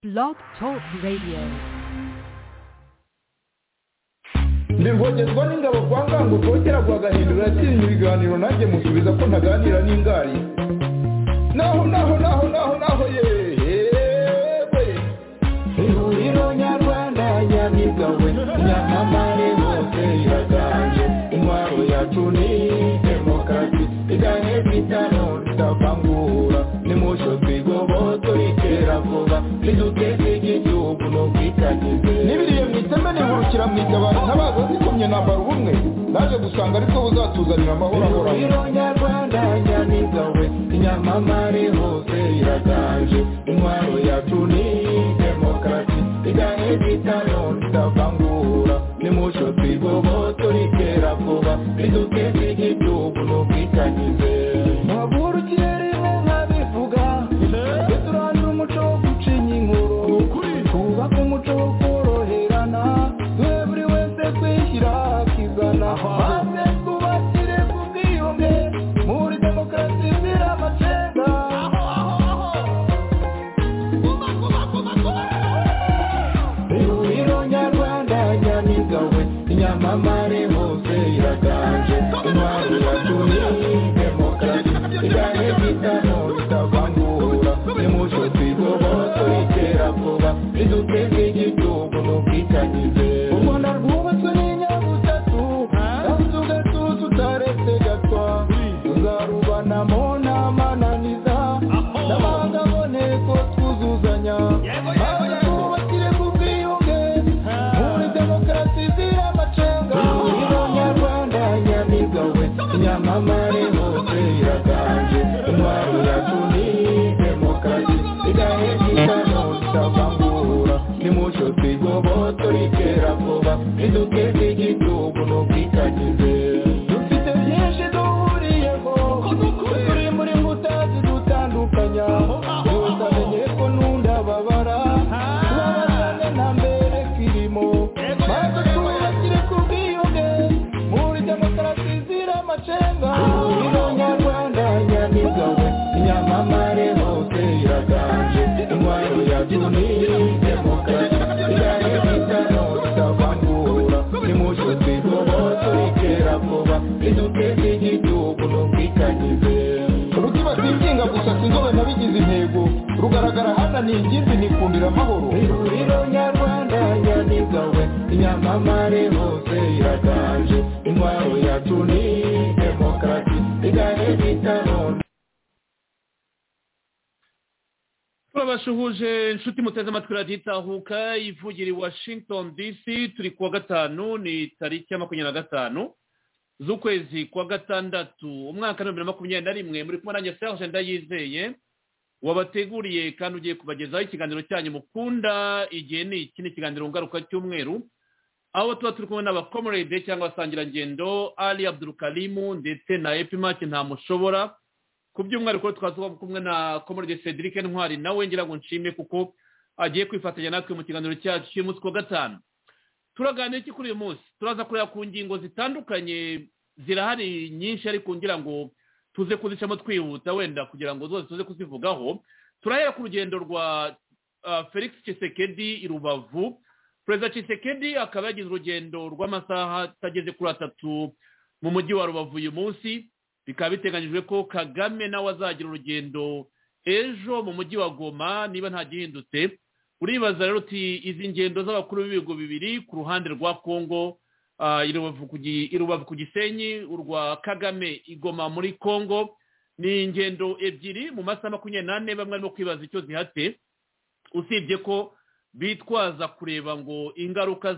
Blog Talk Radio. Ndivogezwa n'ingabo kwa ngango kongera guhagahindura atinya ibiganiro nanjye musubiza ko ntaganira n'ingari naho yewe ihuriro nyarwanda nyamigawe nyamamare hose iraganje intwaro yacu ni demokarasi igane bitano ritavangura nimusho twigoboto ritera vuba riduteze igihugu no kwitagize nibiriye mwiteme nihurukira mwigabana ntabaza zikomye nambara ubumwe naje gusanga ariko buzatuzanira amahoro ahoraho ihuriro nyarwanda nyamigawe nyamamare hose iraganje intwaro yacu ni demokarasi igane bitano ritavangura nimusho twigoboto ritera vuba riduteze igihugu no kwitagize maguru kirere nkabivuga turandura umuco wo gucinya inkuru twubaka umuco wo koroherana twe buri wese kwishyira akizana maze twubakire ku bwiyunge muri demokarasi zira amacenga ihuriro nyarwanda nyamigawe inyamamare hose iraganje intwaro yacu ni demokarasi igane bitano ritavangura nimusho twigoboto ritera vuba riduteze igihugu no kwitagize u Rwanda rwubatswe n'inyabutatu kandi tugatuza utaretse gatwa tuzarubanamo n'amananiza n'amahanga aboneko twuzuzanya maze twubakire ku bwiyunge muri demokarasi zira amacenga ihuriro nyarwanda nyamigawe inyamamare hose iraganje intwaro yacu ni demokarasi igahe gitano ritavangura nimusho twigoboto ritera vuba riduteze igihugu no kwitagize dufite byinshi duhuriyeho turi muri mbuta zidutandukanya yose amenye ko nundababara tubabazane na mbere kirimo maze twubakire ku bwiyunge muri demokarasi zira amacenga ihuriro nyarwanda nyamigawe inyamamare hose iraganje intwaro yacu ni demokarasi igane bitano ritavangura nimusho twigoboto ritera vuba riduteze igihugu no kwitagize rukiba twinginga gusa sinzobe nabigize intego rugaragara hana ni ingimbi nikundira amahoro ihuriro nyarwanda nyamigawe inyamamare hose iraganje intwaro yacu ni demokarasi igane bitano. turabashuhuje inshuti muteze amatwi radiyo itahuka ivugira i Washington DC turi kuwa gatanu ni tariki ya 25 z'ukwezi kwa gatandatu umwaka wa 2021 muri kumwe nanjye Serge Ndayizeye wabateguriye kandi ugiye kubagezaho ikiganiro cyanyu mukunda igihe ni iki ni ikiganiro ngaruka cy'umweru aho tuba turi kumwe n'abakomorede cyangwa abasangirangendo Ali Abdulkarimu ndetse na Epimake Ntamushobora ku by'umwihariko twazuba kumwe na Komorede Cedric Ntwari nawe ngira ngo nshime kuko agiye kwifatanya natwe mu kiganiro cyacu cy'umunsi wa gatanu turaganira iki kuri uyu munsi turaza kureba ku ngingo zitandukanye zirahari nyinshi ariko ngira ngo tuze kuzicamo twihuta wenda kugira ngo zose tuze kuzivugaho turahera ku rugendo rwa Felix Tshisekedi i Rubavu Perezida Tshisekedi akaba yagize urugendo rw'amasaha atageze kuri 3 mu mujyi wa Rubavu uyu munsi bikaba biteganyijwe ko Kagame nawe azagira urugendo ejo mu mujyi wa Goma niba nta gihindutse uribaza rero uti izi ngendo z'abakuru b'ibihugu bibiri ku ruhande rwa Kongo i Rubavu ku Gisenyi urwa Kagame igoma muri Kongo ni ingendo ebyiri mu masaha 24 bamwe barimo kwibaza icyo zihatse usibye ko bitwaza kureba ngo ingaruka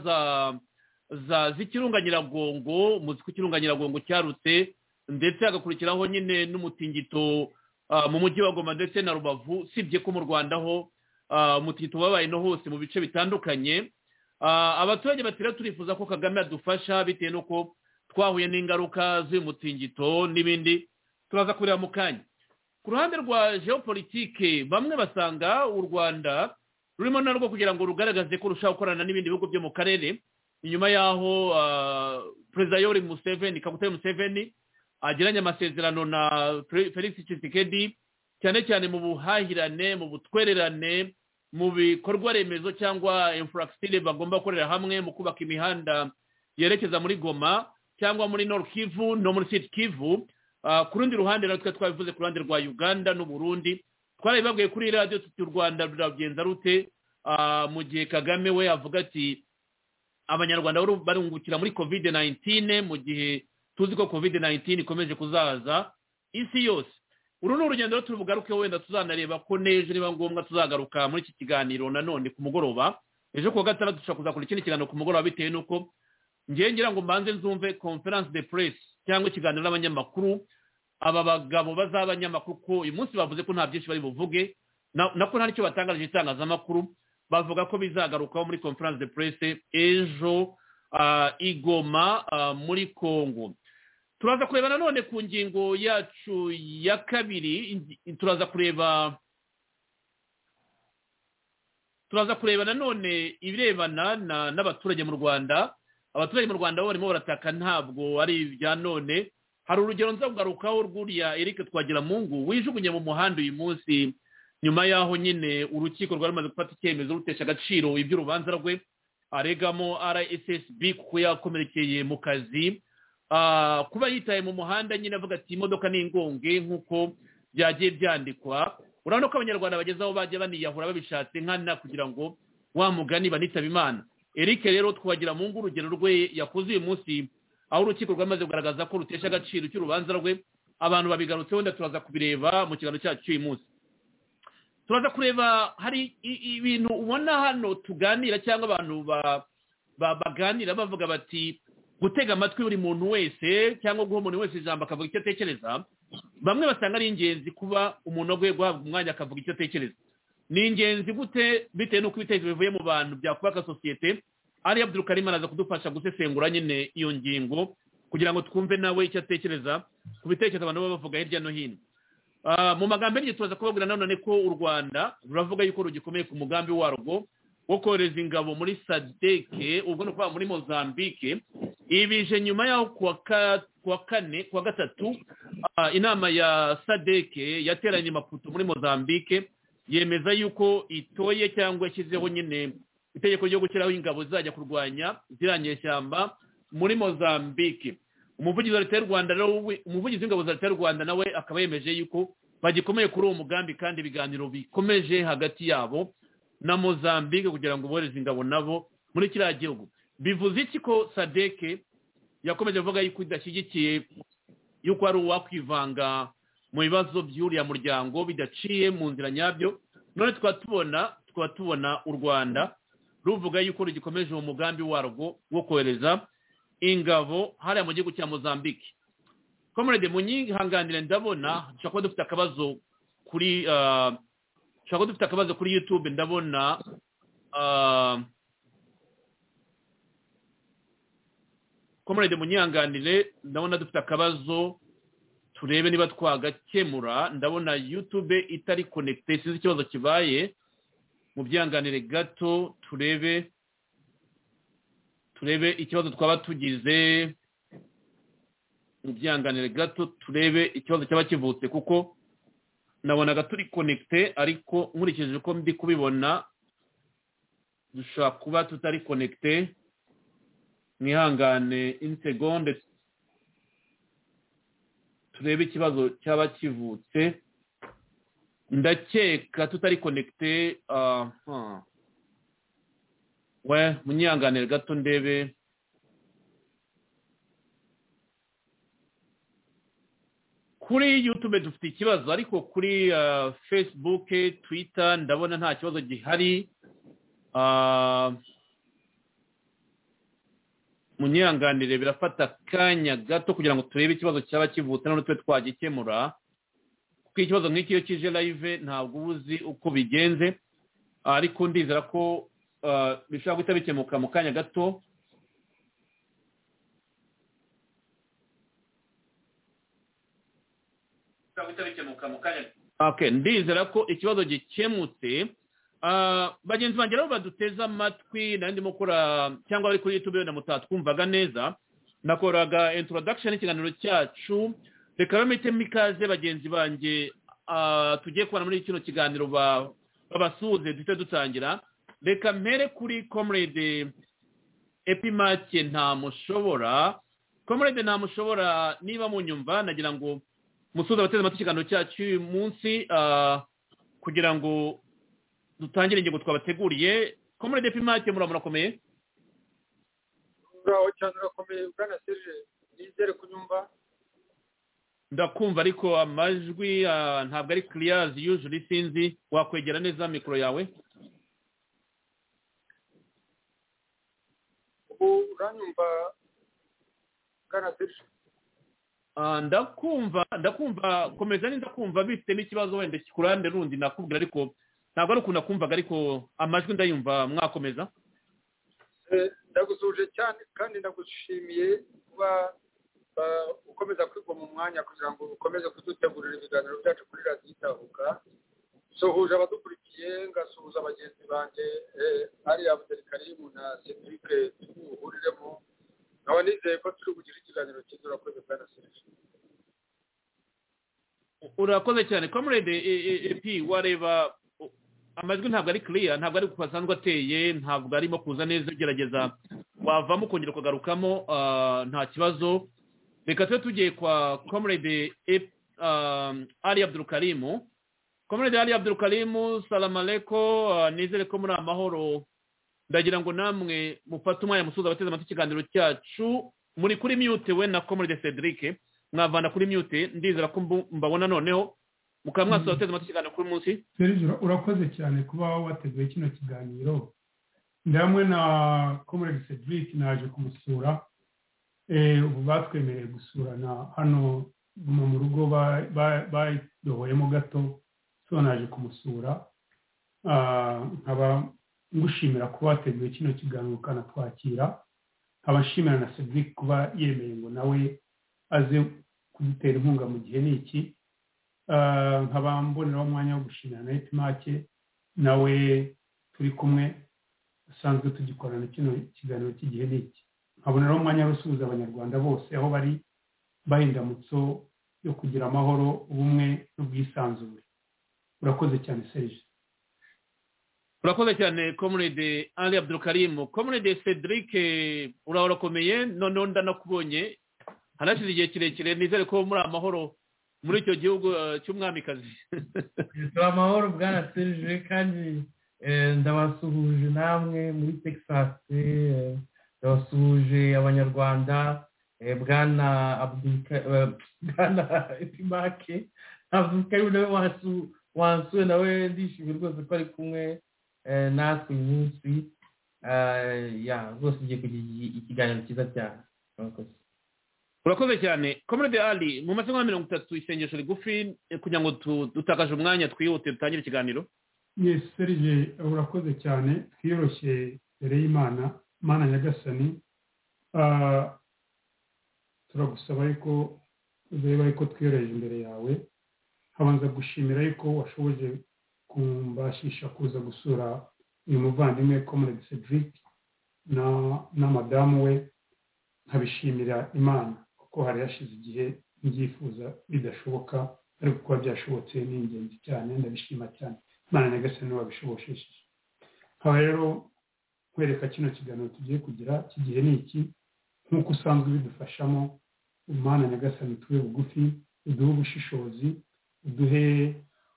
za zikirunga Nyiragongo muziko kirunga Nyiragongo cyarutse ndetse hagakurikiraho nyine n'umutingito mu mujyi wa Goma ndetse na Rubavu sibye ko mu Rwanda ho umutingito wabaye no hose mu bice bitandukanye abaturage batira turifuza ko Kagame adufasha bitewe nuko twahuye n'ingaruka z'uyu mutingito n'ibindi turaza kureba mu kanya ku ruhande rwa geopolitike bamwe basanga u Rwanda rurimo narwo kugira ngo rugaragaze ko rushaho gukorana n'ibindi bihugu byo mu karere inyuma yaho Perezida Yoweri Museveni Kaguta Museveni agiranye amasezerano na Felix Tshisekedi cyane cyane mu buhahirane mu butwererane mu bikorwa remezo cyangwa infrastructure bagomba gukorera hamwe mu kubaka imihanda yerekeza muri Goma cyangwa muri Nord Kivu no muri Sud Kivu. Ku rundi ruhande natwe twabivuze ku ruhande rwa Uganda no Burundi, twarabibabwiye kuri radio tuti u Rwanda ruragenza rute mu gihe Kagame we avuga ati abanyarwanda barungukira muri COVID-19 mu gihe tuzi ko COVID-19 ikomeje kuzaza isi yose. Uru ni urugendo turubugaruke, wenda tuzanareba ko nejo niba ngombwa tuzagaruka muri iki kiganiro nanone ku mugoroba. Ejo kuwa gatandatu dushobora kuzakora ikindi kiganiro ku mugoroba bitewe nuko ngira ngo mbanze nzumve conference de presse cyangwa ikiganiro n'abanyamakuru. Aba bagabo baz'abanyamakuru ko uyu munsi bavuze ko nta byinshi bari buvuge, nako nta nicyo batangaje itangazamakuru. Bavuga ko bizagarukaho muri conference de presse ejo Igoma muri Congo. Turaza kureba nanone ku ngingo yacu ya kabiri, turaza kureba nanone ibirebana n'abaturage mu Rwanda. Abaturage mu Rwanda bo barimo barataka, ntabwo ari ibya none. Hari urugero nza kugarukaho rw'uriya Eric Twagiramungu wijugunye mu muhanda uyu munsi nyuma yaho nyine urukiko rwari rumaze gufata icyemezo rutesha agaciro iby'urubanza rwe aregamo RSSB kuko yakomerekeye mu kazi. Kuba yitaye mu muhanda nyine avuga ati imodoka ni ingonge nk'uko byagiye byandikwa. Urabona ko abanyarwanda bageze aho bajya baniyahura babishatse nkana kugira ngo wa mugani banitaba Imana. Eric rero Twagiramungu urugero rwe yakoze uyu munsi aho urukiko rwamaze kugaragaza ko rutesha agaciro cy'urubanza rwe. Abantu babigarutse, wenda turaza kubireba mu kiganiro cyacu cy'uyu munsi. Turaza kureba hari ibintu ubona hano tuganira cyangwa abantu baganira bavuga bati gutega amatwi buri muntu wese cyangwa guha umuntu wese ijambo akavuga icyo atekereza. Bamwe basanga ari ingenzi kuba umuntu agwe guhabwa umwanya akavuga icyo atekereza. Ni ingenzi gute bitewe n'uko ibitekerezo bivuye mu bantu byakubaka sosiyete. Ari Abdul Karim araza kudufasha gusesengura nyine iyo ngingo kugira ngo twumve nawe icyo atekereza ku bitekerezo abantu baba bavuga hirya no hino. Mu magambo y'iryo tubaza kubabwira nanone ko u Rwanda ruravuga yuko rugikomeye ku mugambi warwo wo kohereza ingabo muri SADC, ubwo no kuva muri Mozambique. Ibije nyuma yaho kuwa gatatu inama ya SADC yateranye Maputo muri Mozambique yemeza yuko itoye cyangwa yashyizeho nyine itegeko ryo gushyiraho ingabo zizajya kurwanya ziranyeshyamba muri Mozambique. Umuvugizi wa leta y'u Rwanda umuvugizi w'ingabo za leta y'u Rwanda nawe akaba yemeje yuko bagikomeye kuri uwo mugambi kandi ibiganiro bikomeje hagati yabo na Mozambique kugira ngo bohereze ingabo nabo muri kiriya gihugu. Bivuze iki ko SADC yakomeje kuvuga yuko idashyigikiye yuko ari uwakwivanga mu bibazo by'uriya muryango bidaciye mu nzira nyabyo. None tukaba tubona u Rwanda ruvuga yuko rugikomeje uwo mugambi warwo wo kohereza ingabo hariya mu gihugu cya Mozambique. Comrade munyihanganire, ndabona dushobora kuba dufite akabazo kuri YouTube. ndabona Comrade munyihanganire, ndabona dufite akabazo, turebe niba twagakemura. Ndabona YouTube itari connected, sinzi ikibazo kibaye. Mu byanganire gato turebe ikibazo twaba tugize. Mu byanganire gato turebe ikibazo cyaba kivutse kuko nabonaga turi connected, ariko nkurikije uko ndi kubibona dushobora kuba tutari connected. Mwihangane insegonde turebe ikibazo cyaba kivutse. Ndakeka tutari connected. Munyihanganire gato ndebe. Kuri YouTube dufite ikibazo, ariko kuri Facebook, Twitter ndabona nta kibazo gihari. Munyihanganire birafata akanya gato kugira ngo turebe ikibazo cyaba kivutse none twe twagikemura. Kuko ikibazo nk'iki iyo kije live ntabwo ubuzi uko bigenze, ariko ndizera ko bishobora guhita bikemuka mu kanya gato. Ndizera ko ikibazo gikemutse. Bagenzi banjye rero baduteza amatwi ndimo gukora cyangwa bari kuri YouTube na mutatwumvaga neza, nakoraga introduction y'ikiganiro cyacu. Reka bamite mikaze bagenzi banjye tugiye kubana muri kino kiganiro babasuhuze duhite dutangira. Reka mpere kuri comrade Epimake Ntamushobora. Comrade Ntamushobora, niba munyumva nagira ngo musuhuze abateze amatwi ikiganiro cyacu uyu munsi kugira ngo dutangire ingingo twabateguriye. Comrade Epimake, murakomeye? Uraho cyane, urakomeye bwana Serge, nizere kunyumva. Ndakumva ariko amajwi ntabwo ari clear as usually, sinzi wakwegera neza mikoro yawe. Uranyumva bwana Serge? Ndakumva komeza, ndakumva bifite n'ikibazo wenda kikurande rundi nakubwira, ariko ntabwo ari ukuntu nakumvaga, ariko amajwi ndayumva. Mwakomeza. Ndagusuje cyane kandi ndagushimiye kuba ukomeza kwigwa mu mwanya kugira ngo ukomeze kudutegurira ibiganiro byacu kuri radiyo Itahuka. Suhuje abadukurikiye, ngasuhuza abagenzi banjye ari Abdelkarim na Cedric tuhuriremo. Nkaba nizeye ko turi bugira ikiganiro cyiza. Urakoze bwana Serge. Urakoze cyane comrade EP. Wareba amajwi ntabwo ari clear, ntabwo ari kusanzwe ateye, ntabwo arimo kuza neza. Gerageza wavamo kongera kugarukamo, nta kibazo. Reka tube tugiye kwa comrade Ali Abdelkarim. Comrade Ali Abdelkarim, salamu alaikum. Nizere ko muri amahoro. Ndagira ngo namwe mufate umwanya musuhuza abateze amatwi ikiganiro cyacu. Muri kuri mute we na comrade Cedric, mwavana kuri mute. Ndizera ko mbabona noneho mukaba mwasuhuza abateze amatwi ikiganiro kuri munsi. Serge, urakoze cyane kuba wateguye kino kiganiro. Ndamwe na comrade Cedric naje kumusura. Ubu batwemereye gusurana hano mu rugo badohoyemo gato, so naje kumusura. Nkaba ngushimira kuba wateguye kino kiganiro ukanatwakira. Nkaba nshimira na Cedric kuba yemeye ngo nawe aze kudutera inkunga mu gihe n'iki. Nkaba mboneraho umwanya wo gushimira na Epimake, nawe turi kumwe usanzwe tugikorana kino kiganiro cy'igihe n'iki. Nkaboneraho umwanya wo gusuhuza abanyarwanda bose aho bari, bahindamutso yo kugira amahoro, ubumwe n'ubwisanzure. Urakoze cyane Serge. Urakoze cyane comrade Ali Abdelkarim. Comrade Cedric, urakomeye? Noneho ndanakubonye hanashize igihe kirekire. Nizere ko muri amahoro muri icyo gihugu cy'umwamikazi. Turi amahoro bwana Serge, kandi ndabasuhuje namwe muri Texas. Ndabasuhuje abanyarwanda, bwana Epimake. Abdelkarim nawe wansuye, nawe ndishimye rwose ko ari kumwe natwe uyu munsi. Rwose ugiye kugira ikiganiro cyiza cyane. Urakoze cyane comrade Ali. Mu masegonda 30 isengesho rigufi kugira ngo dutakaje umwanya twihute dutangire ikiganiro. Yes Serge, urakoze cyane. Twiyoroshye imbere y'Imana, Mana Nyagasani. Turagusaba yuko uzeba yuko twiyoroheje imbere yawe. Habanza gushimira yuko washoboje kumbashisha kuza gusura uyu muvandimwe comrade Cedric na madamu we. Nkabishimira Imana kuko hari yashize igihe mbyifuza bidashoboka, ariko kuba byashobotse ni ingenzi cyane. Ndabishima cyane. Mana Nyagasani wabishoboshesheje. Nkaba rero kwereka kino kiganiro tugiye kugira kigihe n'iki, nk'uko usanzwe bidufashamo. Mana Nyagasani tube bugufi, uduhe ubushishozi, uduhe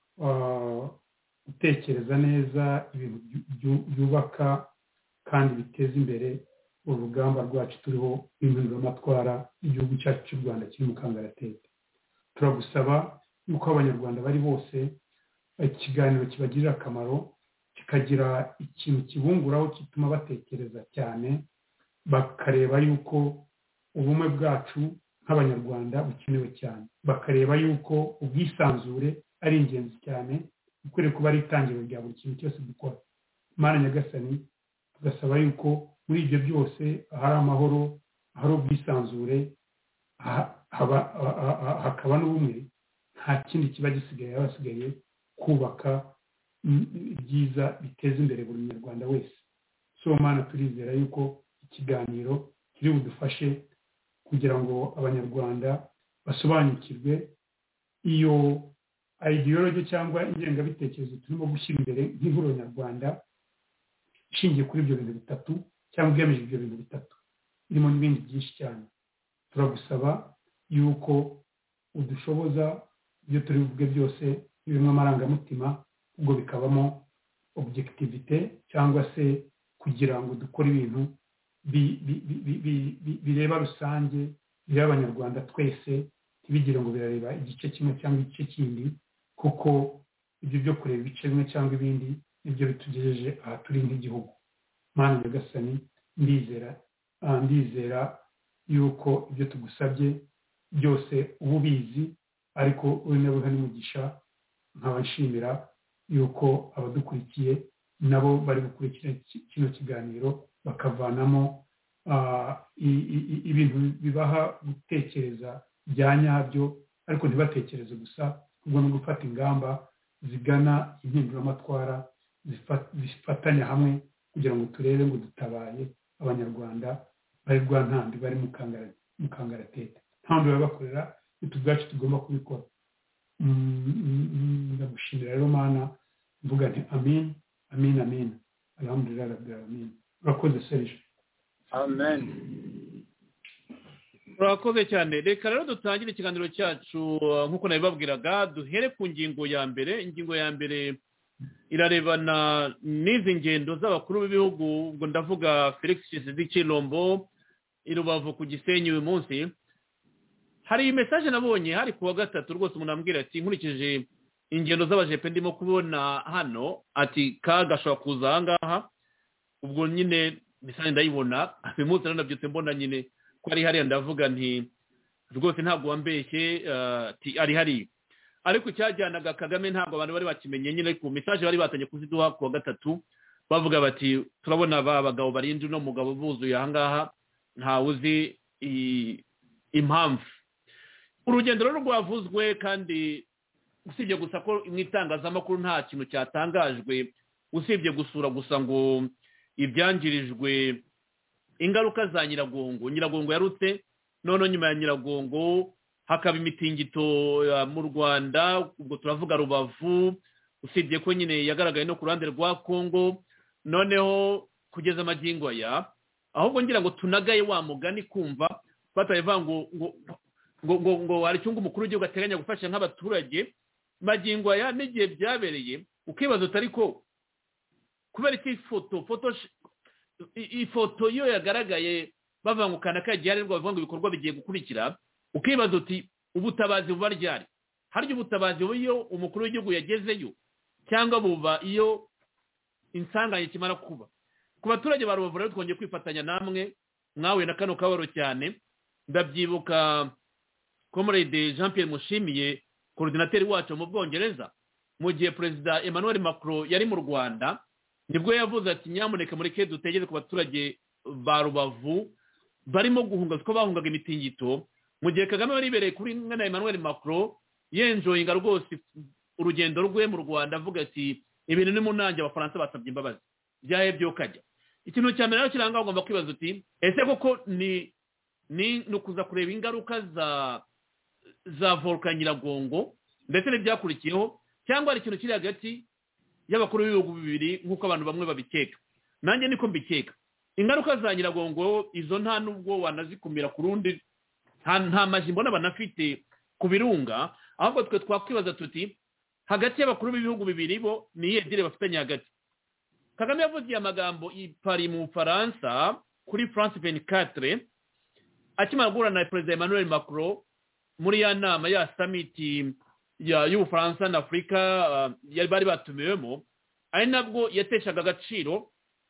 gutekereza neza ibintu byubaka kandi biteza imbere urugamba rwacu turiho impinduramatwara igihugu cyacu cy'u Rwanda kiri mu kangaratete. Turagusaba yuko abanyarwanda bari bose ikiganiro kibagirira akamaro, kikagira ikintu kibunguraho gituma batekereza cyane, bakareba yuko ubumwe bwacu nk'abanyarwanda bukenewe cyane, bakareba yuko ubwisanzure ari ingenzi cyane, ukwiriye kuba ari itangiriro rya buri kintu cyose dukora. Mana Nyagasani, tugasaba yuko muri ibyo byose ahari amahoro, ahari ubwisanzure, hakaba n'ubumwe, nta kindi kiba gisigaye. Abasigaye kubaka ibyiza biteza imbere buri munyarwanda wese. So Mana, turizera yuko ikiganiro kiri budufashe kugira ngo abanyarwanda basobanukirwe iyo ideology cyangwa ingengabitekerezo turimo gushyira imbere nk'ihuriro nyarwanda ishingiye kuri ibyo bintu bitatu cyangwa igamije ibyo bintu bitatu birimo n'ibindi byinshi cyane. Turagusaba yuko udushoboza ibyo turi buvuge byose birimo amarangamutima, ubwo bikabamo objectivité cyangwa se kugira ngo dukore ibintu bireba rusange, bireba abanyarwanda twese, ntibigire ngo birareba igice kimwe cyangwa igice kindi, kuko ibyo byo kureba ibice bimwe cyangwa ibindi nibyo bitugejeje aha turi nk'igihugu. Mana Nyagasani, ndizera yuko ibyo tugusabye byose uba ubizi, ariko uri nabuha n'umugisha. Nkaba nshimira yuko abadukurikiye nabo bari gukurikira kino kiganiro bakavanamo ibintu bibaha gutekereza bya nyabyo, ariko ntibatekereze gusa, ubwo no gufata ingamba zigana impinduramatwara zifatanya hamwe kugira ngo turebe ngo dutabaye abanyarwanda bari rwantambi bari mu kangaratete. Ntabwo babakorera utu bwacu tugomba kubikora. Ndagushimira rero Mana, mvuga nti amin amin amin, alhamdulillah rabbil alamin. Urakoze Serge. Amen. Urakoze cyane. Reka rero dutangire ikiganiro cyacu nk'uko nabibabwiraga, duhere ku ngingo ya mbere. Ingingo ya mbere irarebana n'izi ngendo z'abakuru b'ibihugu, ubwo ndavuga Felix Tshisekedi Tshilombo i Rubavu ku Gisenyi uyu munsi. Hari message nabonye hari kuwa gatatu rwose umuntu ambwira ati nkurikije ingendo z'abajepe ndimo kubona hano, ati kaga ashobora kuza aha ngaha. Ubwo nyine message ndayibona, uyu munsi nabyutse mbona nyine ko ari hariya, ndavuga nti rwose ntabwo wambeshye, ari hari. Ariko cyajyanaga Kagame ntabwo abantu bari bakimenye nyine, ku message bari batanye kuziduha kuwa gatatu bavuga bati turabona aba bagabo barindi no mugabo buzuye aha ngaha, nta uzi impamvu. Urugendo rero rwavuzwe, kandi usibye gusa ko mu itangazamakuru nta kintu cyatangajwe, usibye gusura gusa ngo ibyangirijwe ingaruka za Nyiragongo. Nyiragongo yarutse, none nyuma ya Nyiragongo hakaba imitingito mu Rwanda, ubwo turavuga Rubavu, usibye ko nyine yagaragaye no ku ruhande rwa Kongo. Noneho kugeza amagingo aya, ahubwo ngira ngo tunagaye wa mugani kumva batayiva ngo hari cyungu umukuru w'igihugu ateganya gufasha nk'abaturage. Magingo aya n'igihe byabereye ukibaza utari ko kubera iki ifoto iyo yagaragaye bavangukana kagiye ari rwo bavuga ngo ibikorwa bigiye gukurikira, ukibaza uti ubutabazi buba ryari? Harya ubutabazi iyo umukuru w'igihugu yagezeyo, cyangwa buba iyo insanganye kimara kuba? Ku baturage ba Rubavu rero twongeye kwifatanya namwe, mwawe na kano kabaro cyane. Ndabyibuka Comrade Jean Pierre Mushimiye, coordinateur wacu mu Bwongereza, mu gihe Perezida Emmanuel Macron yari mu Rwanda, nibwo yavuze ati nyamuneka mureke dutegeze ku baturage ba Rubavu barimo guhunga, ko bahungaga imitingito, mu gihe Kagame bari ibereye kuri na Emmanuel Macron yenjoyinga rwose urugendo rwe mu Rwanda, avuga ati ibintu ni mu nanjye abafaransa basabye imbabazi byahe byo kajya. Ikintu cya mbere rero kiranga ugomba kwibaza uti ese koko ni ukuza kureba ingaruka za volcan Nyiragongo ndetse n'ibyakurikiyeho, cyangwa ari ikintu kiri hagati y'abakuru b'ibihugu bibiri nk'uko abantu bamwe babikeka? Nanjye niko mbikeka. Ingaruka za Nyiragongo izo nta nubwo wanazikumira ku rundi, nta majimbo n'abanafite ku birunga, ahubwo twe twakwibaza tuti hagati y'abakuru b'ibihugu bibiri bo ni iyihe dire bafitanye hagati? Kagame yavugiye amagambo i Paris mu Faransa kuri France 24 akimara guhura na Perezida Emmanuel Macron muri ya nama ya summit y'Ubufaransa na Afurika yari bari batumiwemo, ari nabwo yateshaga agaciro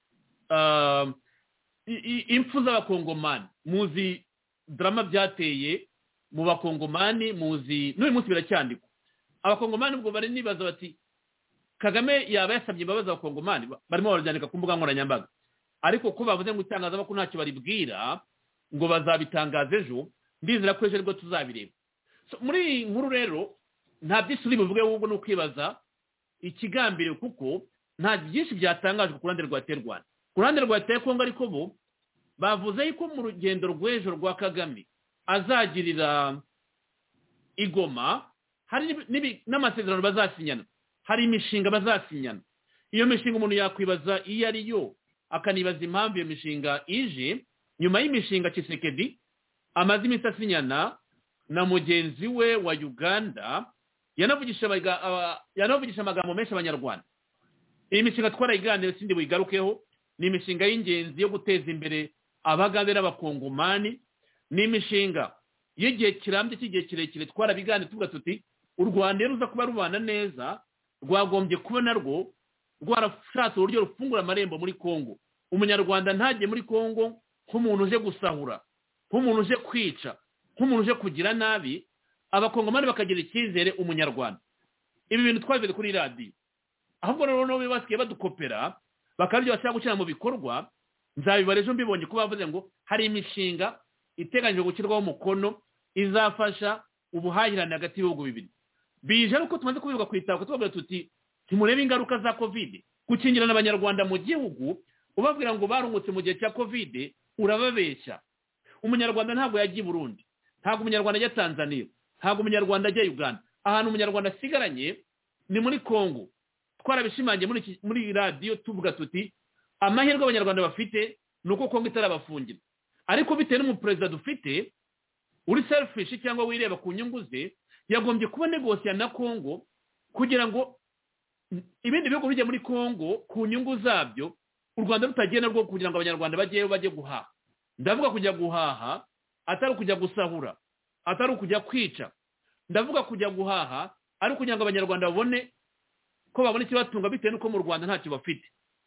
impfu z'abakongomani. Muzi drama byateye mu bakongomani, muzi n'uyu munsi biracyandikwa. Abakongomani ubwo bari nibaza bati Kagame yaba yasabye imbabazi abakongomani, barimo barabyandika ku mbuga nkoranyambaga, ariko ko bavuze ngo itangazamakuru ntacyo baribwira, ngo bazabitangaza ejo, ndizera ko ejo aribwo tuzabireba. Muri iyi nkuru rero nta byinshi uri buvuge, ahubwo ni ukwibaza ikigambiriwe, kuko nta byinshi byatangajwe ku ruhande rwa Rwanda. Ku ruhande rwa Kongo ariko bo bavuze yuko mu rugendo rw'ejo rwa Kagame azagirira i Goma hari n'amasezerano bazasinyana, hari imishinga bazasinyana. Iyo mishinga umuntu yakwibaza iyo ari yo, akanibaza impamvu iyo mishinga ije nyuma y'imishinga Tshisekedi amaze iminsi asinyana na mugenzi we wa Uganda, yanavugisha amagambo menshi abanyarwanda. Iyi mishinga twarayiganira sindi buyigarukeho, ni imishinga y'ingenzi yo guteza imbere abagande n'abakongomani, ni imishinga y'igihe kirambye cy'igihe kirekire twarabiganira tuvuga tuti u Rwanda ruza kuba rubana neza rwagombye kuba narwo rwarashatse uburyo rufungura amarembo muri Kongo. Umunyarwanda ntajye muri Kongo nk'umuntu uje gusahura, nk'umuntu uje kwica, nk'umuntu uje kugira nabi, abakongomani bakagira icyizere umunyarwanda. Ibi bintu twabivuze kuri radio, ahubwo rero basigaye badukopera bakaryo bashaka gushyira mu bikorwa. Nzabibara ejo mbibonye ko bavuze ngo hari imishinga iteganyijwe gushyirwaho umukono izafasha ubuhahirane hagati y'ibihugu bibiri. Bije ariko tumaze kubivuga ku itako tuvuga tuti timurebe ingaruka za covid, gukingirana abanyarwanda mu gihugu ubabwira ngo barungutse mu gihe cya covid, urababeshya. Umunyarwanda ntabwo yagiye Burundi, ntabwo umunyarwanda ajya Tanzania, ntabwo umunyarwanda ajya Uganda. Ahantu umunyarwanda asigaranye ni muri Kongo. Twarabishimangiye muri radio tuvuga tuti amahirwe abanyarwanda bafite nuko Kongo itarabafungira, ariko bitewe n'umuperezida dufite uri selfish cyangwa wireba ku nyungu ze, yagombye kuba negosiya na Kongo kugira ngo ibindi bihugu bijye muri Kongo ku nyungu zabyo, u Rwanda rutagenda rwo kugira ngo abanyarwanda bajye guhaha. Ndavuga kujya guhaha atari kujya gusahura, atari kujya kwica. Ndavuga kujya guhaha ari kugira ngo abanyarwanda babone ko babone ikibatunga bitewe n'uko mu Rwanda ntacyo bafite.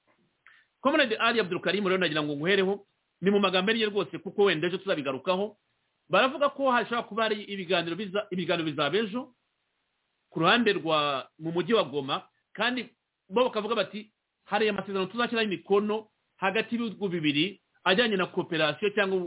Comrade Ali Abdul Karim rero nagira ngo nguhereho ni mu magambo ye rwose, kuko wenda ejo tuzabigarukaho. Baravuga ko hashobora kuba ari ibiganiro bizaba ejo ku ruhande rwa mu mujyi wa Goma, kandi bo bakavuga bati hari amasezerano tuzashyiraho imikono hagati y'ibihugu bibiri ajyanye na cooperation cyangwa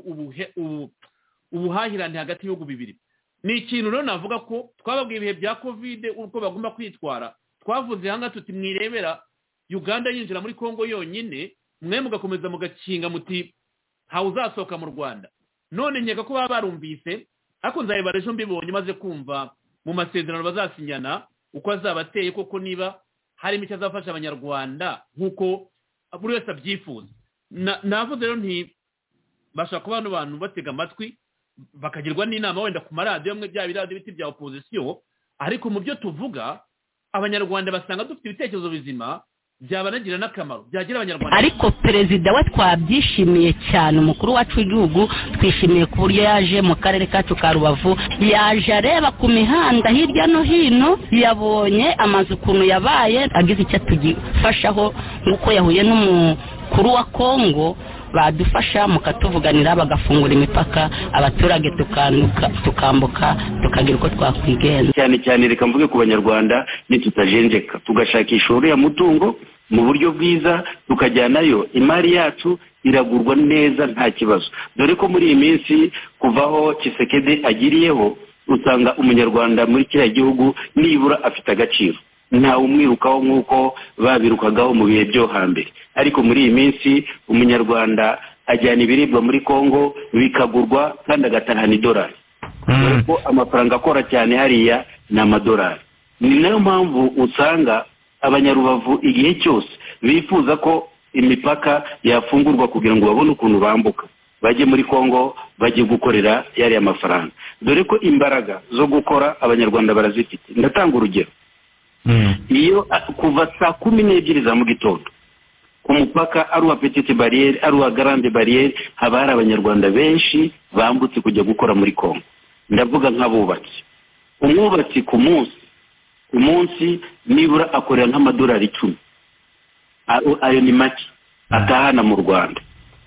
ubuhahirane hagati y'ibihugu bibiri. Ni ikintu rero navuga ko twababwiye ibihe bya covid uko bagomba kwitwara. Twavuze hanga tuti mwirebera Uganda yinjira muri Kongo yonyine, mwe mugakomeza mugakinga muti ntawe uzasohoka mu Rwanda. None nkeka ko baba barumvise, ariko nzayibara ejo mbibonye maze kumva mu masezerano bazasinyana uko azabateye, koko niba harimo icyo azafasha abanyarwanda nk'uko buri wese abyifuza. Navuze rero nti bashaka kuba bano bantu batega amatwi bakagirwa n'inama wenda ku maradiyo amwe bya biradiyo biti bya opposition, ariko mu byo tuvuga abanyarwanda basanga dufite ibitekerezo bizima byabanagira n'akamaro byagira abanyarwanda. Ariko perezida wa twabyishimiye cyane, umukuru wacu w'igihugu twishimiye ku buryo yaje mu karere kacu ka Rubavu, yaje areba ku mihanda hirya no hino, yabonye amazu ukuntu yabaye, agize icyo tugifashaho nk'uko yahuye n'umukuru wa Kongo, badufasha mukatuvuganira bagafungura imipaka, abaturage tukambuka tukagira uko twakwigenza. Cyane reka mvuge ku banyarwanda nitutajenjeka tugashakisha uriya mutungo mu buryo bwiza, tukajyanayo imari yacu iragurwa neza nta kibazo. Dore ko muri iyi minsi kuvaho Tshisekedi agiriyeho, usanga umunyarwanda muri kiriya gihugu nibura afite agaciro, ntawe umwirukaho nk'uko babirukagaho mu bihe byo hambere. Ariko muri iyi minsi umunyarwanda ajyana ibiribwa muri Kongo bikagurwa kandi agatahana idolari, kuko amafaranga akora cyane hariya ni amadolari. Ni nayo mpamvu usanga abanyarubavu igihe cyose bifuza ko imipaka yafungurwa kugira ngo babone ukuntu bambuka bajye muri Kongo, bajye gukorera yari amafaranga. Dore ko imbaraga zo gukora abanyarwanda barazifite. Ndatanga urugero. Iyo kuva saa 12 za mu gitondo ku mupaka ari uwa petite barriere ari uwa grande barriere, haba hari abanyarwanda benshi bambutse kujya gukora muri Kongo. Ndavuga nk'abubatsi. Umwubatsi ku munsi nibura akorera nk'amadolari 10. Ayo ni make atahana mu Rwanda.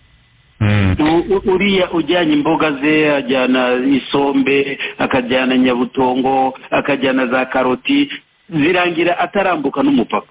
Uriya ujyanye imboga ze, ajyana isombe, akajyana nyabutongo, akajyana za karoti, zirangira atarambuka n'umupaka.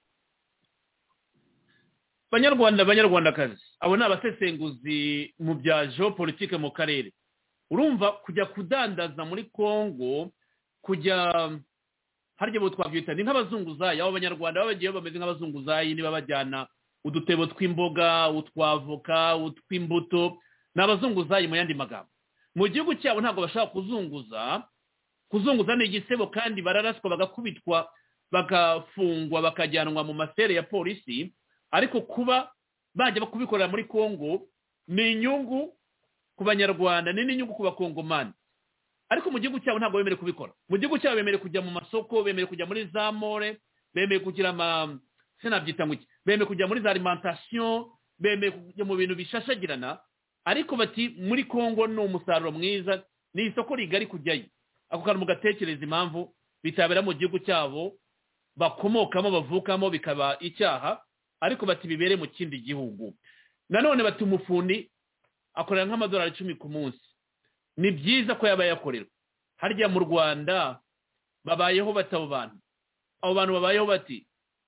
Banyarwandakazi, abo ni abasesenguzi mu bya geopolitike mu karere. Urumva kujya kudandaza muri Kongo, kujya harya bo twabyita ni nk'abazunguzayi. Abo banyarwanda babagiye bameze nk'abazunguzayi, niba bajyana udutebo tw'imboga, utwavoka, utw'imbuto, n'abazunguzayi mu yandi magambo. Mu gihugu cyabo ntabwo bashaka kuzunguza kuzunguza ni igisebo kandi bararaswa bagakubitwa bagafungwa bakajyanwa mu masere ya polisi ariko kuba bajya kubikorera muri Kongo ni inyungu ku banyarwanda ni n'inyungu ku bakongomani ariko mu gihugu cyabo ntabwo bemerewe kubikora mu gihugu cyabo bemerewe kujya mu masoko bemerewe kujya muri za more bemerewe kugira sinabyita ngo iki bemerewe kujya muri za alimentation bemerewe kujya mu bintu bishashagirana ariko bati muri Kongo ni umusaruro mwiza ni isoko rigari kujyayo ako kantu mugatekereza impamvu bitabera mu gihugu cyabo bakomokamo bavukamo bikaba icyaha ariko bati bibere mu kindi gihugu nanone bati umufundi akorera nk'amadolari 10 ku munsi ni byiza ko yaba yakorera harya mu Rwanda babayeho batabo bantu abo bantu babayeho bati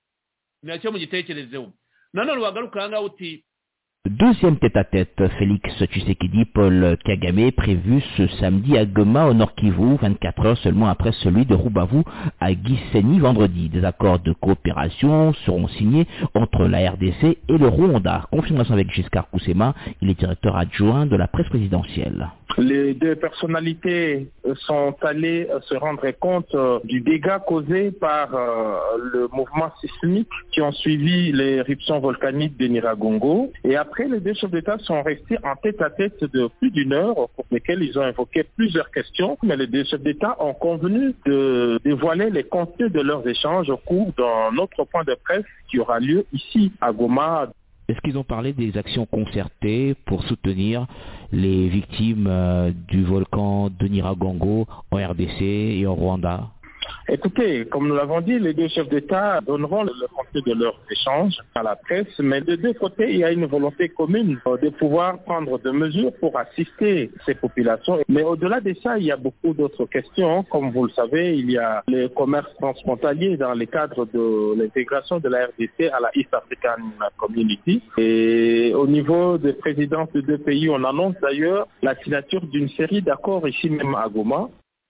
nicyo mu gitekerezeho nanone wagaruka ngaho uti Deuxième tête-à-tête, Félix Tshisekedi-Paul Kagame, prévu ce samedi à Goma, au Nord-Kivu, 24 heures seulement après celui de Rubavu à Gisenyi vendredi. Des accords de coopération seront signés entre la RDC et le Rwanda. Confirmation avec Giscard Koussema, il est directeur adjoint de la presse présidentielle. Les deux personnalités sont allées se rendre compte du dégât causé par le mouvement sismique qui ont suivi l'éruption volcanique de Nyiragongo. Et après, les deux chefs d'État sont restés en tête-à-tête de plus d'une heure, pour lesquelles ils ont évoqué plusieurs questions. Mais les deux chefs d'État ont convenu de dévoiler les contenus de leurs échanges au cours d'un autre point de presse qui aura lieu ici à Goma. Est-ce qu'ils ont parlé des actions concertées pour soutenir les victimes du volcan de Nyiragongo en RDC et en Rwanda? Écoutez, comme nous l'avons dit, les deux chefs d'État donneront le contenu de leurs échanges à la presse, mais de deux côtés, il y a une volonté commune de pouvoir prendre des mesures pour assister ces populations. Mais au-delà de ça, il y a beaucoup d'autres questions. Comme vous le savez, il y a les commerces transfrontaliers dans le cadre de l'intégration de la RDC à la East African Community. Et au niveau des présidences des deux pays, on annonce d'ailleurs la signature d'une série d'accords ici même à Goma.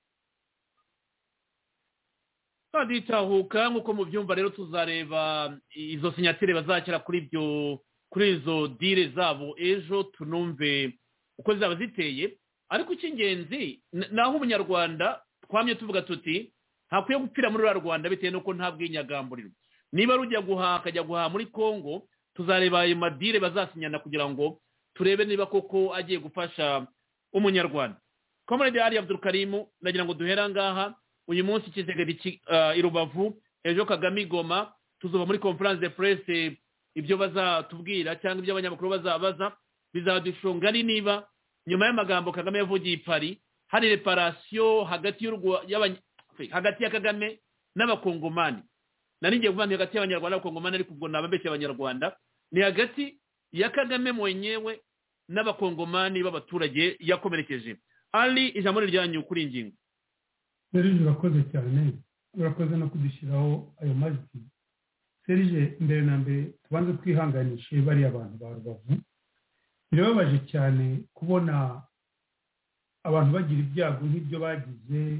Ditahuka nk'uko mubyumva rero tuzareba izo sinyatire bazakira kuri izo dire zabo ejo tunumve uko zaba ziteye ariko icy'ingenzi naho umunyarwanda twamye tuvuga tuti ntakwiye gupfira muri Rwanda bitewe nuko nta bwinyagamburiro niba rujya guhaha akajya guhaha muri Kongo tuzareba ayo madire bazasinyana kugira ngo turebe niba koko agiye gufasha umunyarwanda. Comrade Ali Abdul Karim nagira ngo duhera ngaha uyu munsi Tshisekedi i Rubavu ejo Kagame Goma tuzoba muri conference de presse ibyo bazatubwira cyangwa ibyo abanyamakuru bazabaza bizadushonga ari niba nyuma y'amagambo Kagame yavugiye i Paris hari reparation hagati ya Kagame n'abakongomani nari ngiye kuvuga hagati y'abanyarwanda n'abakongomani ariko ubwo nababeshye abanyarwanda ni hagati ya Kagame mwenyewe n'abakongomani b'abaturage yakomerekeje. Ali ijambo ryanyu kuri ingingo. Serge urakoze cyane urakoze no kudushyiraho ayo majwi. Serge mbere na mbere tubanze twihanganishe bari abantu ba Rubavu birababaje cyane kubona abantu bagira ibyago nk'ibyo bagize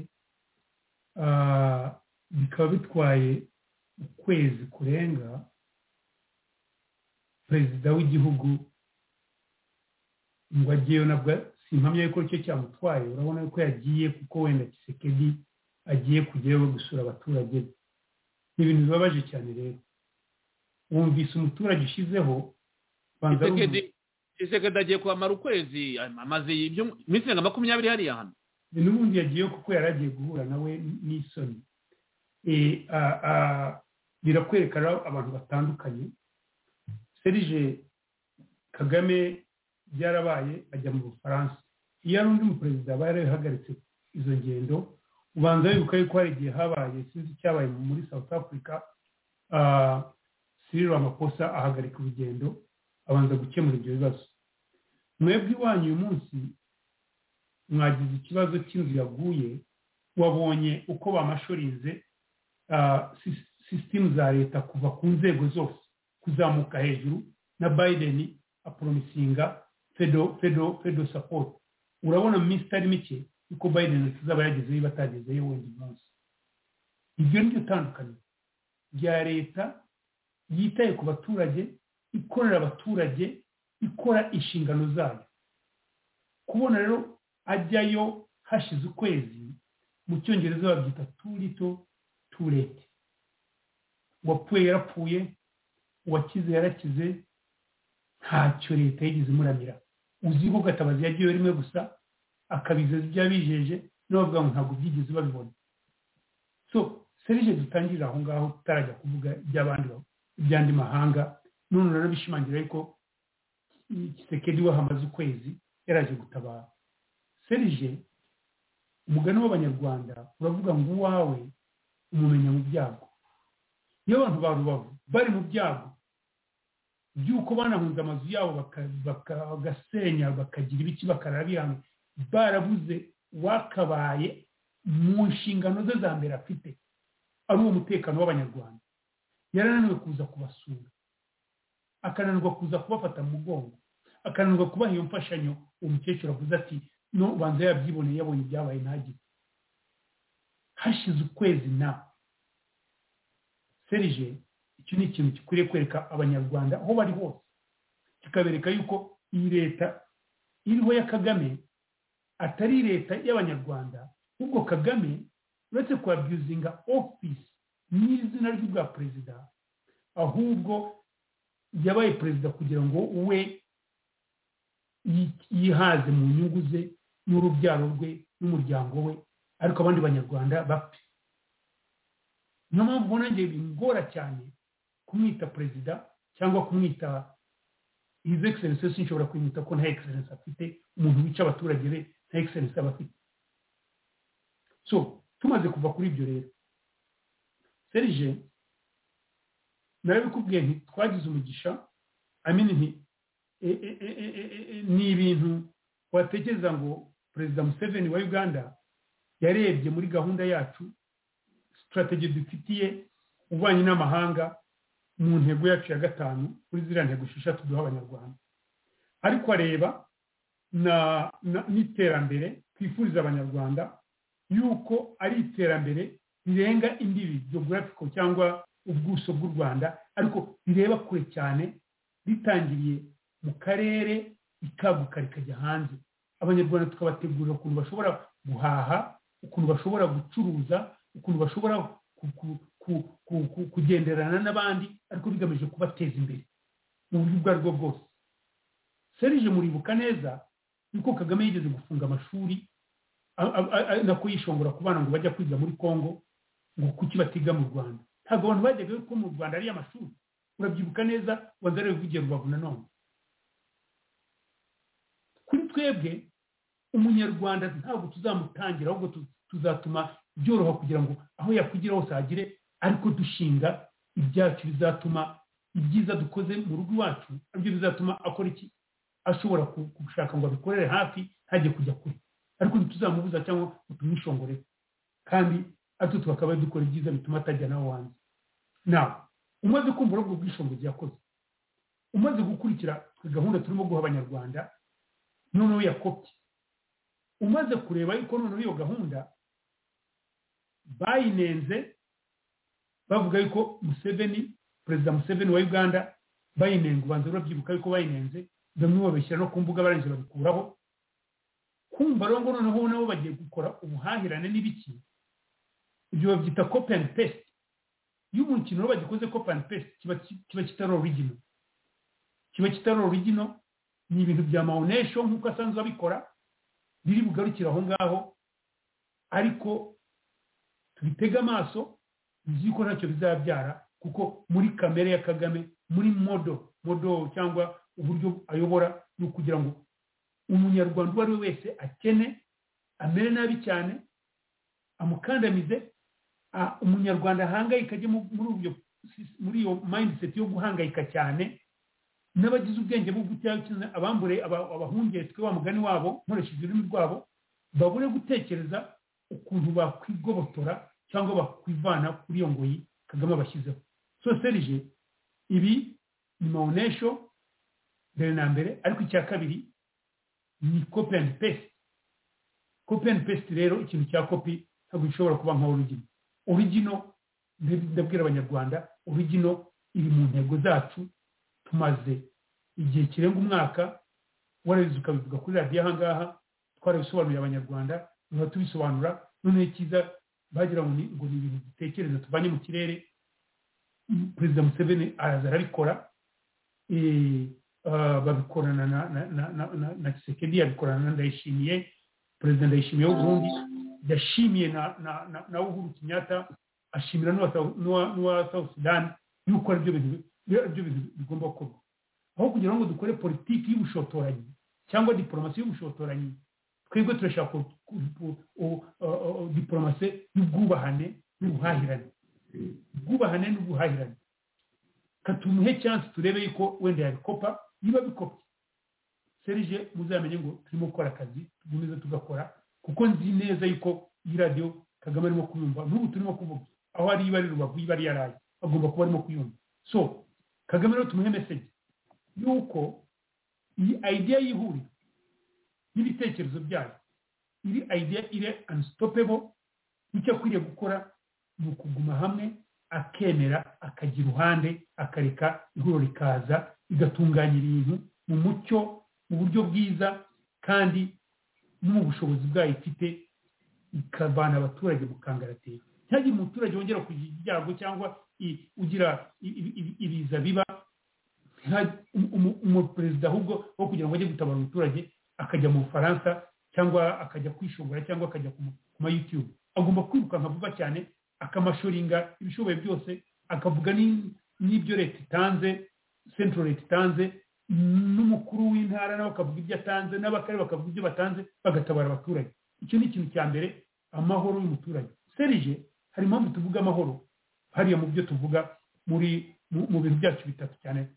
bikaba bitwaye ukwezi kurenga perezida w'igihugu ngo agiyeyo nabwo simpamya yuko icyo cyamutwaye urabona yuko yagiye kuko wenda Tshisekedi agiye kujyayo gusura abaturage ni ibintu bibabaje cyane rero wumvise umuturage ushizeho Tshisekedi agiye kwamara ukwezi amaze iminsi 20 hariya hano n'ubundi yagiyeyo kuko yaragiye guhura nawe n'isoni birakwereka abantu batandukanye. Serge Kagame byarabaye ajya mu Bufaransa iyo ari undi muperezida aba yarahagaritse izo ngendo ubanza wibuka yuko hari igihe habaye sinzi cyabaye muri South Africa Cyril Ramaphosa ahagarika urugendo abanza gukemura ibyo bibazo. Mwebwe iwanyu uyu munsi mwagize ikibazo cy'inzu yaguye wabonye uko bamashorinze system za leta kuva ku nzego zose kuzamuka hejuru na Biden apromisinga federal support. Urabona Mr. Mike uko Biden tuzaba yagezeyo batagezeyo wenda umunsi. Ibyo ni bitandukanye bya leta yitaye ku baturage ikorera abaturage ikora inshingano zayo. Kubona rero ajyayo hashize ukwezi mu cyongereza babyita too little too late. Uwapfuye yarapfuye, uwakize yarakize, ntacyo leta yigeze imuramira. Uzi ko Gatabazi yagiye rimwe gusa akabizeza ibyo yabijeje n'abavuga ngo ntabwo byigeze babibona. So serije dutangirira aho ngaho tutarajya kuvuga iby'andi mahanga. None rero bishimangira yuko Tshisekedi we hamaze ukwezi yaraje gutabara. Serije umugani w'abanyarwanda uravuga ngo uwawe umumenya mu byago. Iyo abantu ba Rubavu bari mu byago by'uko banahunze amazu yabo bagasenya bakagira ibiki bakarabirana, barabuze wakabaye mu nshingano ze za mbere afite ari uwo mutekano w'abanyarwanda. Yarananiwe kuza kubasura, akananirwa kuza kubafata mu mugongo, akananirwa kubaha iyo mfashanyo. Umukecuru avuze ati no banza yabyiboneye yabonye ibyabaye ntagire. Hashize ukwezi na Serije, icyo ni ikintu gikwiriye kwereka abanyarwanda aho bari hose, kikabereka yuko iyi leta iriho ya Kagame atari leta y'abanyarwanda, ubwo Kagame uretse kuabusinga office n'izina ry'ubwa perezida, ahubwo yabaye perezida kugira ngo we yihaze mu nyungu ze n'urubyaro rwe n'umuryango we, ariko abandi banyarwanda bapfe. Niyo mpamvu ubona ngiye bingora cyane kumwita perezida cyangwa kumwita his excellence. Sinshobora kumwita ko nta excellence afite, umuntu wica abaturage be nta excellence aba afite. So tumaze kuva kuri ibyo rero, Serije narabikubwiye nti twagize umugisha, ni ibintu watekereza ngo Perezida Museveni wa Uganda yarebye muri gahunda yacu, strategy dufitiye ubanye n'amahanga mu ntego yacu ya 5 kuri ziriya ntego 6 duha abanyarwanda, ariko areba n'iterambere twifuriza abanyarwanda yuko ari iterambere rirenga imbibi geographical cyangwa ubwuso bw'u Rwanda, ariko rireba kure cyane, ritangiriye mu karere ikaguka rikajya hanze. Abanyarwanda tukabategurira ukuntu bashobora guhaha, ukuntu bashobora gucuruza, ukuntu bashobora kugenderana n'abandi, ariko bigamije kubateza imbere mu buryo ubwo aribwo bwose. Serije muribuka neza yuko Kagame yigeze gufunga amashuri nako yishongora ku bana ngo bajya kwiga muri Kongo, ngo kuki batiga mu Rwanda. Ntabwo abantu bajyaga yuko mu Rwanda ari amashuri. Urabyibuka neza wazare uvugiye Rubavu na none. Kuri twebwe umunyarwanda ntabwo tuzamutangira, ahubwo tuzatuma byoroha kugira ngo aho yakugira hose agire, ariko dushinga ibyacu bizatuma ibyiza dukoze mu rugo iwacu aribyo bizatuma akora iki, ashobora gushaka ngo abikorere hafi ntajye kujya kure, ariko ntituzamubuza cyangwa tumwishongore, kandi ariko tukaba dukora ibyiza bituma atajya nawe wanze. Nawe umaze kumva ubwo bwishongozi yakoze, umaze gukurikira gahunda turimo guha abanyarwanda, noneho yakopye, umaze kureba yuko noneho iyo gahunda bayinenze, bavuga yuko Museveni, Perezida Museveni wa Uganda bayinenga, ubanza urabyibuka yuko bayinenze, bamwe babishyira no ku mbuga barangije babikuraho. Kumva rero ngo noneho nabo bagiye gukora ubuhahirane n'ibiki, ibyo babyita copy and paste. Iyo umukino rero bagikoze copy and paste kiba kitari original, kiba kitari original. Ni ibintu bya maonesho nk'uko asanzwe abikora, biri bugarukira aho ngaho, ariko tubitega amaso uzi ko ntacyo bizabyara, kuko muri kamere ya Kagame, muri modo cyangwa uburyo ayobora, ni ukugira ngo umunyarwanda uwo ari we wese akene, amere nabi cyane, amukandamize. Umunyarwanda ahangayika ajye muri iyo mindset yo guhangayika cyane, n'abagize ubwenge bwo gucyakina abambure abahungiye twe wa mugani wabo nkoresheje ururimi rwabo, babure gutekereza ukuntu bakwigobotora cyangwa bakwivana kuri iyo ngoyi Kagame abashyizeho. So Serije, ibi ni maonesho mbere na mbere, ariko icya kabiri ni copy and paste. Copy and paste rero, ikintu cya copy ntabwo gishobora kuba nka original. Ndabwira abanyarwanda, original iri mu ntego zacu. Tumaze igihe kirenga umwaka, warabizi ukabivuga kuri radiyo aha ngaha, twarabisobanuriye abanyarwanda, tubisobanura none kiza bagira ngo ni ibintu dutekereza tuvanye mu kirere. Perezida Museveni araza arabikora, babikorana na Tshisekedi, yabikorana na Ndayishimiye, perezida Ndayishimiye w'Uburundi yashimiye na Uhuru Kenyatta, ashimira n'uwa South Sudan yuko ari byo bintu bigomba gukorwa, aho kugira ngo dukore politiki y'ubushotoranyi cyangwa diplomasi y'ubushotoranyi. Twebwe turashaka diplomasi y'ubwubahane n'ubuhahirane, katumuhe chance turebe yuko wenda yabikopa. Niba bikopa Serge muzamenye ngo turimo gukora akazi, tugumeze tugakora, kuko nzi neza yuko iyi radio Kagame arimo kuyumva n'ubu turimo kuvuga aho ari ibari Rubavu, ibari yaraye agomba kuba arimo kuyumva. So Kagame rero tumuhe message yuko iyi idea y'ihuri n'ibitekerezo byayo, iri idea ire unstoppable. Icyo akwiriye gukora ni ukuguma hamwe, akemera, akagira uruhande, akareka ihuriro rikaza igatunganyira ibintu mu mucyo, mu buryo bwiza kandi no mu bushobozi bwayo ifite, ikavana abaturage mu kangaratera. Ntihagire umuturage wongera kugira ibyago cyangwa ugira ibiza biba umuperezida ahubwo wo kugira ngo ajye gutabara umuturage akajya mu Bufaransa cyangwa akajya kwishongora cyangwa akajya ku ma YouTube. Agomba kwirukanka vuba cyane, akamashoringa ibishoboye byose, akavuga n'ibyo leta itanze, central leta itanze, n'umukuru w'intara nawe akavuga ibyo atanze, n'abakarere bakavuga ibyo batanze, bagatabara abaturage. Icyo ni ikintu cya mbere, amahoro y'umuturage. Serge, hari impamvu tuvuga amahoro hariya mu byo tuvuga mu bintu byacu bitatu cyane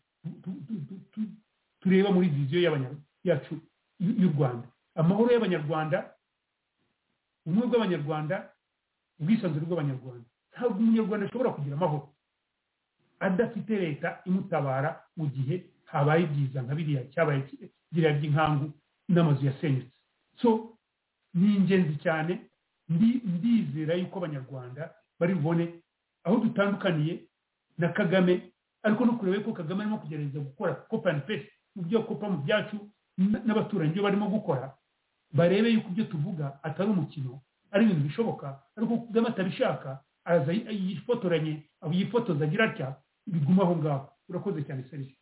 tureba muri viziyo yacu y'u Rwanda. Amahoro y'Abanyarwanda, ubumwe bw'Abanyarwanda, ubwisanzure bw'Abanyarwanda. Ntabwo umunyarwanda ashobora kugira amahoro adafite leta imutabara mu gihe habaye ibyiza nka biriya cyabaye biriya by'inkangu n'amazu yasenyutse. So ni ingenzi cyane, ndizera yuko Abanyarwanda bari bubone aho dutandukaniye na Kagame, ariko no kureba ko Kagame arimo kugerageza gukora copy and paste mu byo kopa mu byacu n'abaturanyi byo barimo gukora, barebe yuko ibyo tuvuga atari umukino, ari ibintu bishoboka. Ariko Kagame atabishaka, araza yifotoranye, yifotoza agira atya, biguma aho ngaho. Urakoze cyane Serge.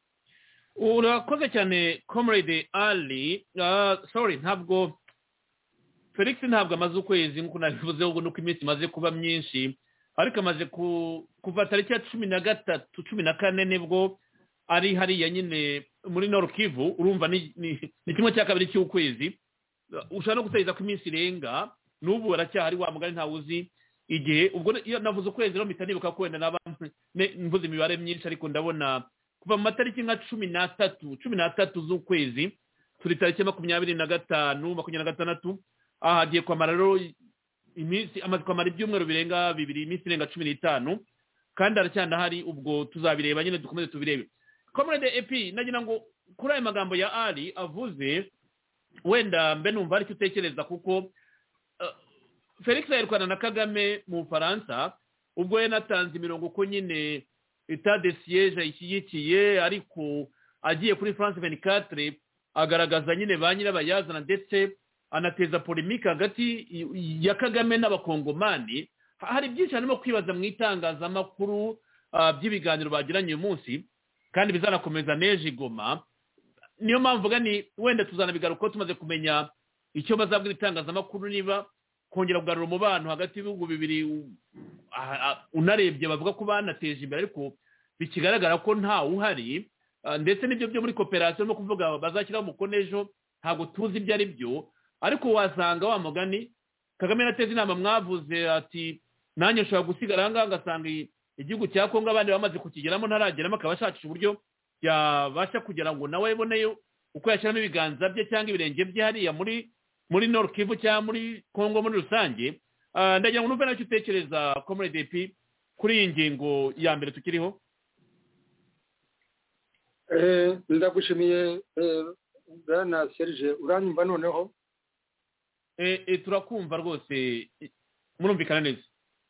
Urakoze cyane Comrade Ali. Sorry, ntabwo Felix ntabwo amaze ukwezi nk'uko nabivuze, ubwo nuko iminsi imaze kuba myinshi, ariko amaze kuva tariki ya 13 14 nibwo ari hariya nyine muri Nord Kivu. Urumva ni kimwe cya kabiri cy'ukwezi, ushaka no guteza ko iminsi irenga, n'ubu baracyahari wa mugani ntawe uzi igihe. Ubwo iyo navuze ukwezi rero mpita nibuka ko wenda n'abantu mvuze imibare myinshi, ariko ndabona kuva mu matariki nka 13 z'ukwezi turi tariki ya 25 26 hagiye kwamara rero iminsi, amaze kwamara ibyumweru birenga 2, iminsi irenga 15, kandi aracyanda hari. Ubwo tuzabireba nyine, dukomeze tubirebe. Comrade EP, nagira ngo kuri ayo magambo ya Ali avuze, wenda mbe numva ari cyo utekereza, kuko Felix yarwana na Kagame mu Faransa, ubwo yanatanze imirongo ko nyine etat de siège ishyigikiye, ariko agiye kuri France 24 agaragaza nyine ba nyirabayazana, ndetse anateza polemique hagati ya Kagame n'abakongomani. Hari byinshi harimo kwibaza mu itangazamakuru by'ibiganiro bagiranye uyu munsi, kandi bizanakomeza neje Goma. Niyo mpamvu gani wenda tuzanabigaruka tumaze kumenya icyo bazabwira itangazamakuru, niba kongera kugarura umubano hagati y'ibihugu bibiri. Unarebye bavuga ko banateje imbere, ariko bikigaragara ko nta uhari, ndetse n'ibyo byo muri cooperation no kuvuga bazashyiraho umukono ejo, ntabwo tuzi ibyo ari byo. Ariko wasanga wa mugani Kagame nateze inama, mwavuze ati nanjye nshobora gusigara ahangaha ngasanga igihugu cya Kongo abandi bamaze kukigeramo ntarageramo, akabashakisha uburyo yabasha kugira ngo nawe aboneyo uko yashyiramo ibiganza bye cyangwa ibirenge bye hariya muri Nord Kivu cyangwa muri Kongo muri rusange. Ndagira ngo numve nacyo utekereza Comrade EP kuri iyi ngingo ya mbere tukiriho. Ndagushimiye bwana Serge, uranyumva noneho? Turakumva rwose, murumvikana neza.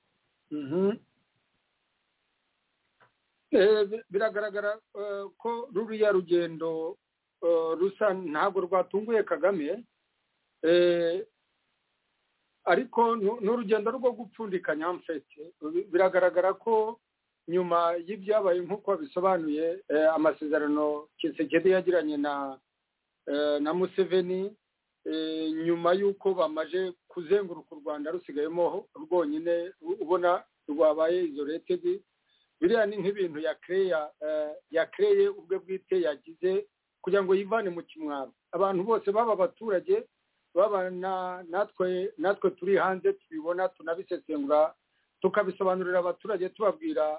Biragaragara ko ruriya rugendo rusa ntabwo rwatunguye Kagame. ariko n'urugendo rwo gupfundikanya mfete biragaragara ko nyuma y'ibyabaye nk'uko bisobanuye amasezerano Tshisekedi yagiranye na Museveni nyuma y'uko bamaje kuzenguruka u Rwanda rusigayemo rwonyine ubona rwabaye isolated biriya ni nk'ibintu yakreye ubwe bwite yagize kugira ngo yivane mu kimwaro abantu bose baba abaturage baba natwe turi hanze tubibona tunabisesengura tukabisobanurira abaturage tubabwira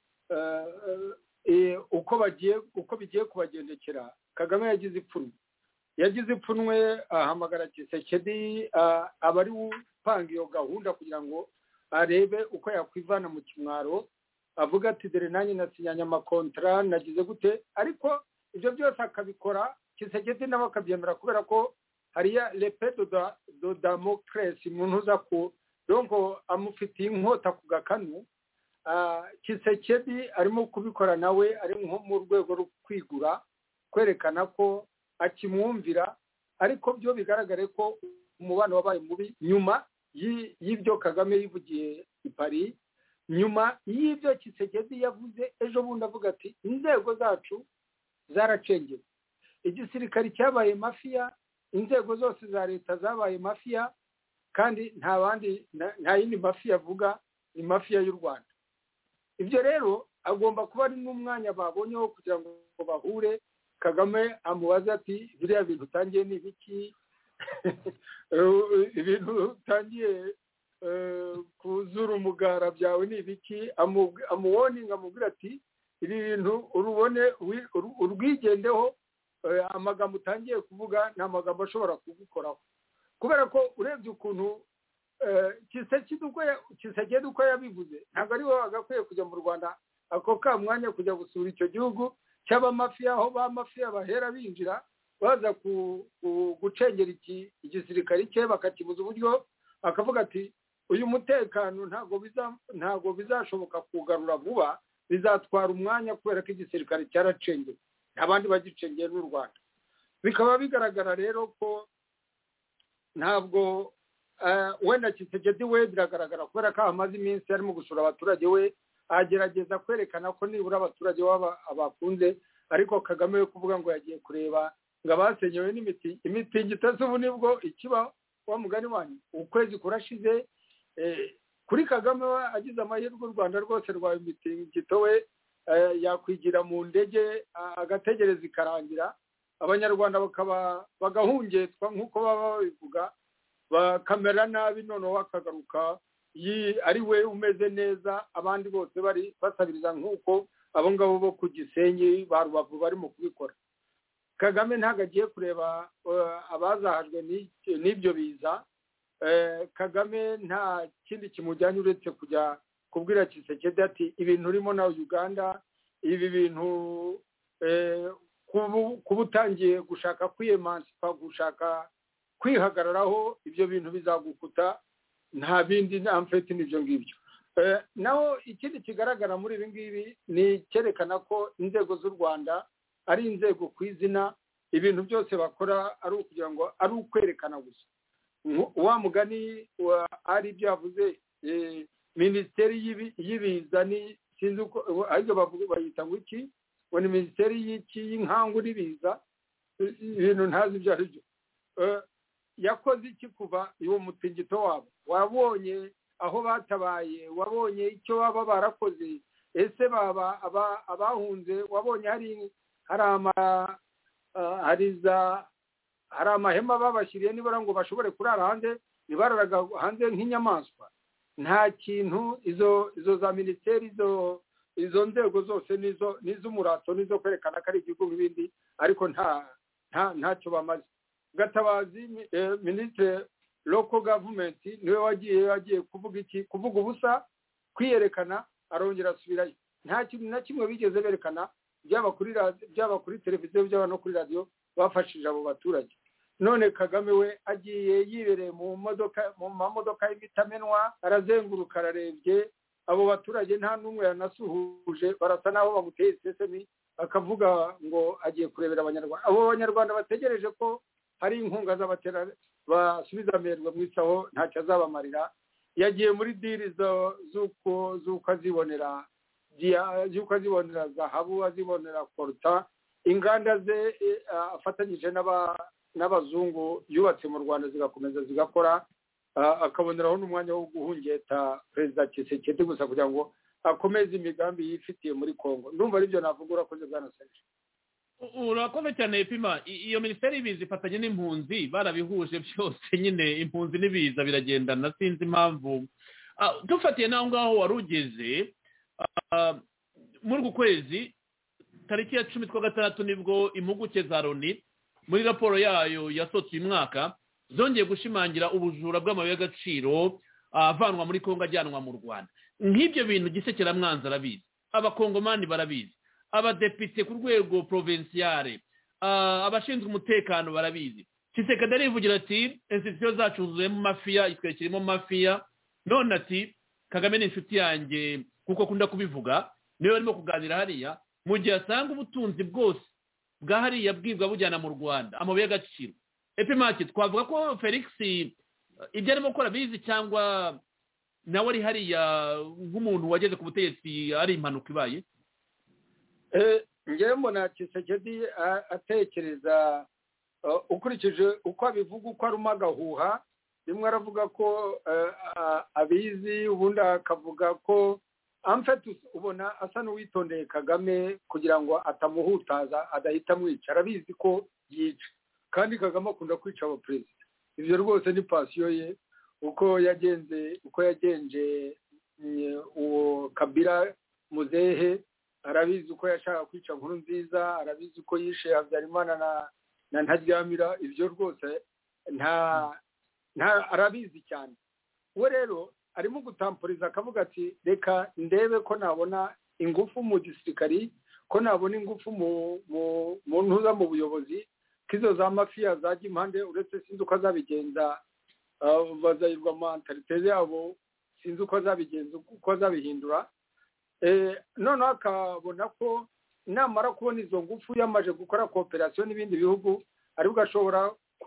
uko bigiye kubagendekera. Kagame yagize ipfunwe ahamagara Tshisekedi aba ari upanga iyo gahunda kugira ngo arebe uko yakwivana mu kimwaro avuga ati dore nanjye nasinyanye amakontra nagize gute ariko ibyo byose akabikora Tshisekedi nawe akabyemera kubera ko hariya lepedo do democracy umuntu uza ku donko amufitiye inkota ku gakanu Tshisekedi arimo kubikora nawe ari nko mu rwego rwo kwigura kwerekana ko akimwumvira ariko byo bigaragare ko umubano wabaye mubi nyuma y'ibyo Kagame yivugiye i Paris nyuma y'ibyo Tshisekedi yavuze ejo bundi avuga ati inzego zacu zaracengeye igisirikare cyabaye mafia inzego zose za leta zabaye mafia kandi nta yindi mafia avuga ni mafia y'u Rwanda. Ibyo rero agomba kuba ari n'umwanya babonyeho kugira ngo bahure Kagame amubaza ati biriya bintu utangiye ni ibiki ibintu utangiye kuzura umugara byawe ni ibiki amuwoninga amubwira ati ibi bintu urubone urwigendeho amagambo utangiye kuvuga nta magambo ashobora kugukoraho kubera ko urebye ukuntu Tshisekedi uko yabivuze ntabwo ari wowe agakwiye kujya mu Rwanda ako ka mwanya kujya gusura icyo gihugu cy'abamafiya aho ba mafiya bahera binjira baza gucengera igisirikare cye bakakibuza uburyo akavuga ati uyu mutekano ntabwo bizashoboka kugarura vuba bizatwara umwanya kubera ko igisirikare cyaracengeye abandi bagicengeye n'u Rwanda bikaba bigaragara rero ko ntabwo wenda Tshisekedi we biragaragara kubera ko amaze iminsi arimo gusura abaturage we agerageza kwerekana ko nibura abaturage abakunze ariko Kagame we kuvuga ngo yagiye kureba ngo abasenyewe imitingito z'ubu nibwo ikiba wa mugani wanyu ukwezi kurashize kuri Kagame we agize amahirwe u Rwanda rwose rwa imitingito we yakwigira mu ndege agategereza ikarangira abanyarwanda bagahungetwa nk'uko baba babivuga bakamera nabi noneho akagaruka ari we umeze neza abandi bose bari basabiriza nk'uko abo ngabo bo ku Gisenyi ba Rubavu barimo kubikora. Kagame ntabwo agiye kureba abazahajwe n'ibyo biza Kagame nta kindi kimujyanye uretse kujya kubwira Tshisekedi ati ibintu urimo na Uganda ibi bintu kuba utangiye gushaka kwiyemansipa gushaka kwihagararaho ibyo bintu bizagukuta nta bindi namfete n'ibyo ngibyo. Naho ikindi kigaragara muri ibi ngibi ni cyerekana ko inzego z'u Rwanda ari inzego ku izina ibintu byose bakora ari ukugira ngo ari ukwerekana gusa wa mugani ari ibyo yavuze minisiteri y'ibiza ni sinzi uko ahubwo bavuga bayita ngo iki ngo ni minisiteri y'inkangu n'ibiza ibintu ntazi ibyo ari byo yakoze iki kuva uwo mutingito wabo wabonye aho batabaye wabonye icyo baba barakoze ese baba abahunze wabonye hari amahema babashyiriye nibura ngo bashobore kurara hanze ntibararaga hanze nk'inyamaswa nta kintu izo za minisiteri izo nzego zose n'iz'umurato n'izo kwerekana ko ari igihugu n'ibindi ariko ntacyo bamaze. Gatabazi minisitiri local government niwe wagiye kuvuga ubusa kwiyerekana arongera asubirayo nta kintu na kimwe bigeze berekana byaba kuri televiziyo byaba no kuri radio bafashije abo baturage. None Kagame we agiye yibereye mu mamodoka y'ibitamenwa arazenguruka ararebye abo baturage nta n'umwe yanasuhuje barasa naho bamuteye sesemi akavuga ngo agiye kurebera abanyarwanda abo banyarwanda bategereje ko hari inkunga basubiza amerwe mu isaho ntacyo azabamarira. Yagiye muri diri z'uko azibonera zahabu, azibonera koruta. Inganda ze afatanyije n'abazungu yubatse mu Rwanda zigakomeza zigakora, akaboneraho n'umwanya wo guhungeta Perezida Tshisekedi gusa kugira ngo akomeze imigambi yifitiye muri Kongo. Ndumva aribyo navuga. Urakoze bwana Serge. Urakoze cyane Pima. Iyo minisiteri y'ibiza ifatanye n'impunzi barabihuje byose, nyine impunzi n'ibiza biragendana, sinzi impamvu. Dufatiye naho ngaho wari ugeze muri uku kwezi tariki ya 10/6 nibwo impuguke za Loni muri raporo yayo yasohotse uyu mwaka zongeye gushimangira ubujura bw'amabuye y'agaciro avanwa muri Kongo ajyanwa mu Rwanda. Nk'ibyo bintu gisekeramwanzi arabizi, abakongomani barabizi, abadepite ku rwego provinciale, abashinzwe umutekano barabizi. Tshisekedi arivugira ati institution zacu zuzuyemo mafiya, itwekirimo mafiya. None ati Kagame ni inshuti yanjye kuko akunda kubivuga, niyo arimo kuganira hariya mu gihe asanga ubutunzi bwose bwa hariya bwibwa bujyana mu Rwanda amabuye y'agaciro. Epimaki, twavuga ko Felix ibyo arimo gukora bizi cyangwa nawe ari hariya nk'umuntu wageze ku butegetsi ari impanuka ibaye? Ngewe mbona Tshisekedi atekereza ukurikije uko abivuga, uko aruma agahuha. Rimwe aravuga ko abizi, ubundi akavuga ko amfetus, ubona asa n'uwitondeye Kagame kugira ngo atamuhutaza adahita amwica. Arabizi ko yica, kandi Kagame akunda kwica abaperezida. Ibyo rwose ni pasiyo ye. Uko yagenje uwo Kabila muzehe, arabizi uko yashaka kwica Nkurunziza, arabizi uko yishe Habyarimana na Ntaryamira. Ibyo rwose arabizi cyane. We rero arimo gutampuriza akavuga ati reka ndebe ko nabona ingufu mu gisirikari, ko nabona ingufu mu ntuza mu buyobozi, kizo za mafiya zajya impande. Uretse sinzi uko azabigenza, bazayirwa mentalite yabo, sinzi uko azabigenza, uko azabihindura. Noneho akabona ko namara kubona izo ngufu yamaje gukora kooperasiyo n'ibindi bihugu, aribwo ashobora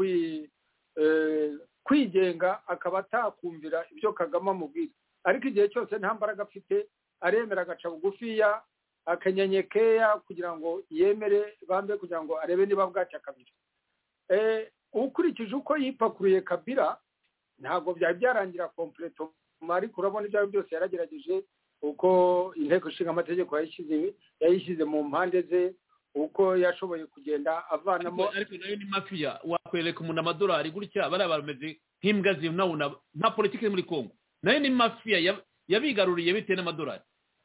kwigenga, akaba atakumvira ibyo Kagame amubwira. Ariko igihe cyose nta mbaraga afite, aremera agaca bugufiya, akanyenyekeya kugira ngo yemere bambe, kugira ngo arebe niba bwacya kabiri. Ukurikije uko yipakuruye Kabila ntabwo byari byarangira kompleto, ariko urabona ibyo byose yaragerageje. Uko inteko ishinga amategeko yayishyize mu mpande ze, uko yashoboye kugenda avanamo. Ariko nayo ni mafiya. Wakwereka umuntu amadolari gutya, bari bameze nk'imbwa zinawuna. Nta politiki muri Kongo, nayo ni mafiya yabigaruriye bitewe n'amadolari.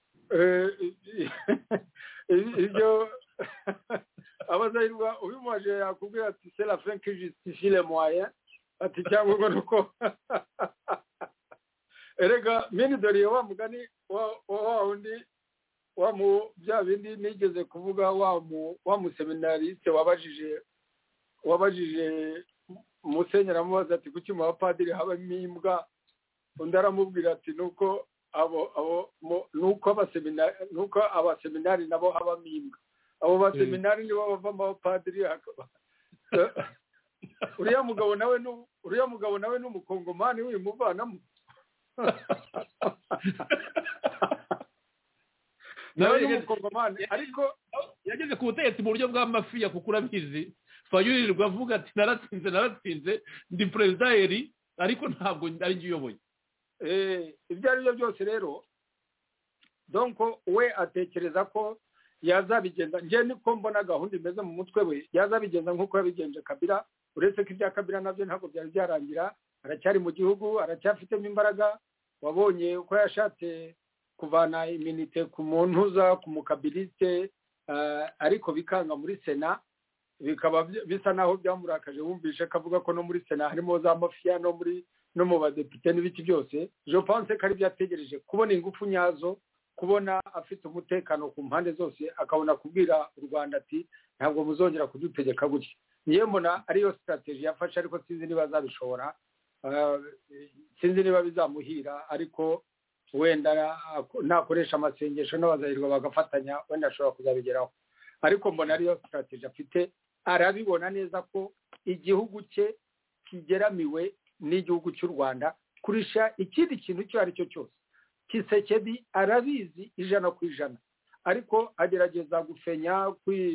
Ibyo abazayirwa ubimaje yakubwira ati c'est la fin qui justifie les moyens, ati cyangwa ngo nuko erega mini doriye wa mugani wa undi wa mu bya bindi nigeze kuvuga, wa mu seminariste wabajije Musenyeri amubaza ati kuki mu bapadiri habamo imbwa, undi aramubwira ati nuko nuko abaseminari nabo habamo imbwa. Abo baseminari nibo bavamo abapadiri. Uriya mugabo nawe n'umukongomani wimuvanamo. Nawe n'umukongomani, ariko yageze ku butegetsi mu buryo bwa mafiya, kuko urabizi Fayulu avuga ati naratsinze ndi presideri, ariko ntabwo ari njye uyoboye. Ibyo ari byo byose rero, donc we atekereza ko yazabigenza. Njye niko mbona gahunda imeze mu mutwe we, yazabigenza nk'uko yabigenje Kabila. Uretse ko ibya Kabila nabyo ntabwo byari byarangira, aracyari mu gihugu, aracyafitemo imbaraga. Wabonye uko yashatse kuvana iminite ku muntu uza ku mukabiliste, ariko bikanga muri Sena, bikaba bisa naho byamurakaje. Wumvishe akavuga ko no muri Sena harimo za mafiya, no mu badepite n'ibiki byose. Je pense ko ari byategereje kubona ingufu nyazo, kubona afite umutekano ku mpande zose, akabona kubwira u Rwanda ati ntabwo muzongera kudutegeka gutya. Niyo mbona ariyo strategy yafashe, ariko sinzi niba azabishobora, sinzi niba bizamuhira, ariko wenda nakoresha amasengesho n'abazahirwa bagafatanya, wenda ashobora kuzabigeraho. Ariko mbona ariyo strategy afite. Arabibona neza ko igihugu cye kigeramiwe n'igihugu cy'u Rwanda kurisha ikindi kintu icyo ari cyo cyose. Tshisekedi arabizi 100%, ariko agerageza gufenya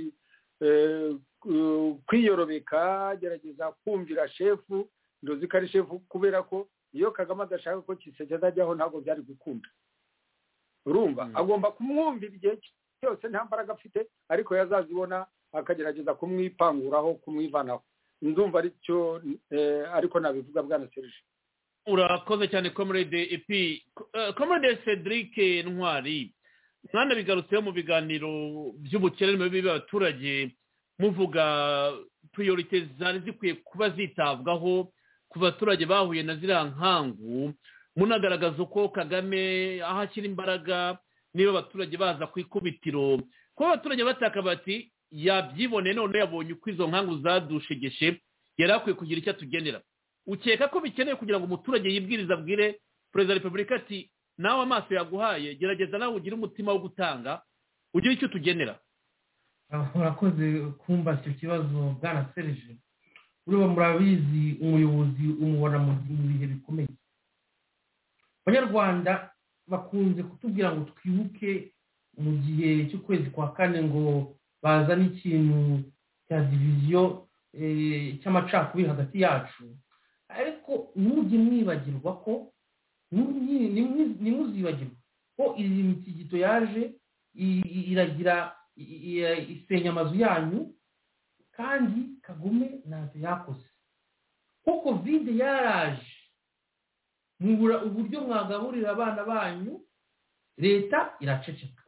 kwiyorobeka, agerageza kumvira shefu, ndozi ko ari shefu, kubera ko iyo Kagame adashaka ko Tshisekedi ajyaho ntabwo byari gukunda. Urumva agomba kumwumvira igihe cyose nta mbaraga afite, ariko yazazibona akagerageza kumwipanguraho, kumwivanaho. Ndumva ari cyo ariko nabivuga bwana Serge. Urakoze cyane comrade epi comrade Cedric Ntwari, mwana bigarutseho mu biganiro by'ubukene mu by'abaturage, muvuga priorities zari zikwiye kuba zitabwaho ku baturage bahuye na ziriya nkangu, munagaragaza uko Kagame aho ashyira imbaraga niba abaturage baza ku ikubitiro, kuba abaturage bataka bati yabyibone none yabonye uko izo nkangu zadushegeshe, yari akwiye kugira icyo atugenera. Ukeka ko bikeneye kugira ngo umuturage yibwiriza abwire perezida wa repubulika ati nawe amaso yaguhaye, gerageza nawe ugire umutima wo gutanga, ugire icyo utugenera? Murakoze kumva icyo kibazo bwana Serge. Uriya murabizi umuyobozi umubona mu bihe bikomeye. Abanyarwanda bakunze kutubwira ngo twibuke mu gihe cy'ukwezi kwa kane ngo bazana ikintu cya diviziyo cy'amacakubiri hagati yacu, ariko ntujye mwibagirwa ko nimuzibagirwa ko iyi mitigito yaje iragira isenya amazu yanyu, kandi Kagame ntacyo yakoze. Ko covid yaraje mubura uburyo mwagaburira abana banyu, leta iraceceka.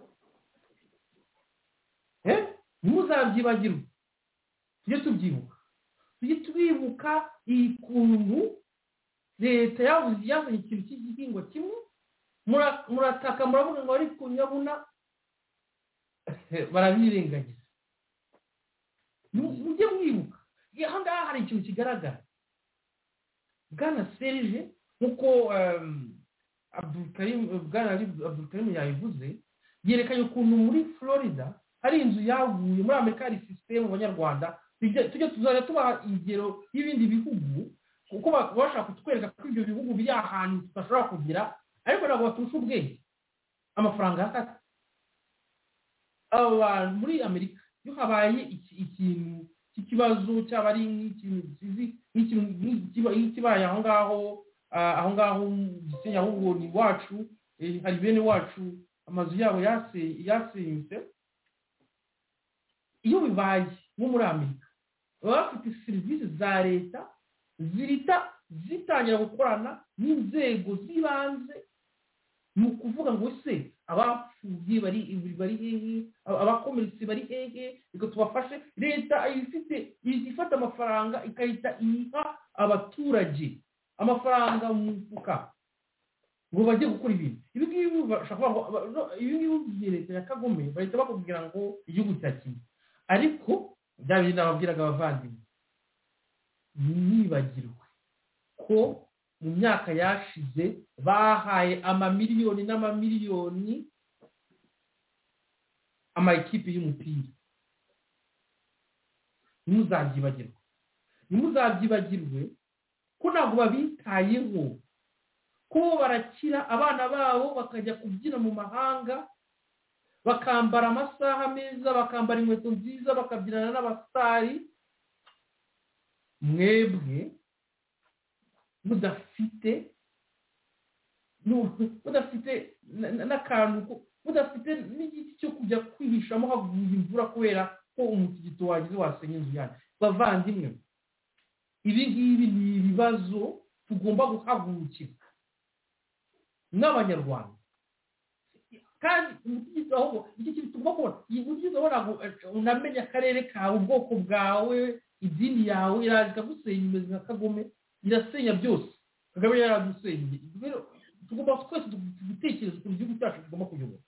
Ntimuzabyibagirwe, tujye tubyibuka, tujye tubibuka ikuntu leta yazanye ikintu cy'igihingwa kimwe, murataka muravuga ngo ariko nyabuna barabirengagiza. Mujye mwibuka, aha ngaha hari ikintu kigaragara bwana Serge, nk'uko Abdulkarim yabivuze, yerekanye ukuntu muri Florida hari inzu yaguye, muri Amerika hari system mu Banyarwanda, tujye tuzajya tubaha ingero y'ibindi bihugu kuko bashaka kutwereka ko ibyo bihugu biri ahantu tudashobora kugira, ariko ntabwo baturusha ubwenge. Amafaranga y'akata abantu muri Amerika, iyo habaye ikintu cy'ikibazo cyaba ari nk'ikintu kibaye aho ngaho gisenya ahubwo ni wacu, hari bene wacu amazu yabo yasenyutse. Iyo bibaye nko muri Amerika, baba bafite serivisi za leta zirita zitangira gukorana n'inzego z'ibanze, mu kuvuga ngo se abapfuye bari hehe, abakomeretse bari hehe, reka tubafashe. Leta ifata amafaranga ikahita iha abaturage amafaranga mu mufuka ngo bajye gukora ibintu. Ibi ngibi bashaka ngo ibi ngibi leta ya Kagame bahita bakubwira ngo igihugu cyakiye, ariko bya bintu nababwiraga abavandimwe, ntibagirwe ko mu myaka yashize bahaye amamiliyoni n'amamiliyoni amakipe y'umupira. Ntimuzabyibagirwe ko ntabwo babitayeho, ko barakira abana babo bakajya kubyina mu mahanga, bakambara amasaha meza, bakambara inkweto nziza, bakabyinana n'abasitari. Mwebwe mudafite n'akantu, mudafite n'igiti cyo kujya kwihishamo haguye imvura kubera ko umutigito wagize wasenya inzu yanyu. Bavandimwe, ibi ngibi ni ibibazo tugomba guhagurukira n'Abanyarwanda, kandi iki kintu tugomba kubona, unamenya akarere kawe, ubwoko bwawe, idini yawe, iraza ikagusenya imeze nka Kagame, irasenya byose. Kagame yaradusenye. Tugomba twese gutekereza ku gihugu cyacu tugomba kuyobora.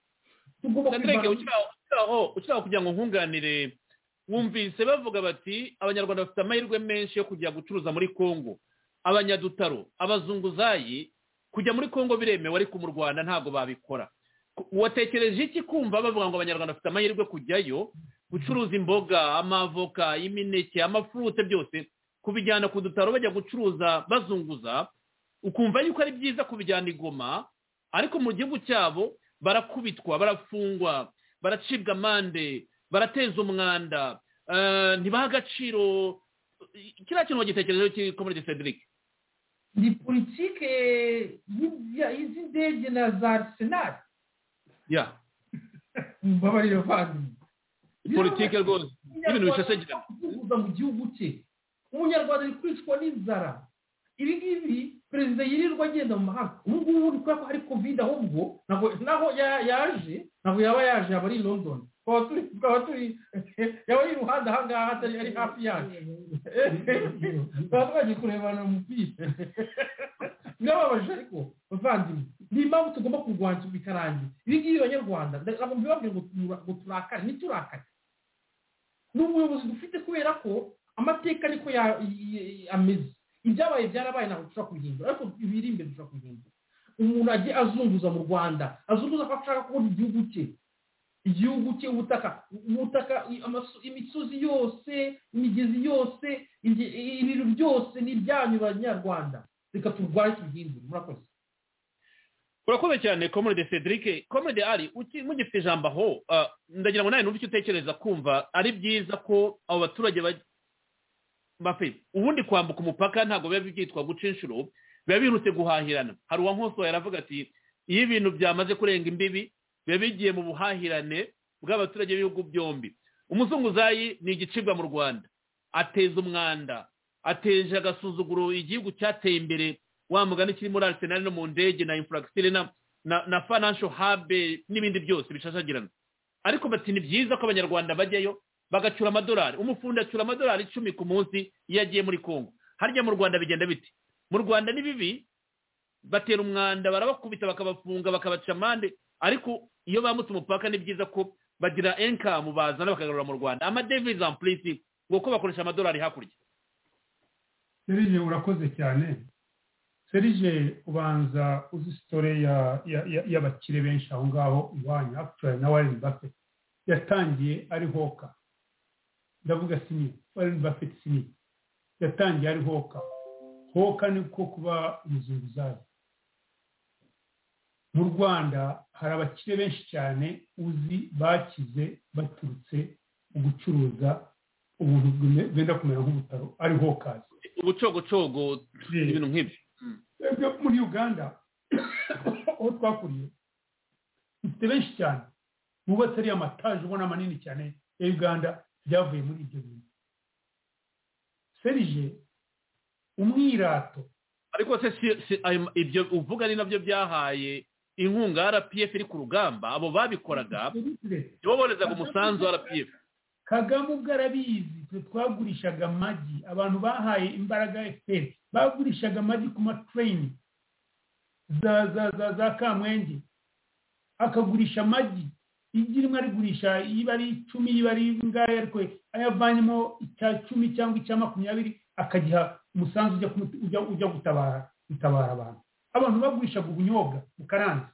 Ukiraho kugira ngo nkunganire, wumvise bavuga bati Abanyarwanda bafite amahirwe menshi yo kujya gucuruza muri Kongo, abanyadutaro, abazunguzayi kujya muri Kongo biremewe, ariko mu Rwanda ntabwo babikora. Watekereje iki kumva bavuga ngo Abanyarwanda bafite amahirwe kujyayo gucuruza imboga, amavoka, imineke, amafurute byose, kubijyana ku dutaro bajya gucuruza bazunguza ukumva yuko ari byiza kubijyana i Goma ariko mu gihugu cyabo barakubitwa barafungwa baracibwa amande barateza umwanda ntibaha agaciro kiriya kintu bagitekerejeho cy'ikomerede Cedric ni politike y'indege na za Arsenal ya mbabarira fandi politike rwose ibintu bishashagira kuvuga mu gihugu cye umunyarwanda ari kwicwa n'inzara ibi ngibi perezida yirirwa agenda mu mahanga ubu ngubu kubera ko hari covid ahubwo naho yaje ntabwo yaba yaje yaba ari i London twaba turi yaba ari iruhande aha ngaha atari ari hafi yacu twaba twagiye kurebana umupira birababaje ariko bavandimwe ni impamvu tugomba kurwanya bikarangira ibi ngibi abanyarwanda ntabwo mbibabwira ngo turakare ntiturakare ni ubuyobozi dufite kubera ko amateka niko ameze ibyabaye byarabaye ntabwo dushobora kubihindura ariko ibiri imbere dushobora kubihindura umuntu ajye azunguza mu Rwanda azunguza ko ashaka kubona igihugu cye ubutaka imisozi yose imigezi yose ibintu byose ni ibyanyu banyarwanda reka turwaye tubihindure murakoze urakoze cyane Comrade Cedric Comrade Ali mugifite ijambo aho ndagira ngo nawe numve icyo utekereza kumva ari byiza ko abo baturage ubundi kwambuka umupaka ntabwo biba byitwa guca inshuro biba birutse guhahirana hari uwa Nkoso yaravuga ati iyo ibintu byamaze kurenga imbibi biba bigiye mu buhahirane bw'abaturage b'ibihugu byombi umuzunguzayi ni igicibwa mu Rwanda ateza umwanda ateje agasuzuguro igihugu cyateye imbere wa mugani kiri muri Arsenal no mu ndege na infrastructure na financial hub n'ibindi byose bishashagirana ariko bati ni byiza ko abanyarwanda bajyayo bagacura amadolari umufundi acura amadolari 10 ku munsi iyo agiye muri Kongo harya mu Rwanda bigenda biti mu Rwanda ni bibi batera umwanda barabakubita bakabafunga bakabaca amande ariko iyo bamutse umupaka ni byiza ko bagira income bazana bakagarura mu Rwanda amadevize en plus ngo ko bakoresha amadolari hakurya Serije urakoze cyane Serije ubanza uzi story y'abakire benshi aho ngaho iwanyu actually na Warren Buffett yatangiye ari hoka ndavuga sini Warren Buffett sini yatangiye ari hoka niko kuba umuzunguzayi mu Rwanda hari abakire benshi cyane uzi bakize baturutse ugucuruza ubuntu bwenda kumera nk'ubutaro ari hokazi ubucogocogo ibintu nk'ibyo muri Uganda aho twakuriye dufite benshi cyane bubatse ari amataje ubona manini cyane ya Uganda byavuye muri ibyo bintu Serije umwirato ariko se ibyo uvuga ni nabyo byahaye inkunga RPF iri ku rugamba abo babikoraga boborezaga umusanzu wa RPF Kagame ubwo arabizi twagurishaga amagi abantu bahaye imbaraga FPR bagurishaga amagi ku matrain za Kamwenge akagurisha amagi igirimo arigurisha yiba ari 10 yiba ari ngaye ariko ayavanyemo icya 10 cyangwa icya 20 akagiha umusanzu ujya gutabara abantu bagurishaga ubunyobwa bukaranze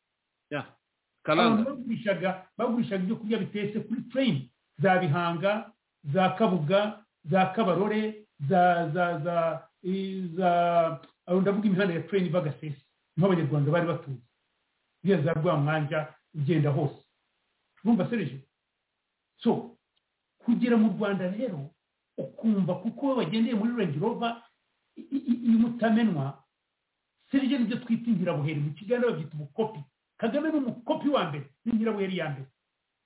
bagurishaga ibyo kurya bitetse kuri train za Bihanga za Kabuga za Kabarore za ndavuga imihanda ya train bagasese nk'abanyarwanda bari batuye iyo za Rwamwanja ugenda hose urumva Serije so kugera mu Rwanda rero ukumva kuko bagendeye muri Range Rover y'umutamenwa Serije nibyo twita ingirabuheri mu Kigali babyita ubukopi Kagame ni umukopi wa mbere n'ingirabuheri ya mbere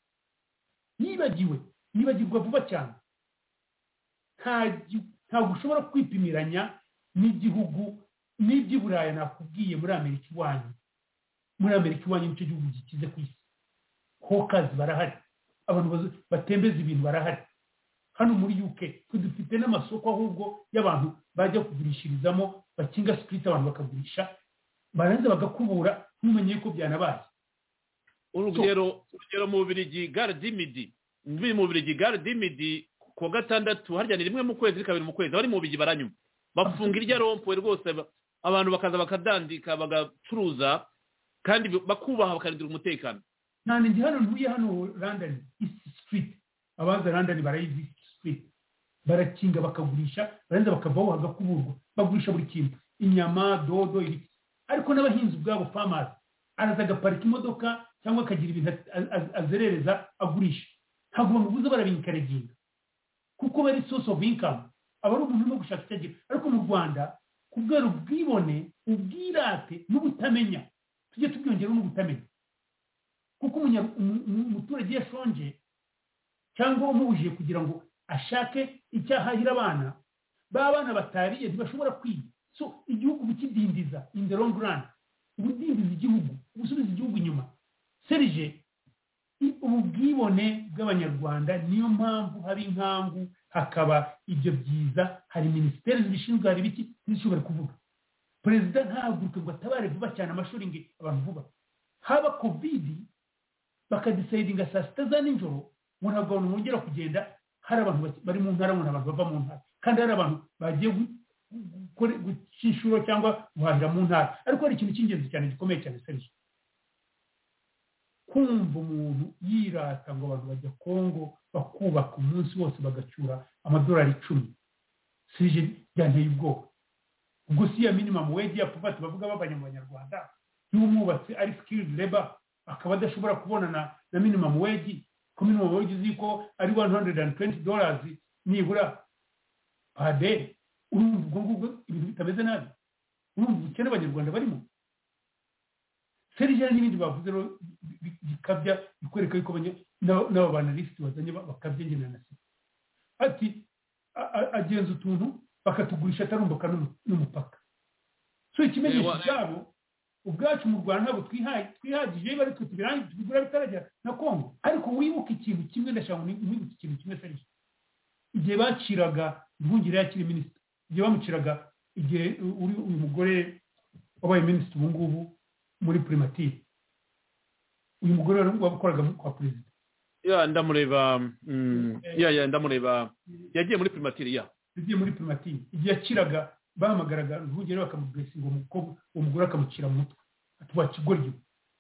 nibagirwa vuba cyane ntabwo ushobora kwipimiranya n'igihugu n'iby'Iburaya nakubwiye muri Amerika iwanyu nicyo gihugu gikize ku isi hokazi barahari abantu batembeza ibintu barahari hano muri UK dufite n'amasoko ahubwo y'abantu bajya kugurishirizamo bakinga street abantu bakagurisha baranze bagakubura ntumenye ko byanabaye urugero mu Bubiligi Gare du Midi mu Bubiligi Gare du Midi ku gatandatu harya ni rimwe mu kwezi kabiri mu kwezi bari mu Bubiligi baranyuma bafunga irya rompo rwose abantu bakaza bakadandika bagacuruza kandi bakubaha bakarindira umutekano nandi hano ntuye hano London East Street abaza London barayizi East Street barakinga bakagurisha barangiza bakavaho hagakuburwa bagurisha buri kintu inyama dodo ibiki ariko n'abahinzi ubwabo farmers araza agaparika imodoka cyangwa akagira ibintu azerereza agurisha ntabwo bamubuza barabinkareginga kuko bari source of income aba ari umuntu urimo gushaka icyagira ariko mu Rwanda kubwera ubwibone ubwirate n'ubutamenya tujye tubyongera n'ubutamenya kuko umuturage yashonje cyangwa umubujije kugira ngo ashake icyahahira abana b'abana batariye ntibashobora kwiga so igihugu bukidindiza in the long run ubudindiza igihugu ubusubiza igihugu inyuma serije ubu bwibone bw'abanyarwanda niyo mpamvu hari inkangu hakaba ibyo byiza hari minisiteri zibishinzwe hari biki zishobora kuvuga perezida ntahaguruke ngo atabare vuba cyane amashuri ngo abantu vuba haba covid bakadisayidinga saa sita za nijoro ngo ntabwo abantu bongera kugenda hari abantu bari mu ntara abantu bava mu ntara kandi hari abantu bagiye gucishuro cyangwa guhahira mu ntara ariko hari ikintu cy'ingenzi cyane gikomeye cyane serije kumva umuntu yirata ngo abantu bajya Kongo bakubaka umunsi wose bagacyura amadolari 10 serije byanteye ubwoba ubwo si ya minimum wage ya poverty bavuga b'abanyarwanda y'umwubatsi ari skilled labor akaba adashobora kubonana na minimum wage ko minimum wage ziko ari $120 nibura per day ubwo ibintu bitameze nabi ubukene abanyarwanda barimo serije n'ibindi bavuze bikabya bikwereka yuko n'aba banalisiti bazanye bakabye ngena na se ati agenza utuntu bakatugurisha atarumbuka n'umupaka so ikimenyesho cyabo ubwacu mu Rwanda ntabwo twihagije bari tubirangiye tubigura bitarajya na Kongo ariko wibuka ikintu kimwe ndashaka wibuka ikintu kimwe serije igihe baciraga Nduhungire yakiri minisitiri igihe bamuciraga igihe uyu mugore wabaye minisitiri ubu ngubu muri primature uyu mugore wakoraga kwa perezida ndamureba ndamureba yagiye muri primature yagiye muri primature igihe yakiraga bahamagaraga Nduhungire bakamubwesa ngo umugore akamucira mu mutwe atwa kigoryo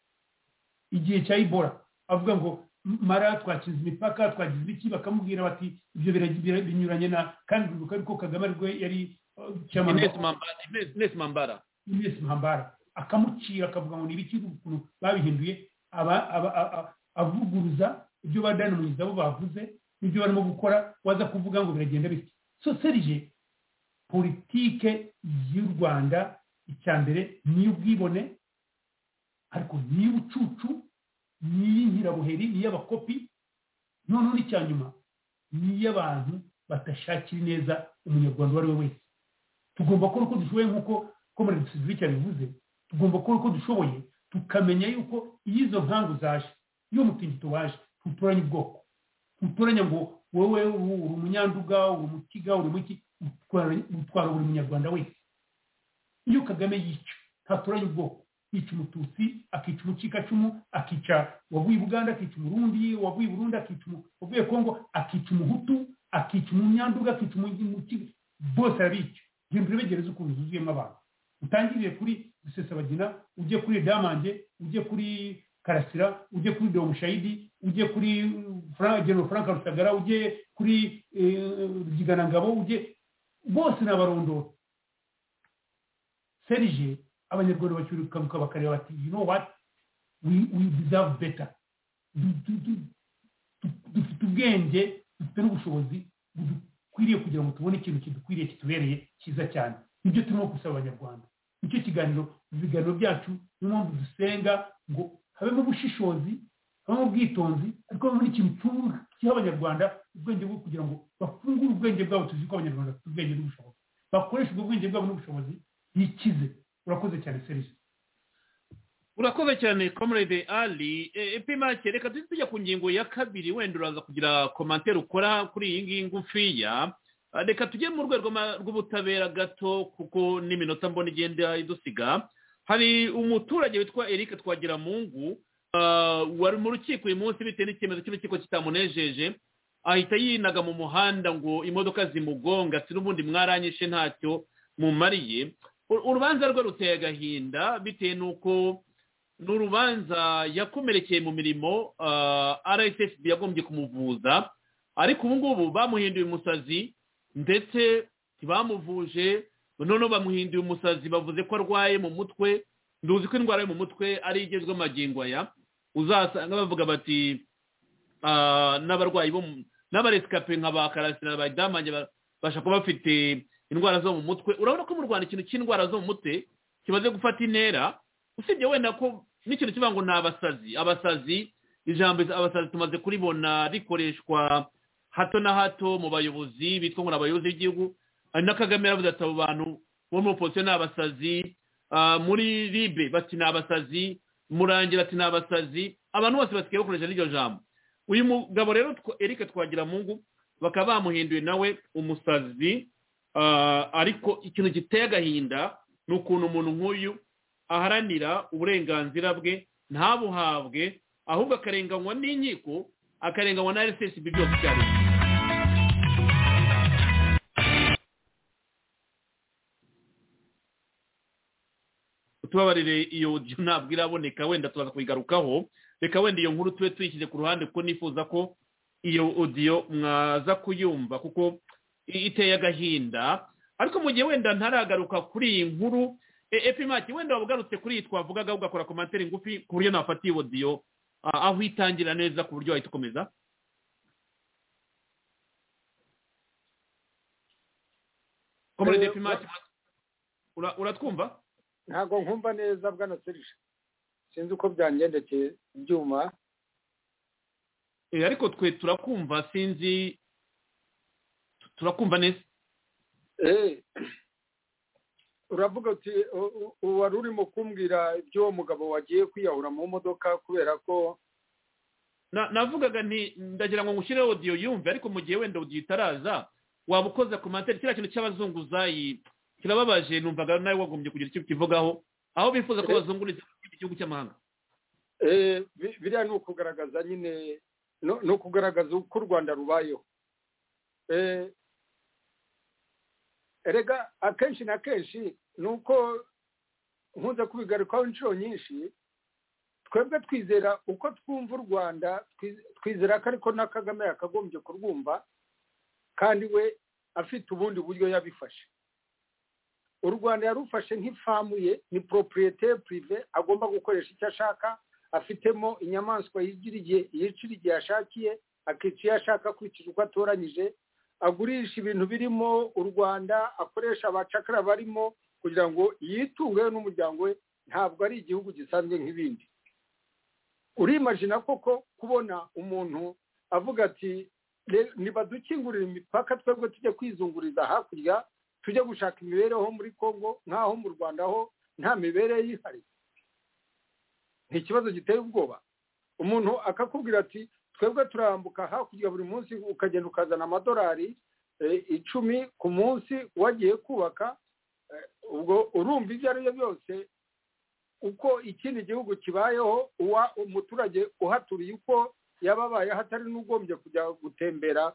igihe cya Ebola avuga ngo mara twakiza imipaka twagize ibiki bakamubwira bati ibyo binyuranye na kandi bibuka ariko Kagame arwe yari Ines Mambara akamucira akavuga ngo nibiki ukuntu babihinduye avuguruza ibyo badana mu izabo bavuze n'ibyo barimo gukora waza kuvuga ngo biragenda biti so serije politike y'u Rwanda icyambere ni ubwibone ariko ni ubucucu ni nkirabuheri ni y'abakopi none n'icyanyuma ni y'abantu batashakira neza umunyarwanda wari we wese tugomba ko dushoboye nkuko komere dusizwe bivuze tugomba ko dushoboye tukamenya yuko izo nkangu zaje iyo mutingito waje tutoranye ubwoko tutoranye ngo wowe uri umunyanduga uri umukiga uri muki utwara buri munyarwanda wese iyo Kagame yica ntatoranye ubwoko yica umututsi akica umukikacumu akica wavuye Uganda akica umurundi wavuye Burundi akica wavuye Kongo akica umuhutu akica umunyanduga akica umukiga bose abica genda uregereze ukuntu zuzuyemo abantu utangiriye kuri Rusesabagina ujye kuri Damange ujye kuri Karasira ujye kuri Deo Mushayidi ujye kuri General Frank Rusagara ujye kuri Giganangabo ujye bose n'abarondoro serije abanyarwanda bacyuruka bakareba bati you know what we deserve better dufite ubwenge dufite n'ubushobozi bukwiriye kugira ngo tubone ikintu kidukwiriye kitubereye cyiza cyane nibyo turimo gusaba abanyarwanda nicyo ibiganiro byacu niyo mpamvu dusenga ngo habemo ubushishozi habemo ubwitonzi ariko habemo n'ikintu kiha abanyarwanda ubwenge bwo kugira ngo bafungure ubwenge bwabo tuzi ko abanyarwanda bafite ubwenge n'ubushobozi bakoresha ubwo bwenge bwabo n'ubushobozi bikize urakoze cyane serije urakoze cyane comrade Ali epimake reka tujya ku ngingo ya kabiri wenda uraza kugira komantere ukora kuri iyi ngiyi ngufiya reka tujye mu rwego rw'ubutabera gato kuko n'iminota mbona igenda idusiga hari umuturage witwa Eric Twagiramungu wari mu rukiko uyu munsi bitewe n'icyemezo cy'urukiko kitamunejeje ahita yinaga mu muhanda ngo imodoka zimugonga ati n'ubundi mwaranyishe ntacyo mumariye urubanza rwe ruteye agahinda bitewe n'uko ni urubanza yakomerekeye mu mirimo RSSB yagombye kumuvuza ariko ubu ngubu bamuhinduye umusazi ndetse ntibamuvuje noneho bamuhinduye umusazi bavuze ko arwaye mu mutwe. Nduzi ko indwara yo mu mutwe ari igezwe magingo aya, uzasanga bavuga bati n'abarwayi bo n'abaresikape nka ba Karasira na Badamanye bashaka kuba bafite indwara zo mu mutwe. Urabona ko mu Rwanda ikintu cy'indwara zo mu mutwe kimaze gufata intera, usibye wenda ko n'ikintu kivuga ngo ni abasazi. Ijambo abasazi tumaze kuribona rikoreshwa hato na hato mu bayobozi bitwa ngo ni abayobozi b'igihugu. Na Kagame yaravuze ati abo bantu bo mu opposition ni abasazi, muri Libe bati ni abasazi, Murangira ati ni abasazi. Abantu bose basigaye bakoresha n'iryo jambo. Uyu mugabo rero Eric Twagiramungu bakaba bamuhinduye nawe umusazi. Ariko ikintu giteye agahinda ni ukuntu umuntu nk'uyu aharanira uburenganzira bwe ntabuhabwe, ahubwo akarenganywa n'inkiko, akarenganywa na RSSB byose cyane. Tubabarire iyo audio ntabwo iraboneka, wenda tuzaza kuyigarukaho. Reka wenda iyo nkuru tube tuyishyize ku ruhande kuko nifuza ko iyo audio mwaza kuyumva kuko iteye agahinda. Ariko mu gihe wenda ntaragaruka kuri iyi nkuru, Epimaki wenda wabugarutse kuri iyi twavugaga ugakora komantere ngufi ku buryo nafatiye audio aho itangira neza ku buryo wahita ukomeza. Komere Epimaki uratwumva? Ntabwo nkumva neza bwana Serge, sinzi uko byangendekeye ibyuma. Ariko twe turakumva, sinzi turakumva neza. Uravuga uti wari urimo kumbwira iby'uwo mugabo wagiye kwiyahura mu modoka kubera ko navugaga nti ndagira ngo ngushyire audio yumve, ariko mu gihe wenda audio itaraza waba ukoze komantere. Kiriya kintu cy'abazunguzayi kirababaje, numvaga nawe wagombye kugira icyo kivugaho, aho bifuza ko bazunguriza igihugu cy'amahanga. Biriya ni ukugaragaza nyine, ni ukugaragaza uko u Rwanda rubayeho. Erega akenshi na kenshi ni uko nkunze kubigarukaho inshuro nyinshi, twebwe twizera uko twumva u Rwanda, twizera ko ariko na Kagame yakagombye kurwumva, kandi we afite ubundi buryo yabifashe. U Rwanda yarufashe nk'ifamu ye, ni propriété privée, agomba gukoresha icyo ashaka, afitemo inyamaswa yicira igihe yashakiye, akica iyo ashaka kwicira uko atoranyije, agurisha ibintu birimo u Rwanda, akoresha abacakara barimo kugira ngo yitunge n'umuryango we. Ntabwo ari igihugu gisanzwe nk'ibindi. Urimagina koko kubona umuntu avuga ati nibadukingurira imipaka twebwe tujye kwizunguriza hakurya, tujye gushaka imibereho muri Kongo, nk'aho mu Rwanda ho nta mibereho ihari. Ni ikibazo giteye ubwoba. Umuntu akakubwira ati twebwe turambuka hakurya buri munsi, ukagenda ukazana amadolari 10 ku munsi wagiye kubaka. Ubwo urumva ibyo ari byo byose uko ikindi gihugu kibayeho, umuturage uhaturiye uko yababaye, hatari n'ugombye kujya gutembera,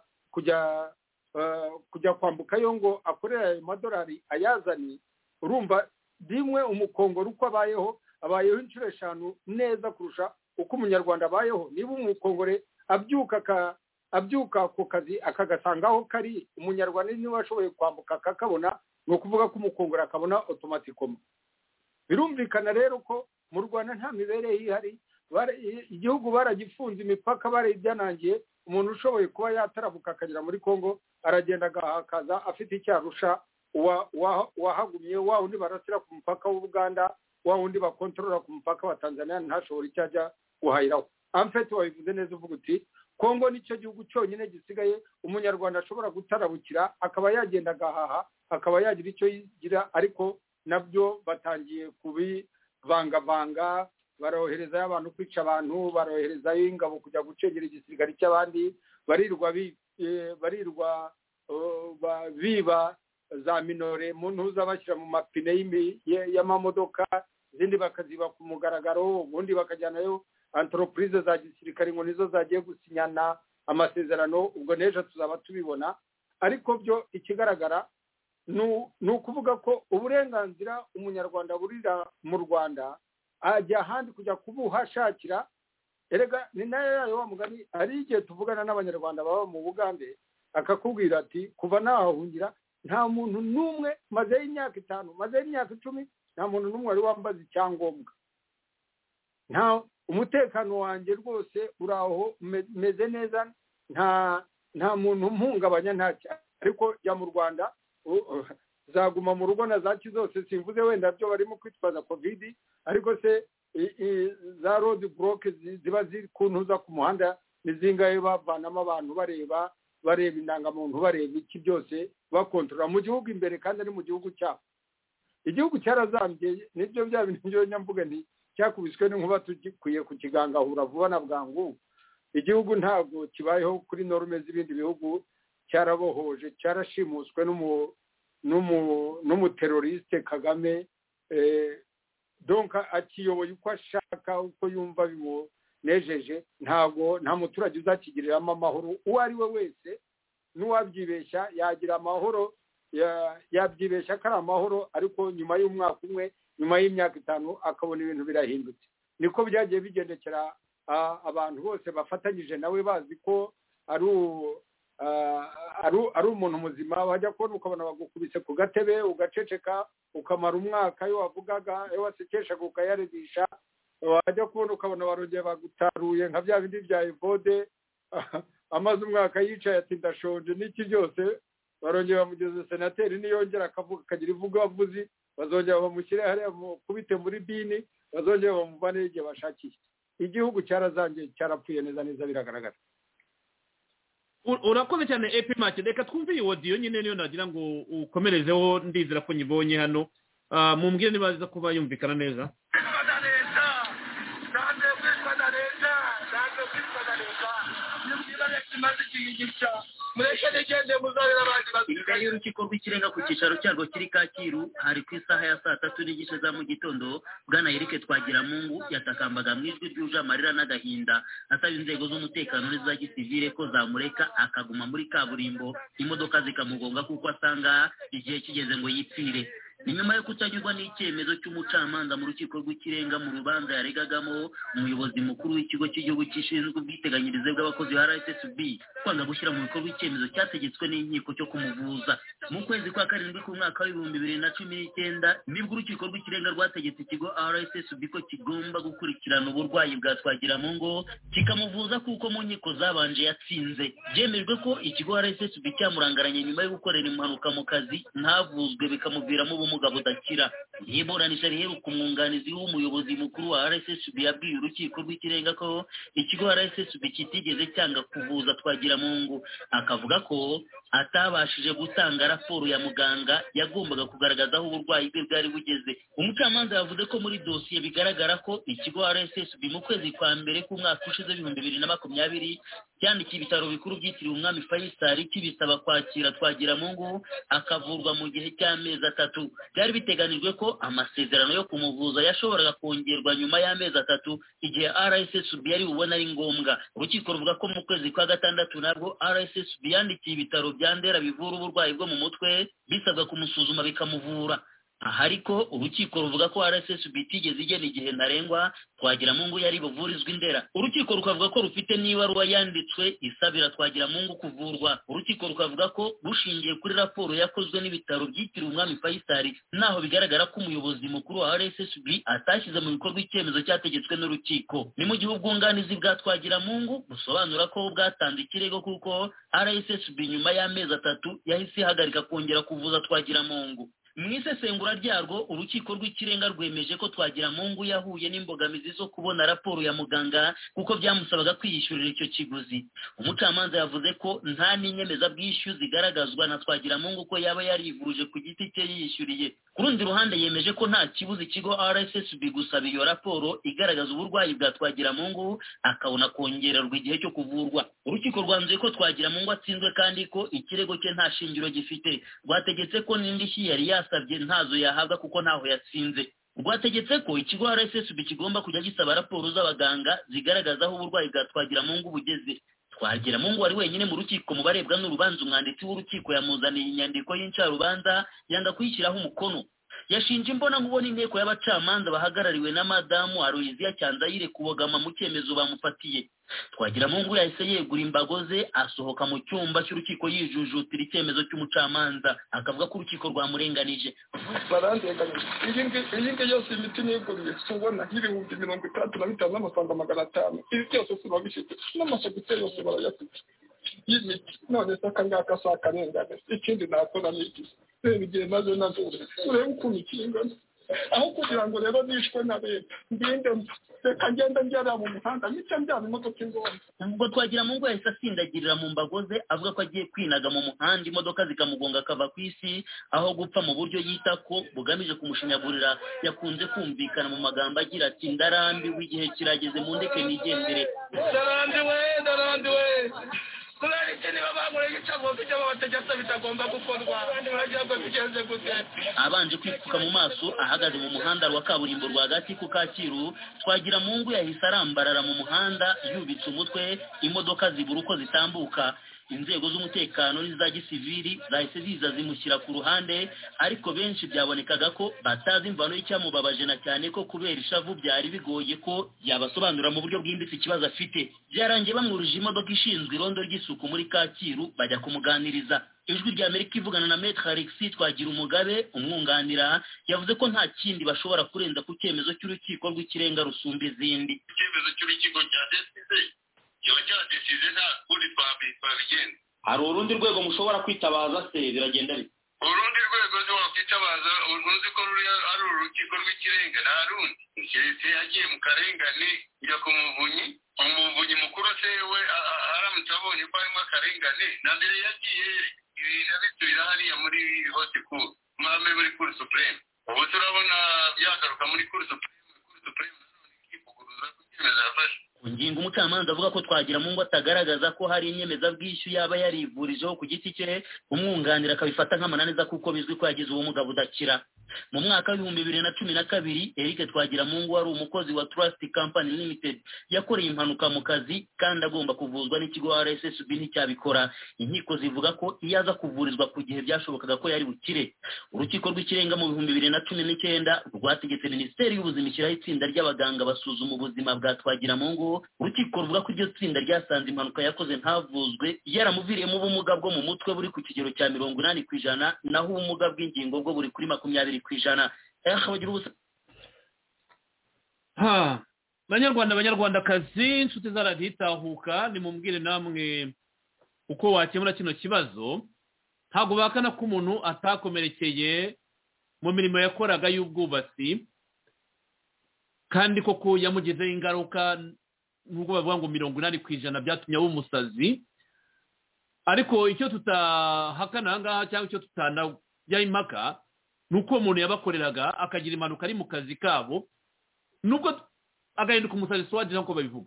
kujya kwambukayo ngo akorera ayo madolari ayazani. Urumva dimwe umukongoro uko abayeho inshuro 5 neza kurusha uko umunyarwanda abayeho. Niba umukongore abyuka ku kazi akagasangaho kari, umunyarwanda niwe ashoboye kwambuka akakabona, ni ukuvuga ko umukongore akabona automatically. Birumvikana rero ko mu Rwanda nta mibereho ihari. Igihugu baragifunze, imipaka barayibyanangiye. Umuntu ushoboye kuba yatarabuka akagera muri Kongo aragenda agahakaza afite icyarusha wahagumye, wa wundi barasira ku mupaka w'Uganda, wa wundi bakontorora ku mupaka wa Tanzania ntashobora icyajya guhahiraho. Amfete wabivuze neza uvuga uti Kongo nicyo gihugu cyonyine gisigaye umunyarwanda ashobora gutarabukira akaba yagenda agahaha, akaba yagira icyo yigira, ariko nabyo batangiye kubivangavanga. Baroherezayo abantu kwica abantu, baroherezayo ingabo kujya gucengera igisirikare cy'abandi, barirwa biba za minore mu ntuza bashyira mu mapine y'amamodoka, izindi bakaziba ku mugaragaro, ubundi bakajyanayo entreprise za gisirikare ngo nizo zagiye gusinyana amasezerano. Ubwo n'ejo tuzaba tubibona. Ariko byo ikigaragara ni ukuvuga ko uburenganzira umunyarwanda burira mu Rwanda ajya ahandi kujya kubuhashakira. Erega ni nayo yayo wa mugani, ari igihe tuvugana n'abanyarwanda baba mu Bugande akakubwira ati kuva nahahungira nta muntu n'umwe mazeho imyaka 5 mazeho imyaka 10 nta muntu n'umwe wari wambaza icyangombwa nta umutekano wanjye rwose uraho meze neza nta muntu mpungabanya ntacyo ariko jya mu Rwanda zaguma mu rugo na zaki zose simvuze wenda byo barimo kwitwaza covid ariko se za road block ziba ziri kuntuza ku muhanda nizingaye bavanamo abantu bareba indangamuntu bareba iki byose bakontorora mu gihugu imbere kandi ari mu gihugu cyabo igihugu cyarazambye nibyo bya bintu byo nyamvuga nti cyakubiswe n'inkuba tugikwiye ku kigangahura vuba na bwangu igihugu ntabwo kibayeho kuri norme z'ibindi bihugu cyarabohoje cyarashimuswe n'umuteroriste Kagame donc akiyoboye uko ashaka uko yumva bimunejeje nta muturage uzakigiriramo amahoro uwo ari we wese n'uwabyibeshya yagira amahoro yabyibeshya ko ari amahoro ariko nyuma y'umwaka umwe nyuma y'imyaka 5 akabona ibintu birahindutse niko byagiye bigendekera abantu bose bafatanyije nawe bazi ko ari umuntu muzima bajya kubona ukabona bagukubise ku gatebe ugaceceka ukamara umwaka yo wavugaga yo wasekeshaga ukayaregisha wajya kubona ukabona barongeye bagutaruye nka bya bindi bya Evode amaze umwaka yicaye ati ndashonje n'iki byose barongeye bamugeze senateri niyongera akavuga akagira ivuga avuzi bazongera bamushyire hariya kubite muri bini bazongera bamuvane igihe bashakiye igihugu cyarazangiye cyarapfuye neza biragaragara urakoze cyane epimake reka twumve iyi audio nyine niyo nagira ngo ukomerezeho ndizera ko nyibonye hano mumbwire niba aza kuba yumvikana neza imbere y'urukiko rw'ikirenga ku cyicaro cyarwo kiri Kacyiru hari ku isaha ya 3:30 za mu gitondo bwana Eric Twagiramungu yatakambaga mu ijwi ryuje amarira n'agahinda asaba inzego z'umutekano n'iza gisivile ko zamureka akaguma muri kaburimbo imodoka zikamugonga kuko asanga igihe kigeze ngo yipfire ni nyuma yo kutanyurwa n'icyemezo cy'umucamanza mu rukiko rw'ikirenga mu rubanza yaregagamo umuyobozi mukuru w'ikigo cy'igihugu gishinzwe ubwiteganyirize bw'abakozi ba RSSB kwanga gushyira mu bikorwa icyemezo cyategetswe n'inkiko cyo kumuvuza mu kwezi kwa 7 k'umwaka wa 2019 nibwo urukiko rw'ikirenga rwategetse ikigo RSSB ko kigomba gukurikirana uburwayi bwa Twagiramungu kikamuvuza kuko mu nkiko zabanje yatsinze byemejwe ko ikigo RSSB cyamurangaranye nyuma yo gukorera impanuka mu kazi ntavuzwe bikamuviramo ubumuga budakira iburanisha riheruka umwunganizi w'umuyobozi mukuru wa RSSB yabwiye urukiko rw'ikirenga ko ikigo RSSB kitigeze cyanga kuvuza Twagiramungu akavuga ko atabashije gutanga raporo ya muganga yagombaga kugaragaza aho uburwayi bwe bwari bugeze umucamanza yavuze ko muri dosiye bigaragara ko ikigo RSSB mu kwezi kwa mbere k'umwaka ushize 2020 cyandikiye ibitaro bikuru byitiriwe umwami Faisal kibisaba kwakira Twagiramungu akavurwa mu gihe cy'amezi 3 byari biteganijwe ko amasezerano yo kumuvuza yashoboraga kongerwa nyuma y'amezi 3 igihe RSSB yari ubona ari ngombwa urukiko ruvuga ko mu kwezi kwa 6 nabwo RSSB yandikiye ibitaro bya Ndera bivura uburwayi bwo mu mutwe bisabwa kumusuzuma bikamuvura aha ariko urukiko ruvuga ko RSSB itigeze igena igihe ntarengwa Twagiramungu yari buvurizwa i Ndera urukiko rukavuga ko rufite n'ibaruwa yanditswe isabira Twagiramungu kuvurwa urukiko rukavuga ko rushingiye kuri raporo yakozwe n'ibitaro byitiriwe umwami Faisal naho bigaragara ko umuyobozi mukuru wa RSSB atashyize mu bikorwa icyemezo cyategetswe n'urukiko ni mu gihe ubwunganizi bwa Twagiramungu busobanura ko bwatanze ikirego kuko RSSB nyuma y'amezi 3 yahise ihagarika kongera kuvuza Twagiramungu mu isesengura ryarwo urukiko rw'ikirenga rwemeje ko Twagiramungu yahuye n'imbogamizi zo kubona raporo ya muganga kuko byamusabaga kwiyishyurira icyo kiguzi umucamanza yavuze ko nta n'inyemezabwishyu zigaragazwa na Twagiramungu ko yaba yarivuruje ku giti cye yishyuriye ku rundi ruhande yemeje ko nta kibuze ikigo RSSB gusaba iyo raporo igaragaza uburwayi bwa Twagiramungu akabona kongererwa igihe cyo kuvurwa urukiko rwanzuye ko Twagiramungu atsinzwe kandi ko ikirego cye nta shingiro gifite rwategetse ko n'indishyi yari yasabye ntazo yahabwa kuko ntaho yatsinze rwategetse ko ikigo RSSB kigomba kujya gisaba raporo z'abaganga zigaragaza aho uburwayi bwa Twagiramungu bugeze Twagiramungu wari wenyine mu rukiko mu barebwa n'urubanza umwanditsi w'urukiko yamuzaniye inyandiko y'incarubanza yanga kuyishyiraho umukono yashinje imbonankubone inteko y'abacamanza bahagarariwe na madamu Aloysia Cyanzayire kubogama mu cyemezo bamufatiye. Twagiramungu yahise yegura imbago ze asohoka mu cyumba cy'urukiko yijujutira icyemezo cy'umucamanza akavuga ko urukiko rwamurenganije. Barandenganije iyi ngiyi yose imiti niguriye ubona y'ibihumbi 35 n'amafaranga 500 ibi byose siba bifite n'amasogisi yose barayafite y'imiti none se akangaka sakarengane ikindi nakora n'iki bigiye nazo urebe ukuntu ikingana aho kugira ngo rero nishwe na leta ngende reka ngenda njyana mu muhanda nicyo njyana imodoka ingomba. Ubwo Twagiramungu yahise asindagirira mu mbago ze avuga ko agiye kwinaga mu muhanda imodoka zikamugonga akava ku isi aho gupfa mu buryo yita ko bugamije kumushinyagurira. Yakunze kumvikana mu magambo agira ati ndarambiwe igihe kirageze mu ndeke nigendere. Ndarambiwe kurari cyane babangore y'icyago bijya babategetse bitagomba gukorwa kandi barajyago bigenze gute. Abanje kwipfuka mu maso ahagaze mu muhanda wa kaburimbo rwagati ku Kacyiru, Twagiramungu yahise arambarara mu muhanda yubitse umutwe, imodoka zibura uko zitambuka. Inzego z'umutekano n'iza gisivili zahise ziza zimushyira ku ruhande, ariko benshi byabonekaga ko batazi imvano y'icyamubabaje na cyane ko kubera ishavu byari bigoye ko yabasobanurira mu buryo bwimbitse ikibazo afite. Byarangiye bamwuruje imodoka ishinzwe irondo ry'isuku muri Kacyiru bajya kumuganiriza. Ijwi rya Amerika ivugana na Maître Alexis Twagirumugabe umwunganira yavuze ko nta kindi bashobora kurenza ku cyemezo cy'urukiko rw'ikirenga rusumba izindi. Icyemezo cy'urukiko cya desize yo cyadesize nta kuri twabigenda. Hari urundi rwego mushobora kwitabaza se biragenda bite? Urundi rwego zo wakwitabaza uruzi ko ari urukiko rw'ikirenga nta rundi. Keretse yagiye mu karengane njya ku umuvunyi mukuru se we aramutse abonye ko harimo akarengane na mbere yagiye ibintu hariya muri hote cour mwame muri cour supreme. Ubu turabona byagaruka muri cour supreme nanone ikivuguruza ku cyemezo yafashe. Ingingo umucamanza avuga ko Twagiramungu atagaragaza ko hari inyemezabwishyu yaba yarivurijeho ku giti cye, umwunganira akabifata nk'amananiza kuko bizwi ko yagize ubumuga budakira. Mu mwaka wa 2012 Eric Twagiramungu wari umukozi wa Trust Company Limited yakoreye impanuka mu kazi kandi agomba kuvuzwa n'ikigo RSSB nticyabikora. Inkiko zivuga ko iyo aza kuvurizwa ku gihe byashobokaga ko yari bukire. Urukiko rw'ikirenga mu 2019 rwategetse Minisiteri y'Ubuzima ishyiraho itsinda ry'abaganga basuzuma ubuzima bwa Twagiramungu. Urukiko ruvuga ko iryo tsinda ryasanze impanuka yakoze ntavuzwe yaramuviriyemo ubumuga bwo mu mutwe buri ku kigero cya 80%, naho ubumuga bw'ingingo bwo buri kuri 20%. Banyarwandakazi inshuti zaraditahuka nimubwire namwe uko wakemura kino kibazo. Ntabwo bakana ko umuntu atakomerekeye mu mirimo yakoraga y'ubwubatsi kandi koko yamugizeho ingaruka nubwo bavuga ngo 80% byatumye aba umusazi. Ariko icyo tutahakana ngaha cyangwa icyo tutanajya impaka nuko umuntu yabakoreraga akagira impanuka ari mu kazi kabo nubwo agahinduka umusazi swaje nko babivuga.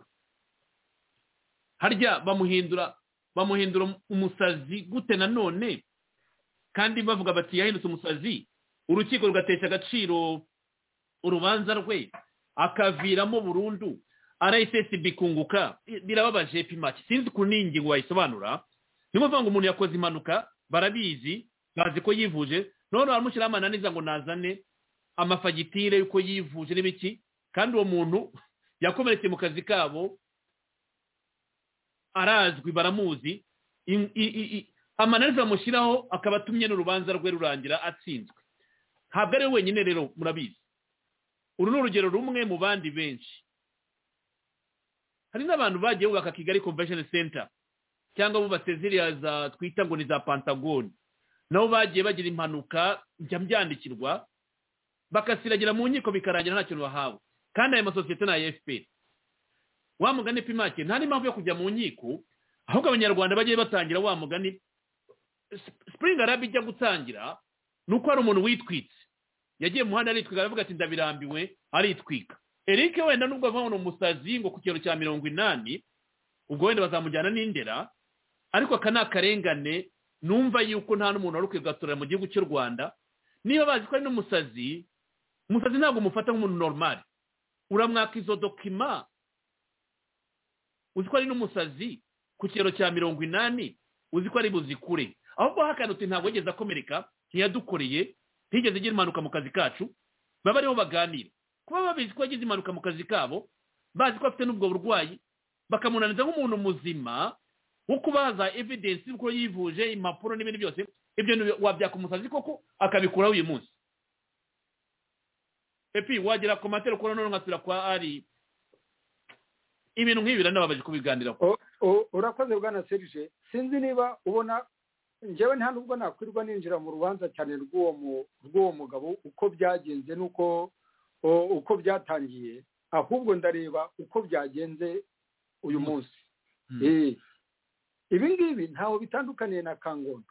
Harya bamuhindura umusazi gute nanone kandi bavuga bati yahindutse umusazi, urukiko rugatesha agaciro urubanza rwe akaviramo burundu RSSB kunguka. Birababaje pimaki sinzi kuningi ngo wayisobanura. Niyo mvuga ngo umuntu yakoze impanuka barabizi bazi ko yivuje, none aramushyira amananiza ngo nazane amafagitire yuko yivuje n'ibiki kandi uwo muntu yakomerekeye mu kazi kabo arazwi baramuzi. Amananiza bamushyiraho akaba atumye n'urubanza rwe rurangira atsinzwe. Ntabwo ari wenyine rero murabizi. Uru ni urugero rumwe mu bandi benshi. Hari n'abantu bagiye bubaka Kigali Convention Center cyangwa bubatse ziriya za twita ngo ni za Pentagon, nabo bagiye bagira impanuka njya byandikirwa bakasiragira mu nkiko bikarangira nta kintu bahawe kandi ayo masosiyete na FPR. Wa mugani pimake nta n'impamvu yo kujya mu nkiko, ahubwo abanyarwanda bagiye batangira wa mugani Spring Arab ijya gutangira nuko hari umuntu witwitse yagiye mu muhanda aritwika aravuga ati ndabirambiwe aritwika. Eric wenda nubwo avuga ngo umusazi ngo ku kigero cya 80 ubwo wenda bazamujyana n'indera, ariko akana karengane numva yuko nta n'umuntu wari kwigatorera mu gihugu cy'u Rwanda. Niba bazi ko ari n'umusazi ntabwo mufata nk'umuntu normal, uramwaka izo document uzi ko ari n'umusazi ku kigero cya 80 uzi ko ari buzikure. Ahubwo hakanutse ntabwo yigeze akomereka ntiyadukoreye ntigeze igira impanuka mu kazi kacu baba ariho baganira kuba babizi ko yagize impanuka mu kazi kabo bazi ko afite n'ubwo burwayi bakamunaniza nk'umuntu muzima wo kubaza evidence y'uko yivuje impapuro n'ibindi byose ibyo wabyaka umusazi koko akabikuraho uyu munsi epi wagira komantere ukora none nkasubira kwa ari ibintu nk'ibi biranababaje kubiganiraho. Urakoze bwana Serge, sinzi niba ubona njyewe nta nubwo nakwirwa ninjira mu rubanza cyane rw'uwo mugabo uko byagenze nuko uko byatangiye, ahubwo ndareba uko byagenze uyu munsi. Ibi ngibi ntaho bitandukaniye na Kangondo.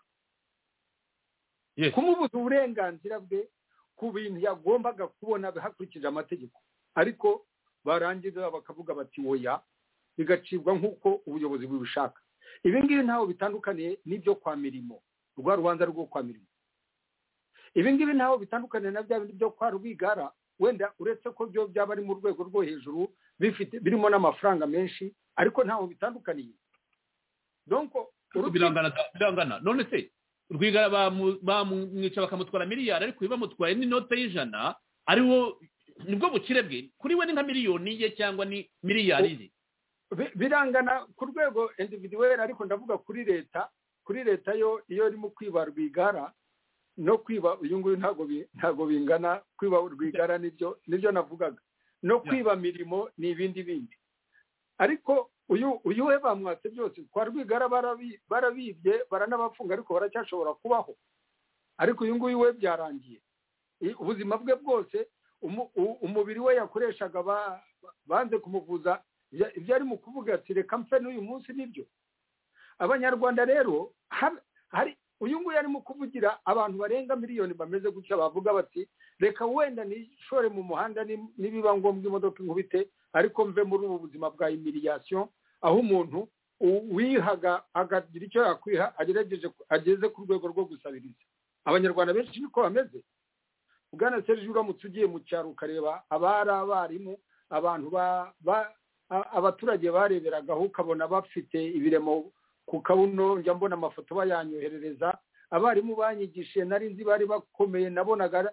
Kumubuza uburenganzira bwe ku bintu yagombaga kubona hakurikije amategeko, ariko barangiza bakavuga bati oya, bigacibwa nk'uko ubuyobozi bubishaka. Ibi ngibi ntaho bitandukaniye n'ibyo kwa Mirimo, rwa rubanza rwo kwa Mirimo. Ibi ngibi ntaho bitandukaniye na bya bindi byo kwa Rwigara, wenda uretse ko byo byaba ari mu rwego rwo hejuru birimo n'amafaranga menshi, ariko ntaho bitandukaniye. Donc birangana none se Rwigara bamwica bakamutwara miliyari, ariko bamutwaye n'inote y'ijana, ariwo nibwo bukire bwe, kuri we ni nka miliyoni ye cyangwa ni miliyari ze. Birangana ku rwego individuel, ariko ndavuga kuri leta yo iyo irimo kwiba Rwigara no kwiba uyu nguyu ntago bingana. Kwiba Rwigara nibyo navugaga, no kwiba Mirimo ni ibindi. Ariko uyu we bamwatse byose. Kwa Rwigara barabibye baranabafunga, ariko baracyashobora kubaho. Ariko uyu nguyu we byarangiye, ubuzima bwe bwose umubiri we yakoreshaga banze kumuvuza, ibyo ari mu kuvuga ati reka mfe n'uyu munsi nibyo. Abanyarwanda rero hari uyu nguyu arimo kuvugira abantu barenga miliyoni bameze gutya, bavuga bati reka wenda nishore mu muhanda nibiba ngombwa imodoka inkubite, ariko mve muri ubu buzima bwa humiliation, aho umuntu wihaga akagira icyo yakwiha ageze ku rwego rwo gusabiriza. Abanyarwanda benshi niko bameze. Bwana Serge, uramutse ugiye mu cyaro ukareba abari abarimu, abantu abaturage bareberagaho ukabona bafite ibiremo ku kabuno, njya mbona amafoto bayanyoherereza. Abarimu banyigishije nari nzi bari bakomeye, nabonaga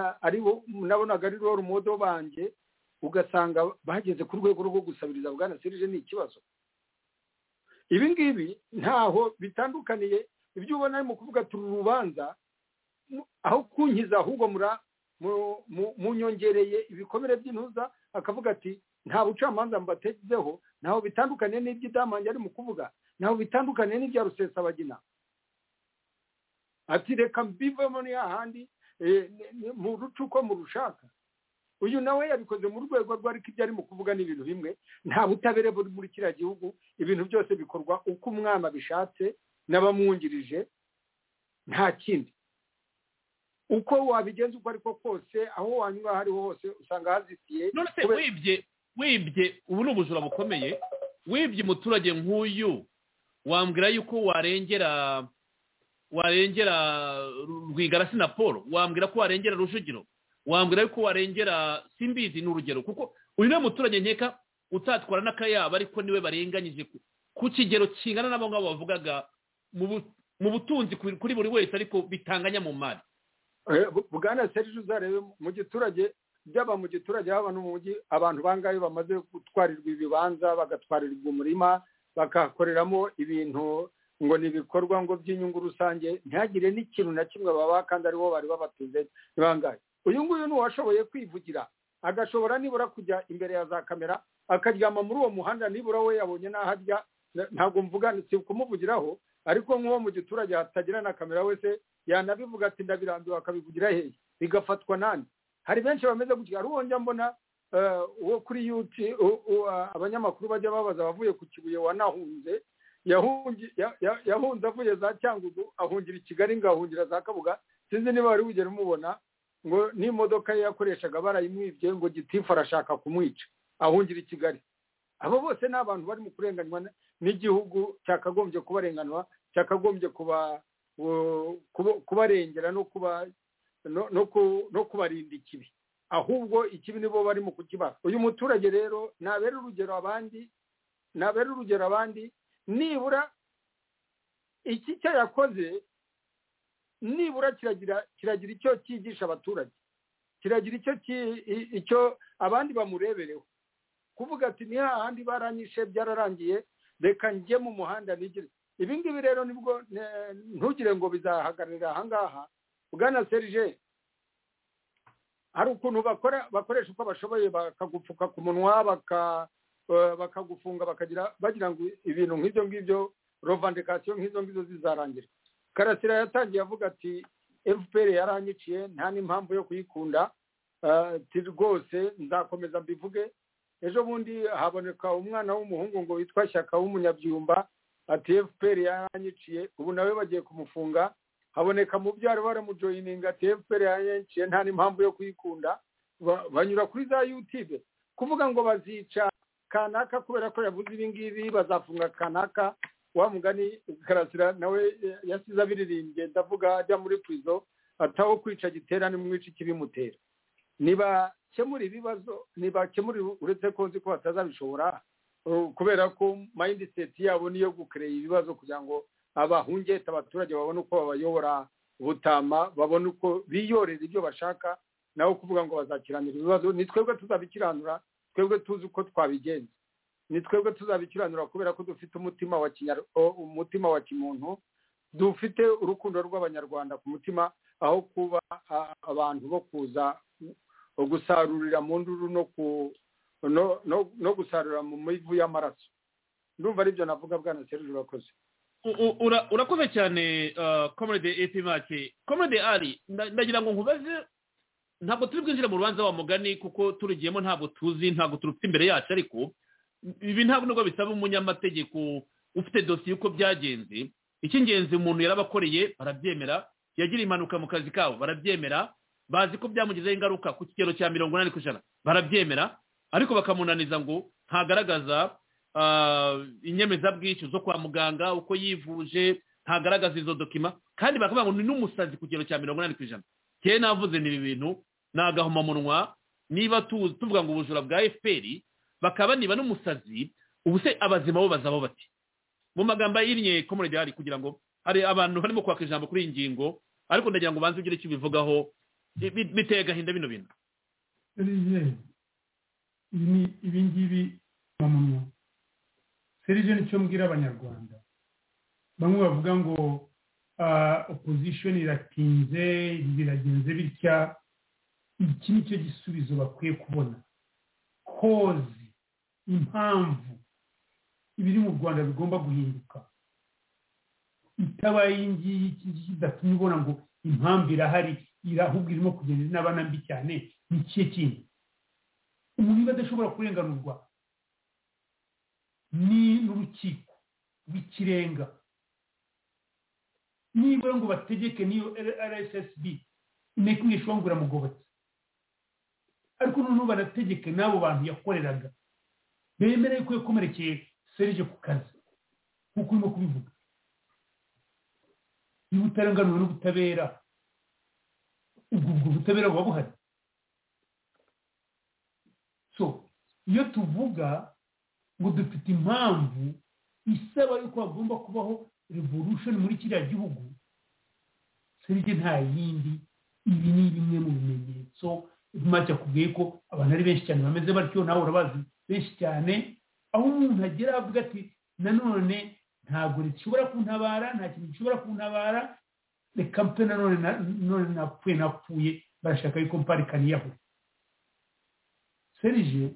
ari role model banjye, ugasanga bageze ku rwego rwo gusabiriza. Bwana Serge, ni ikibazo. Ibi ngibi ntaho bitandukaniye. Ibyo ubona ari mu kuvuga turi urubanza, aho kunkiza ahubwo mu nyongereye ibikomere by'intuza, akavuga ati nta bucamanza mbatezeho. Ntaho bitandukaniye n'iby'Idamange ari mu kuvuga, ntaho bitandukaniye n'ibya Rusesabagina. Ati reka mbivemo ni hahandi mu rucuko mu rushaka. Uyu nawe yabikoze mu rwego rwo, ariko ibyo ari mu kuvuga ni ibintu bimwe. Nta butabere buri muri kiriya gihugu, ibintu byose bikorwa uko umwami bishatse n'abamwungirije, nta kindi. Uko wabigenza uko ariko kose, aho wanyura hariho hose usanga hazitiye. None se wibye ubu ni ubujura bukomeye. Wibye umuturage nk'uyu, wambwira yuko warengera Rwigara na Paul, wambwira ko warengera Rujugiro, wambwira yuko warengera Simbizi n'urugero, kuko uyu ni muturage nkeka utatwara n'akayaba, ariko niwe barenganyije ku kigero kingana n'abo ngabo bavugaga mu butunzi kuri buri wese, ariko bitanganya mu mari. Bwana Serge, uzarebe mu giturage, byaba mu giturage haba no mu mujyi, abantu bangaye bamaze gutwarirwa ibibanza, bagatwarirwa umurima, bakakoreramo ibintu ngo ni ibikorwa ngo by'inyungu rusange, ntihagire n'ikintu na kimwe baba, kandi aribo bari babatuze bangaye. Uyu nguyu ni uwashoboye kwivugira, agashobora nibura kujya imbere ya za kamera, akaryama muri uwo muhanda, nibura we yabonye n'aho arya. Ntabwo mvuga si kumuvugiraho, ariko nk'uwo mu giturage hatagira na kamera wese yanabivuga ati ndabirambiwe, akabivugira hehe, bigafatwa nani. Hari benshi bameze gutya. Ari uwo njya mbona uwo kuri YouTube, abanyamakuru bajya babaza abavuye ku Kibuye wanahunze, yahunze avuye za Cyangugu ahungira i Kigali, ngahungira za Kabuga. Sinzi niba wari wigera umubona, ngo n'imodoka ye yakoreshaga barayimwibye, ngo gitifu arashaka kumwica, ahungira i Kigali. Abo bose ni abantu bari mu kurenganywa n'igihugu cyakagombye kubarenganwa, cyakagombye kubarengera no kubarinda ikibi, ahubwo ikibi nibo bari mu kukibara. Uyu muturage rero nabera urugero abandi, nibura iki cyo yakoze nibura kiragira icyo cyigisha abaturage, kiragira icyo abandi bamurebereho, kuvuga ati ni hahandi baranyishe byararangiye, reka njye mu muhanda nigire. Ibi ngibi rero nibwo ntugire ngo bizahagararira ahangaha. Bwana Serge, hari ukuntu bakoresha uko bashoboye, bakagupfuka ku munwa, bakagufunga, bagira ngo ibintu nk'ibyo ngibyo, revendication nk'izo ngizo zizarangira. Karasira yatangiye avuga ati FPR yaranyiciye, nta n'impamvu yo kuyikunda, rwose nzakomeza mbivuge. Ejo bundi haboneka umwana w'umuhungu ngo witwa Shyaka w'umunyabyumba, ati FPR yaranyiciye, ubu nawe bagiye kumufunga. Haboneka mu byaro baramujoyininga, ati FPR yaranyiciye, nta n'impamvu yo kuyikunda. Banyura kuri za YouTube kuvuga ngo bazica kanaka kubera ko yavuze ibi ngibi, bazafunga kanaka. Wa mugani Karasira nawe yasize abiririmbye, ndavuga ajya muri prison, ataho kwica giterane mu mwici kibimutera. Niba kemura ibibazo, niba kemura, uretse ko nzi ko batazabishobora kubera ko mindset yabo niyo gukreye ibibazo kugira ngo abahungeta abaturage babone uko babayobora butama, babone uko biyoreza ibyo bashaka, naho kuvuga ngo bazakiranira ibibazo. Ni twebwe tuzabikiranura, twebwe tuzi uko twabigenza, ni twebwe tuzabikiranura kubera ko dufite umutima wa kimuntu, dufite urukundo rw'abanyarwanda ku mutima, aho kuba abantu bo kuza gusarurira mu nduru no gusarura mu mivu y'amaraso. Ndumva aribyo navuga. Bwana Serge, urakoze. Urakoze cyane Comrade Epimake. Comrade Ali, ndagira ngo nkubaze, ntabwo turi bwinjire mu rubanza wa mugani kuko turugiyemo ntabwo tuzi, ntabwo turufite imbere yacu, ariko ibi ntabwo nubwo bisaba umunyamategeko ufite dosiye uko byagenze. Icy'ingenzi umuntu yarabakoreye, barabyemera, yagira impanuka mu kazi kabo, barabyemera, bazi ko byamugizeho ingaruka ku kigero cya 80%, barabyemera, ariko bakamunaniza ngo ntagaragaza inyemezabwishyu zo kwa muganga uko yivuje, ntagaragaza izo dokima, kandi bakavuga ngo ni n'umusazi ku kigero cya 80%. Keye navuze ni ibi bintu nagahomamunwa. Niba tuvuga ngo ubujura bwa FPR bakaba niba n'umusazi, ubu se abazima bo bazabo bati? Mu magambo yinnye Comrade Ali, kugira ngo hari abantu barimo kwaka ijambo kuri ingingo, ariko ndagira ngo banze ugire icyo bivugaho, biteye agahinda bino bintu. Ibi ngibi mamunwa Serge, nicyo mbwira abanyarwanda. Bamwe bavuga ngo opposition iratinze, biragenze bitya. Iki nicyo gisubizo bakwiye kubona, cause, impamvu ibiri mu Rwanda bigomba guhinduka. Itabaye ingiyi kidatumye ubona ngo impamvu irahari, ahubwo irimo kugenda n'abana mbi cyane. Ni ikihe kintu? Umuntu adashobora kurenganurwa ni n'urukiko rw'ikirenga, nibura ngo bategeke niyo RSSB inteko ishongora mugobotse, ariko noneho banategeke n'abo bantu yakoreraga, bemereye ko yakomerekeye Serge ku kazi nk'uko urimo kubivuga. Niba utarenganuwe n'ubutabera, ubwo butabera buba buhari. So iyo tuvuga ngo dufite impamvu isaba yuko hagomba kubaho revolution muri kiriya gihugu, Serge nta yindi, ibi ni bimwe mu bimenyetso. Ipimake akubwiye ko abantu ari benshi cyane bameze batyo, nawe urabazi benshi cyane, aho umuntu agera avuga ati nanone ntabwo rishobora kuntabara, nta kintu gishobora kuntabara, reka mpe nanone napfuye, barashaka yuko mparikaniyaho. Serge,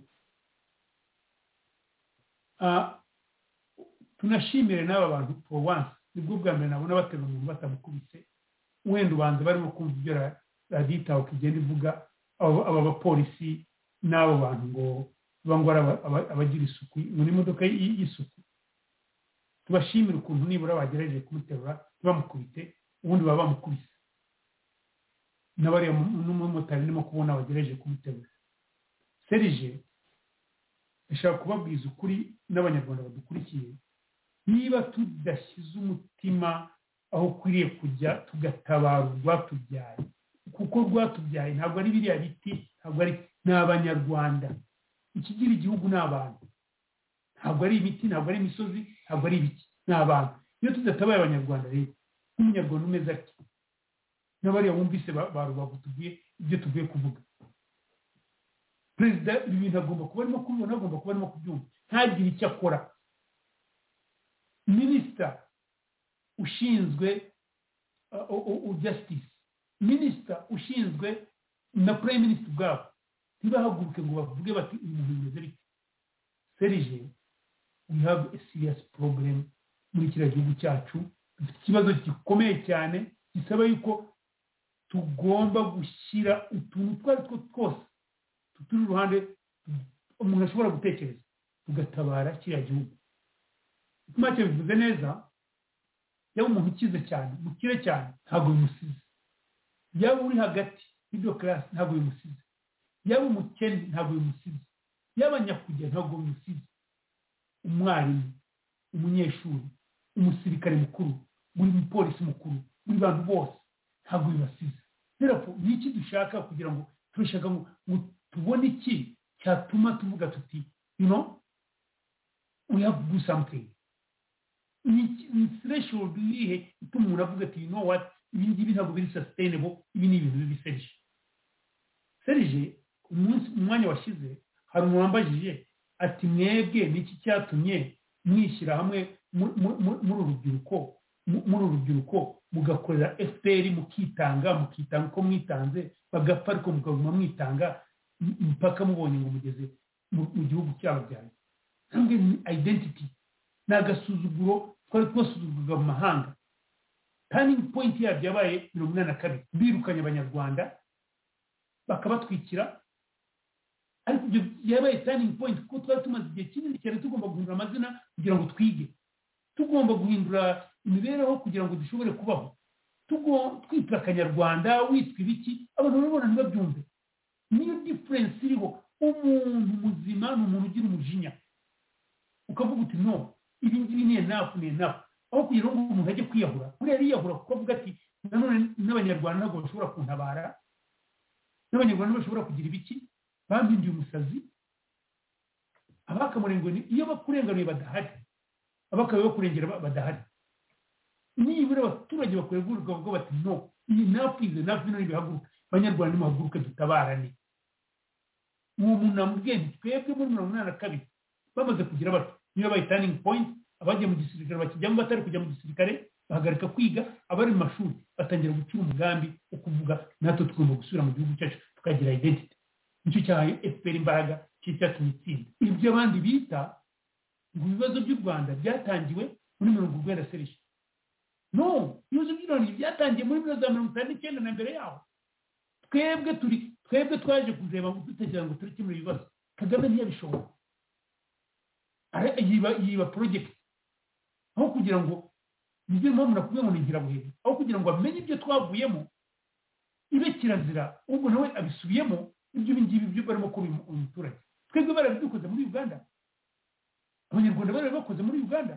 tunashimire n'aba bantu for once, nibwo bwa mbere nabona batera umuntu batamukubise. Wenda ubanza barimo kumva ibyo raditaho kigenda ivuga, aba bapolisi n'abo bantu ngo bangwa abagira isuku muri modoka y'isuku. Tubashimire ukuntu nibura bagerageje kumuterura bamukubite, ubundi baba bamukubise. N'abariya n'umumotari ndimo kubona bagerageje kumuterura. Serge, ndashaka kubabwiza ukuri n'abanyarwanda badukurikiye, niba tudashyize umutima aho ukwiriye kujya tugatabara urwatubyaye, kuko rwatubyaye ntabwo ari biriya biti, ntabwo ari n'abanyarwanda. Ikigira igihugu ni abantu, ntabwo ari ibiti, ntabwo ari imisozi, ntabwo ari ibiki, ni abantu. Iyo tudatabaye abanyarwanda rero, nk'umunyarwanda umeze ati n'abariya wumvise ba Rubavu tubwiye ibyo tugiye kuvuga. Perezida ibi bintu agomba kuba arimo kubibona, agomba kuba arimo kubyumva, ntagire icyo akora. Minisita ushinzwe justice, minisita ushinzwe na prime minister ubwabo ntibahaguruke ngo bavuge bati ibintu bimeze bityo. Serije, we have a serious problem muri kiriya gihugu cyacu. Dufite ikibazo gikomeye cyane gisaba yuko tugomba gushyira utuntu twari two twose turi iruhande umuntu ashobora gutekereza tugatabara kiriya gihugu. Ntacyo bivuze neza, yaba umuntu ukize cyane, mukire cyane, ntabwo bimusize. Yaba uri hagati y'ibyo class ntabwo bimusize. Yaba umukene ntabwo bimusize. Yaba nyakujya ntabwo bimusize. Umwarimu, umunyeshuri, umusirikare mukuru, buri mupolisi mukuru, buri bantu bose ntabwo bibasize. Rero ni iki dushaka kugira ngo turashaka ngo tubone iki cyatuma tuvuga tuti we have to do something. Ni threshold irihe ituma umuntu avuga ati what, ibi ngibi ntabwo biri sustainable, ibi ni ibintu bibi. Serije umwanya washize hari umuntu wambajije ati mwebwe niki cyatumye mwishyira hamwe muri urubyiruko mugakorera FPR mukitanga uko mwitanze bagapfa ariko mukaguma mwitanga mpaka mubonye ngo mugeze mu gihugu cyababyaye. Ntabwo ni identity, ni agasuzuguro twari twasuzugurwa mu mahanga. Turning point yabyo yabaye 1982 birukanye abanyarwanda bakabatwikira, ariko ibyo yabaye turning point kuko twari tumaze igihe kinini cyane tugomba guhindura amazina kugira ngo twige, tugomba guhindura imibereho kugira ngo dushobore kubaho, twitwa akanyarwanda, witwa ibiki, abantu barabona ntibabyumve. Niyo difference iriho. Umuntu muzima ni umuntu ugira umujinya ukavuga uti no, ibi ngibi ni enough, aho kugira ngo umuntu ajye kwiyahura. Buriya yiyahura kuko avuga ati nanone n'abanyarwanda ntabwo bashobora kuntabara, n'abanyarwanda bashobora kugira ibiki, bampinduye umusazi. Abakamurengwe iyo bakurenganuye badahari, abakabaye bakurengera badahari, nibura abaturage bakwegurirwa bavuga bati no, iyi nafize none bihaguruka, abanyarwanda nimuhaguruke dutabarane. Uwo muntu namubwiye nti twebwe muri 1982 bamaze kugira bato niyo bayi turning point, abagiye mu gisirikare bakijyamo, batari kujya mu gisirikare bahagarika kwiga, abari mu mashuri batangira gucura umugambi wo kuvuga natwe tugomba gusubira mu gihugu cyacu tukagira identity. Nicyo cyahaye FPR imbaraga, cyo cyatumye itsinda. Ibyo abandi bita ngo ibibazo by'u Rwanda byatangiwe muri 1990 Serije. No, ibibazo by'u Rwanda byatangiye muri 1959 na mbere yaho. Twebwe twaje kureba ngo dutekereza ngo turi kimwe ibibazo. Kagame ntiyabishobora. Yiba project aho kugira ngo nibyo mpamvu nakubwiye ngo ningira buheri, aho kugira ngo amenye ibyo twavuyemo ibe kirazira, ubwo nawe abisubiyemo ibyo bingibi byo barimo kuba umuturage. Twebwe barabidukoze muri Uganda, abanyarwanda barabibakoze muri Uganda,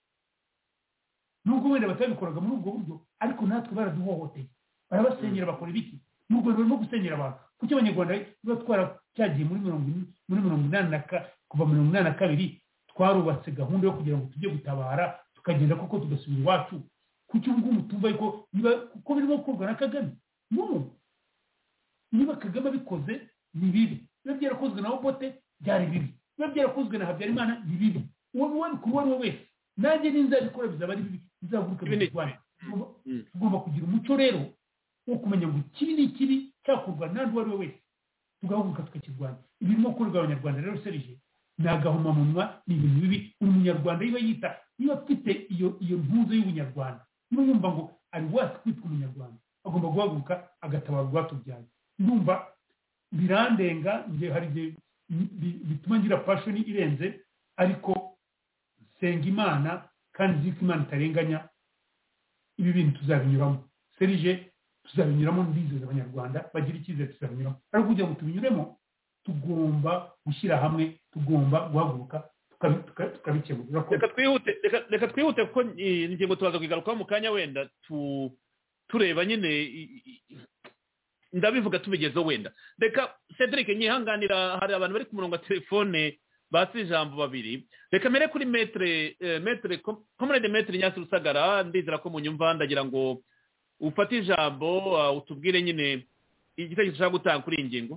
nubwo wenda batabikoraga muri ubwo buryo, ariko natwe baraduhohoteye, barabasenyera bakora ibiki. Mu Rwanda barimo gusenyera abantu. Kuki abanyarwanda biba twaracyagiye muri 80 kuva 82 twarubatse gahunda yo kugira ngo tujye gutabara tukagenda koko tugasubira iwacu. Kuki ubwo mutumva yuko kuko birimo gukorwa na Kagame? No, niba Kagame abikoze ni bibi, biba byarakozwe na Obote byari bibi, biba byarakozwe na Habyarimana ni bibi. Uwo bikuruwa ni wese, nanjye ninzabikora bizaba ari bibi, bizaguruka mu Rwanda. Tugomba kugira umuco rero wo kumenya ngo ikibi ni ikibi cyakorwa n'andi uwo ari we wese, tugahaguruka tukakirwanya. Ibirimo gukorwa abanyarwanda rero Serije ni agahomamunwa, ni ibintu bibi. Umunyarwanda niba afite iyo mpuzo y'ubunyarwanda, niba yumva ngo ari wasi kwitwa umunyarwanda, agomba guhaguruka agatabara urwatubyaye. Ndumva birandenga, hari igihe bituma ngira passion irenze, ariko senga Imana kandi nzi ko Imana itarenganya. Ibi bintu tuzabinyuramo Serije, tuzabinyuramo, ndizeza abanyarwanda bagira icyizere tuzabinyuramo. Ariko kugira ngo tubinyuremo tugomba gushyira hamwe, tugomba guhaguruka tukabikemura. Reka twihute kuko ingingo tubaza kugarukaho mu kanya, wenda tureba nyine ndabivuga tubigezeho wenda. Reka Cedric nyihanganira, hari abantu bari ku murongo wa telefone basi ijambo babiri. Reka mere kuri metre Comrade Metre Nyasi Rusagara, ndizera ko munyumva, ndagira ngo ufate ijambo utubwire nyine igitekerezo ushaka gutanga kuri iyi ngingo.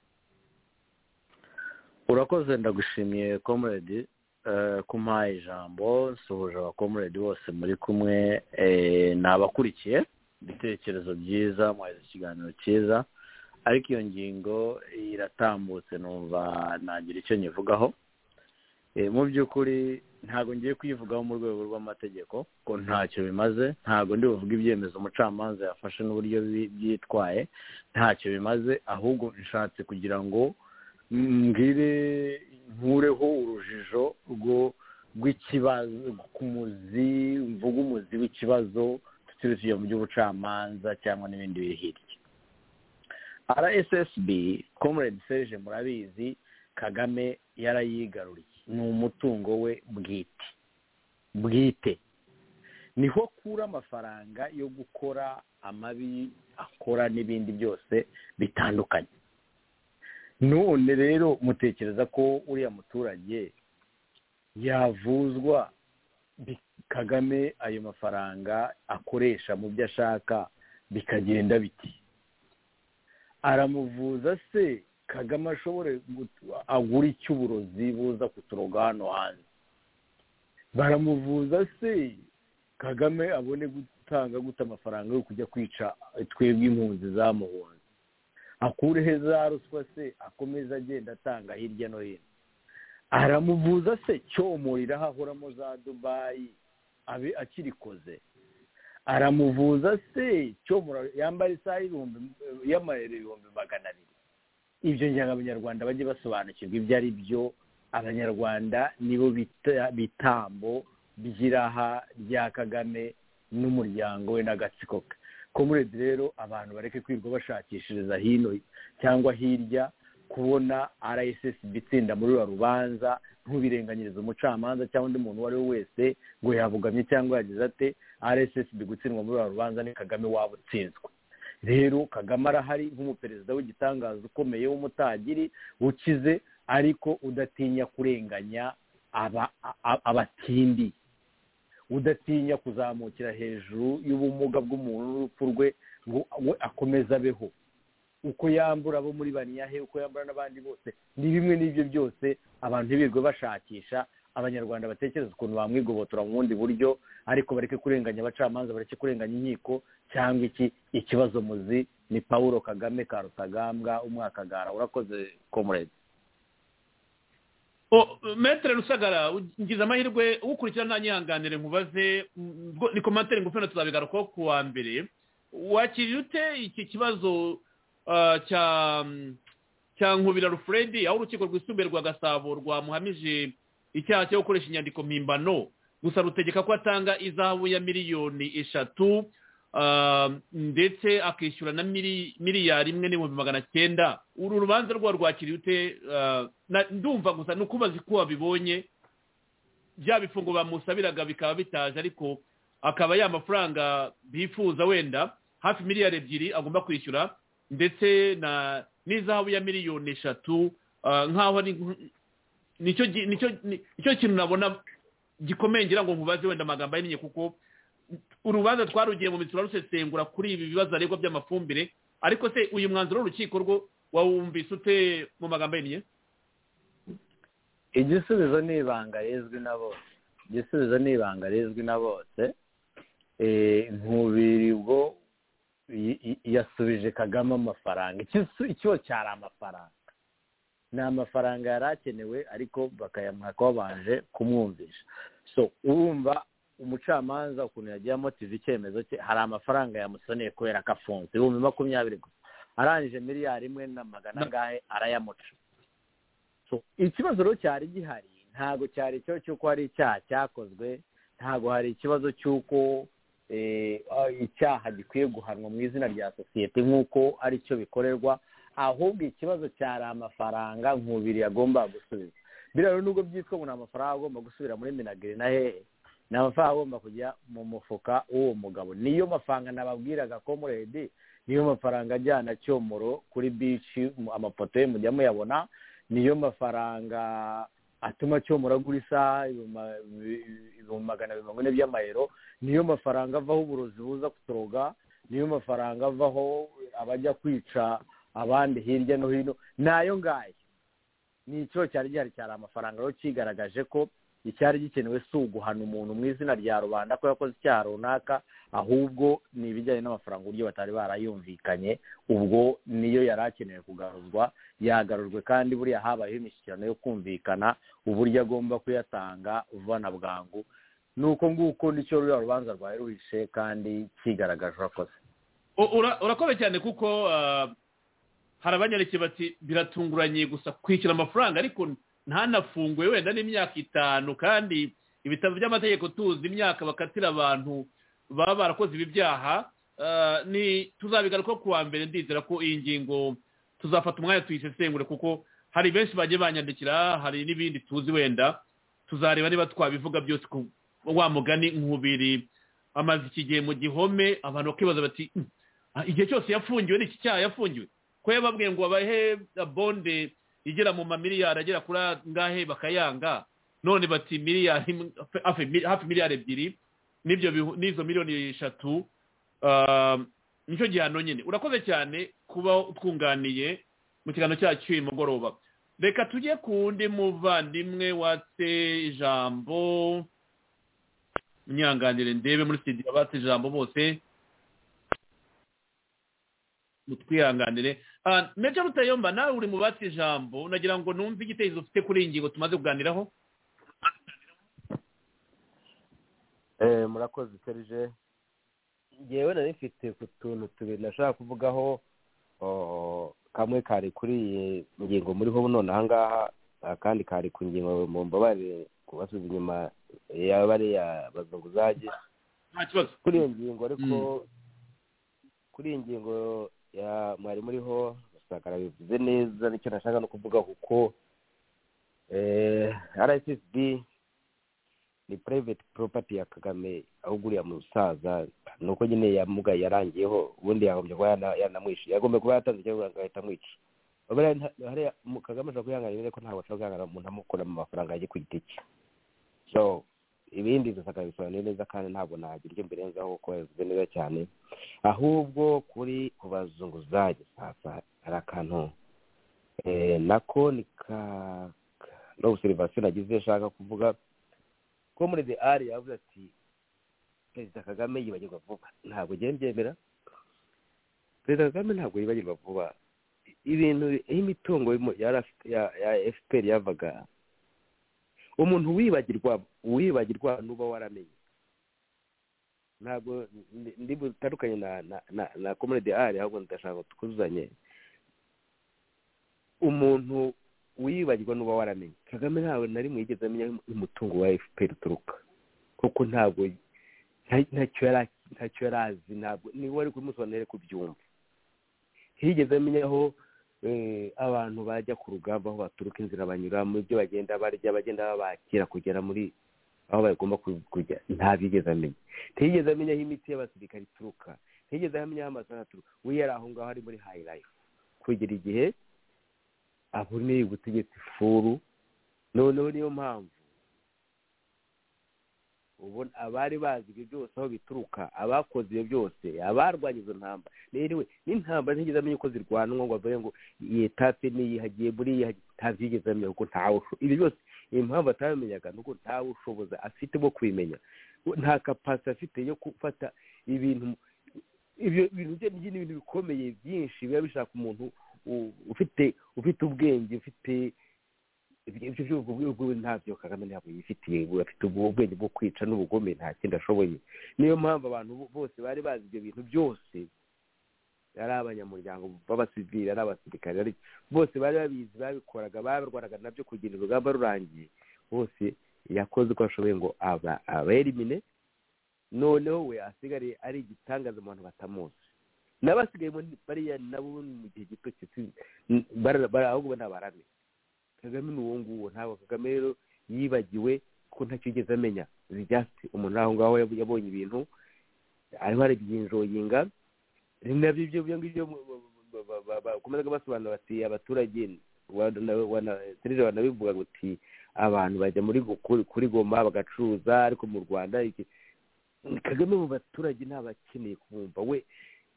urakoze, ndagushimiye comrade kumpaye ijambo. nsuhuje abakomrade bose muri kumwe, nabakurikiye ibitekerezo byiza, mwahize ikiganiro cyiza, ariko iyo ngingo iratambutse numva nagira icyo nyivugaho. Mu by'ukuri ntabwo ngiye kuyivugaho mu rwego rw'amategeko ko ntacyo bimaze, ntabwo ndi buvuge ibyemezo umucamanza yafashe n'uburyo byitwaye, ntacyo bimaze, ahubwo nshatse kugira ngo nkureho urujijo rw'ikibazo ku muzi, mvuga umuzi w'ikibazo tutiriwe mu by'ubucamanza cyangwa n'ibindi biri hirya. RSSB, comrade Serge murabizi, Kagame yarayigaruriye, ni umutungo we bwite, niho kura amafaranga yo gukora amabi akora n'ibindi byose bitandukanye. none rero mutekereza ko uriya muturage yavuzwa Kagame ayo mafaranga akoresha mu byo ashaka bikagenda biti? Aramuvuza se Kagame ashobore agura icy'uburozi buza kuturoga hano hanze? Baramuvuza se Kagame abone gutanga guta amafaranga yo kujya kwica twebwe impunzi zamuhunze? Akurehe za ruswa se akomeza agenda atanga hirya no hino? Aramuvuza se cyomorira hahoramo za Dubai abe akirikoze? Aramuvuza se cyomora yambara isaha y'amayero 200? Ibyo njyanga abanyarwanda bajye basobanukirwa ibyo ari byo. Abanyarwanda nibo bitambo byiraha rya Kagame n'umuryango we n'agatsiko ke. Comrade rero abantu bareke kwirwa bashakishiriza hino cyangwa hirya kubona RSSB itsinda muri rubanza, ntubirenganyiriza umucamanza cyangwa undi muntu wari wese ngo yavugamye cyangwa yagize ate. RSSB gutsindwa muri rubanza ni Kagame waba utsinzwe. Rero Kagame arahari nk'umuperezida w'igitangaza ukomeye w'umutagiri ukize, ariko udatinya kurenganya abatindi, udatinya kuzamukira hejuru y'ubumuga bw'umuntu n'urupfu rwe ngo akomeze abeho. Uko yambura abo muri Baniyahe, uko yambura n'abandi bose, ni bimwe n'ibyo byose. Abantu ntibirwe bashakisha, abanyarwanda batekereza ukuntu bamwigobotora mu bundi buryo, ariko bareke kurenganya abacamanza, bareke kurenganya inkiko cyangwa ikibazo muzi ni Paul Kagame Karutagambwa umwakagara. Urakoze comrade. Metre Rusagara, ngize amahirwe ukurikira ntanyihanganire nkubaze, ni komantere ngufi tuzabigarukaho ku wa mbere. Wakiriye ute iki kibazo cya Nkubira Alfred, aho urukiko rwisumbuye rwa Gasabo rwamuhamije icyaha cyo gukoresha inyandiko mpimbano, gusa rutegeka ko atanga izahabu ya $3 ndetse akishyura na miliyari 1,900,000. uru rubanza rwakiriye ute? Ndumva gusa nukubaza ko wabibonye bya bifungo bamusabiraga bikaba bitaje, ariko akaba ya mafaranga bifuza wenda hafi miliyari 2 agomba kwishyura, ndetse n'izahabu ya $3,000,000 nkaho nicyo kintu nabona gikomeye ngira ngo nkubaze wenda amagambo ayininye, kuko urubanza twarugiye mu misura rusesengura kuri ibi bibazo aregwa by'amafumbire. Ariko se uyu mwanzuro w'urukiko rwo wawumvise ute mu magambo ayininye? Igisubizo ni ibanga rizwi na bose. Nkubiri ubwo yasubije Kagame amafaranga. Icyo cyari amafaranga, ni amafaranga yari akenewe, ariko bakayamwaka babanje kumwumvisha. So urumva umucamanza ukuntu yagiye amotiva icyemezo cye, hari amafaranga yamusoneye kubera ko afunze 20,000 gusa, arangije miliyari 1,000,000 arayamuca. So ikibazo rero cyari gihari, ntago cyari cyo cyuko hari icyaha cyakozwe, ntago hari ikibazo cyuko icyaha gikwiye guhanwa mu izina rya sosiyete nk'uko ari cyo bikorerwa, ahubwo ikibazo cyari amafaranga Nkubiri agomba gusubiza. Biraro nubwo byitwa ngo amafaranga agomba gusubira muri Minagri na hehe, ni amafaranga agomba kujya mu mufuka w'uwo mugabo. Niyo mafaranga nababwiraga comrade, niyo mafaranga ajyana Cyomoro kuri beach, amapoto ye mujya muyabona, niyo mafaranga atuma Cyomoro agura isaha 240 by'amayero, niyo mafaranga avaho uburozi buza kuturoga, niyo mafaranga avaho abajya kwica abandi hirya no hino nayo ngayo ni icyo cyari gihari cyari amafaranga rero kigaragaje ko icyari gikenewe si uguhana umuntu mu izina rya rubanda ko yakoze icyaha runaka ahubwo ni ibijyanye n'amafaranga uburyo batari barayumvikanye ubwo niyo yari akenewe kugaruzwa yagarurwe kandi buriya habayeho imishyikirano yo kumvikana uburyo agomba kuyatanga vuba na bwangu nuko nguko nicyo ruriya rubanza rwawe ruhishe kandi kigaragaje urakoze urakoze cyane kuko hari abanyareke bati biratunguranye gusa kwishyura amafaranga ariko ntanafunguwe wenda n'imyaka 5 kandi ibitabo by'amategeko tuzi imyaka bakatira abantu baba barakoze ibi byaha ni tuzabigaruka kuwa mbere ndizera ko iyi ngingo tuzafata umwanya tuyisesengure kuko hari benshi bagiye banyandikira hari n'ibindi tuzi wenda tuzareba niba twabivuga byose wa mugani nkubiri amaze iki gihe mu gihome abantu bakibaza bati igihe cyose yafungiwe n'iki cyaha yafungiwe ko yababwiye ngo abahe bonde igera mu mamiliyari agera kuri ngahe bakayanga none bati miliyari hafi miliyari 2 n'izo miliyoni 3 nicyo gihano nyine urakoze cyane kuba utwunganiye mu kiganiro cyacu cy'uyu mugoroba reka tujye ku wundi muvandimwe watse ijambo munyanganire ndebe muri studio abatse ijambo bose mutwihanganire Meja Rutayomba nawe uri mu batse ijambo nagira ngo numve igitekerezo ufite kuri iyi ngingo tumaze kuganiraho murakoze Serge yewe nari mfite ku tuntu tubiri nashaka kuvugaho kamwe kari kuri iyi ngingo muriho none ahangaha kandi kari ku ngingo mu mbabare kubasubiza inyuma y'abari y'abazunguzaje kuri iyo ngingo ariko kuri iyi ngingo ya mwari muriho basakara bivuze neza nicyo nashaka no kuvuga kuko RSSB ni private property ya Kagame aho guriya musaza nuko nyine yamuga yarangiyeho ubundi yagombye kuba yanamwishi yagombe kuba yatanze cyo ngahita mwica hari Kagame ashaka kuyangana ko ntabwo ashaka kuyangana umuntu amukura mu mafaranga yaje kwitiki so ibindi dusaka bisobanura neza kandi ntabwo nagira ibyo mbirenzaho ko yavuze neza cyane ahubwo kuri kubazunguzaje sasa hari akantu nako nika no observation nagize shaka kuvuga ko muri the area yavuze ati Perezida Kagame yibagirwa vuba ntabwo byemera Perezida Kagame ntabwo yibagirwa vuba ibintu imitungo ya FPR yavaga umuntu wibagirwa nuba waramenye ntabwo ndi butandukanye na community ari ahubwo ndashaka tukuzanye umuntu wibagirwa nuba waramenye Kagame ntawe nari mwigeze amenya umutungo wa FPR turuka kuko ntabwo ntacyo yarazi ntabwo ni wari kumusobanurira kubyumva higeze amenyaho abantu bajya ku rugamba aho baturuka inzira banyura mu byo bagenda barya bagenda babakira kugera muri aho bagomba kujya ntabigeze amenya ntiyigeze amenya aho imiti y'abasirikari ituruka ntiyigeze amenya aho amasaha aturuka we yari aho ngaho ari muri high life kugira igihe aboneye ubutegetsi furu noneho niyo mpamvu ubona abari bazi ibyo byose aho bituruka abakoze ibyo byose abarwanya izo ntambara rero n'intambara ntigeze amenya uko zirwanwa ngo avuge ngo yetape niyihagiye buriya ntabyigeze amenya kuko ntawe ibyo byose impamvu atamenyaga nuko ntawe ushoboza afite bwo kubimenya nta kapasite afite yo gufata ibintu ibyo bintu bye n'ibintu bikomeye byinshi biba bishaka umuntu ufite ubwenge ufite ibyo by'ubwo ntabyo Kagame ntabwo yifitiye afite ubwenge bwo kwica n'ubugome nta kindi ashoboye niyo mpamvu abantu bose bari bazi ibyo bintu byose yari abanyamuryango b'abasivili ari abasirikare bose bari babizi babikoraga babarwanaga nabyo kugira urugamba rurangiye bose yakoze uko ashoboye ngo aberimine noneho we asigariye ari igitangaza mu bantu batamuzi n'abasigaye bariya nabo mu gihe gito ahubwo n'abarame Kagame n'uwo nguwo ntabwo Kagame rero yibagiwe ko ntacyo yigeze amenya just umuntu aho ngaho yabonye ibintu ariho arabyinjoyinga nabyo ibyo ngibyo bakomezaga basobanura bati abaturage Serge wanabivuga guti abantu bajya kuri Goma bagacuruza ariko mu Rwanda Kagame mu baturage ntabakeneye kumva we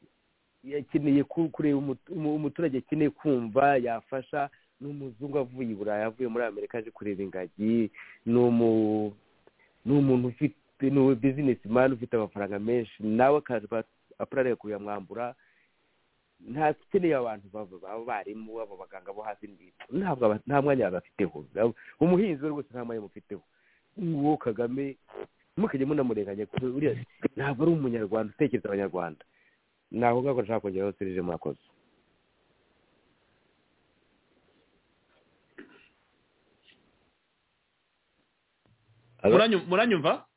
yakeneye kureba umuturage akeneye kumva yafasha n'umuzungu avuye i burayi avuye muri amerika aje kureba ingagi ni umuntu ufite ni bizinesi mani ufite amafaranga menshi nawe akaza apurareka kuyamwambura ntakeneye abantu baba barimu abo baganga bo hasi nta mwanya bafiteho umuhinzi we rwose nta mwanya mufiteho uwo Kagame mukajya munamurenganya ntabwo ari umunyarwanda utekereza abanyarwanda ntabwo ngako nshaka kongeraho serije mwakoze. muranyumva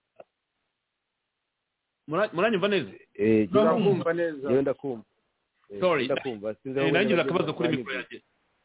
neza? ndakumva neza. Ndakumva. Sorry, nanjye akabazo kuri mikoro yanjye.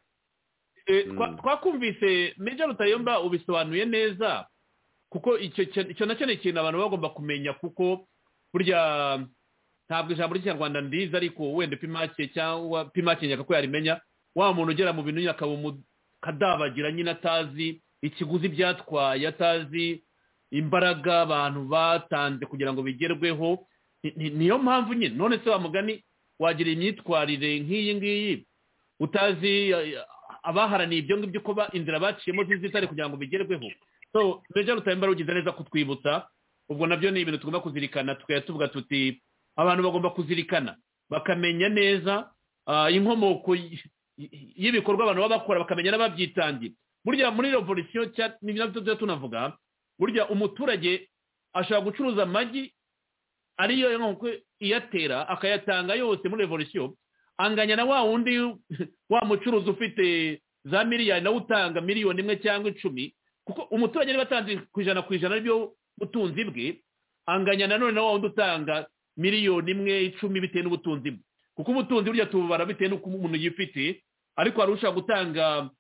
Twakumvise Major Rutayomba ubisobanuye neza kuko icyo nacyo ni ikintu abantu bagomba kumenya kuko burya ntabwo ijambo ry'ikinyarwanda ndiza ariko wenda pimake cyangwa pimake nyaka ko yarimenya wa muntu ugera mu bintu nyakaba kadabagira nyine atazi ikiguzi byatwaye atazi imbaraga abantu batanze kugira ngo bigerweho niyo mpamvu nyine none se wa mugani wagira imyitwarire nk'iyi ngiyi utazi abaharaniye ibyo ngibyo ko inzira baciyemo zitari kugira ngo bigerweho. So Major Rutayomba rugize neza kutwibutsa ubwo nabyo ni ibintu tugomba kuzirikana tukaya tuvuga tuti abantu bagomba kuzirikana bakamenya neza inkomoko y'ibikorwa abantu baba bakora bakamenya n'ababyitangiye. Burya muri revolution n'ibyo tunavuga burya umuturage ashobora gucuruza amagi ariyo nk'uko iyatera akayatanga yose muri revolution anganya na wa wundi wa mucuruzi ufite za miliyoni nawe utanga miliyoni imwe cyangwa 10 kuko umuturage niba atanze ku ijana aribyo butunzi bwe anganya nanone na wa wundi utanga miliyoni imwe 10 bitewe n'ubutunzi bwe kuko ubutunzi burya tubara bitewe n'uko umuntu yifite ariko hari ushaka gutanga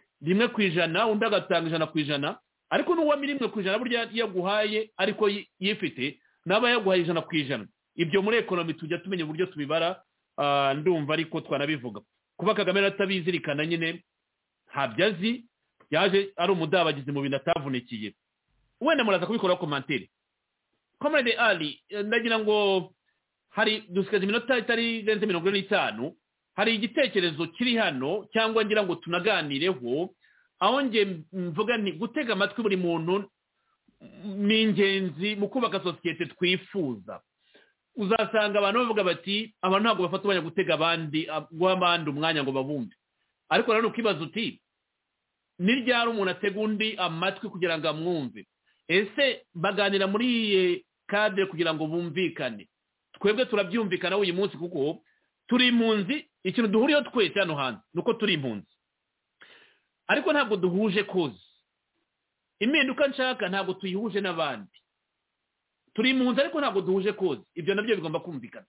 1% undi agatanga 1% ariko n'uwa 1% burya yaguhaye ariko yifite naba yaguhaye 100%. Ibyo muri economy tujya tumenya uburyo tubibara ndumva ariko twanabivuga kuba Kagame atabizirikana nyine habyazi yaje ari umudabagizi mu bintu atavunikiye wenda muraza kubikora commentaire. Comrade Ali ndagira ngo hari dusigaje iminota itari renze 45 hari igitekerezo kiri hano cyangwa ngira ngo tunaganireho aho nge mvuga nti gutega amatwi buri muntu ni ingenzi mu kubaka sosiyete twifuza. Uzasanga abantu bavuga bati abantu ntabwo bafata ubanya gutega abandi guhamanda umwanya ngo babumve ariko rero ukibaza uti ni ryari umuntu atega undi amatwi kugira ngo amwumve ese baganira muri cadre kugira ngo bumvikane. Twebwe turabyumvikana uyu munsi kuko turi impunzi ikintu duhuriyeho twese hano hanze nuko turi impunzi ariko ntabwo duhuje koze impinduka nshaka ntabwo tuyihuje n'abandi turi impunzi ariko ntabwo duhuje koze ibyo nabyo bigomba kumvikana.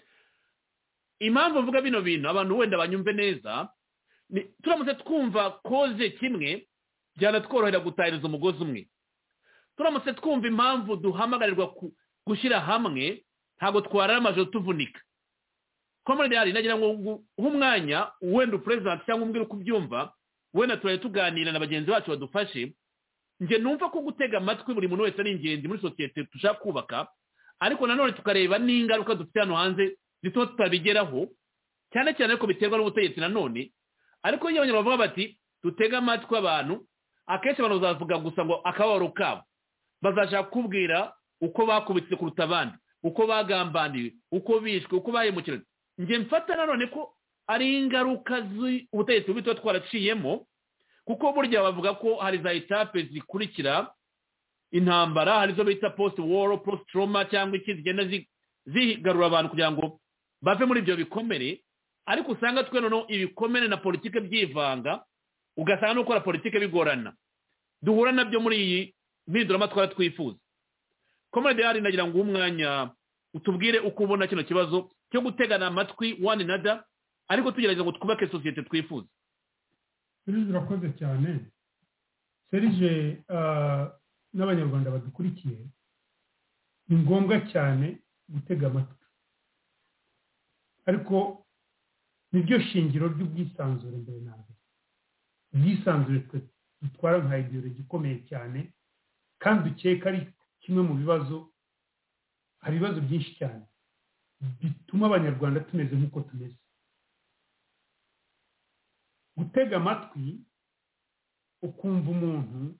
Impamvu mvuga bino bintu abantu wenda banyumve neza turamutse twumva koze kimwe byana tworohera gutahiriza umugozi umwe. Turamutse twumva impamvu duhamagarirwa gushyira hamwe ntabwo twarara amajoro tuvunika. Comrade Ali nagira ngo umwanya wenda president cyangwa umbwira uko ubyumva wenda turaye tuganira na bagenzi bacu badufashe nge numva ko gutega amatwi buri muntu wese ari ingenzi muri sosiyete tushaka kubaka ariko nanone tukareba n'ingaruka dufite hano hanze zituma tutabigeraho cyane cyane ko biterwa n'ubutegetsi nanone ariko iyo abanyarwanda bavuga bati dutega amatwi abantu akenshi abantu bazavuga gusa ngo akababaro kabo bazashaka kubwira uko bakubitse kuruta abandi uko bagambaniwe uko bishwe uko bahemukiranye. Nge mfata nanone ko ari ingaruka z'ubutegetsi bw'itwa twaraciyemo kuko burya bavuga ko hari za etape zikurikira intambara hari zo bita post war post trauma cyangwa ikindi zigenda zigarura abantu kugira ngo bave muri ibyo bikomere ariko usanga twe noneho ibikomere na politike byivanga ugasanga no gukora politike bigorana duhura nabyo muri iyi mpinduramatwara twifuza. Comrade Ali nagira ngo umwanya utubwire uko ubona kino kibazo cyo gutegana amatwi one another ariko tugerageza ngo twubake sosiyete twifuza. Urakoze cyane Serge n'abanyarwanda badukurikiye ni ngombwa cyane gutega amatwi ariko nibyo shingiro ry'ubwisanzure mbere nawe ubwisanzure dutwara nka ideology ikomeye cyane kandi ukeka ari kimwe mu bibazo hari ibibazo byinshi cyane bituma abanyarwanda tumeze nk'uko tumeze. Gutega amatwi ukumva umuntu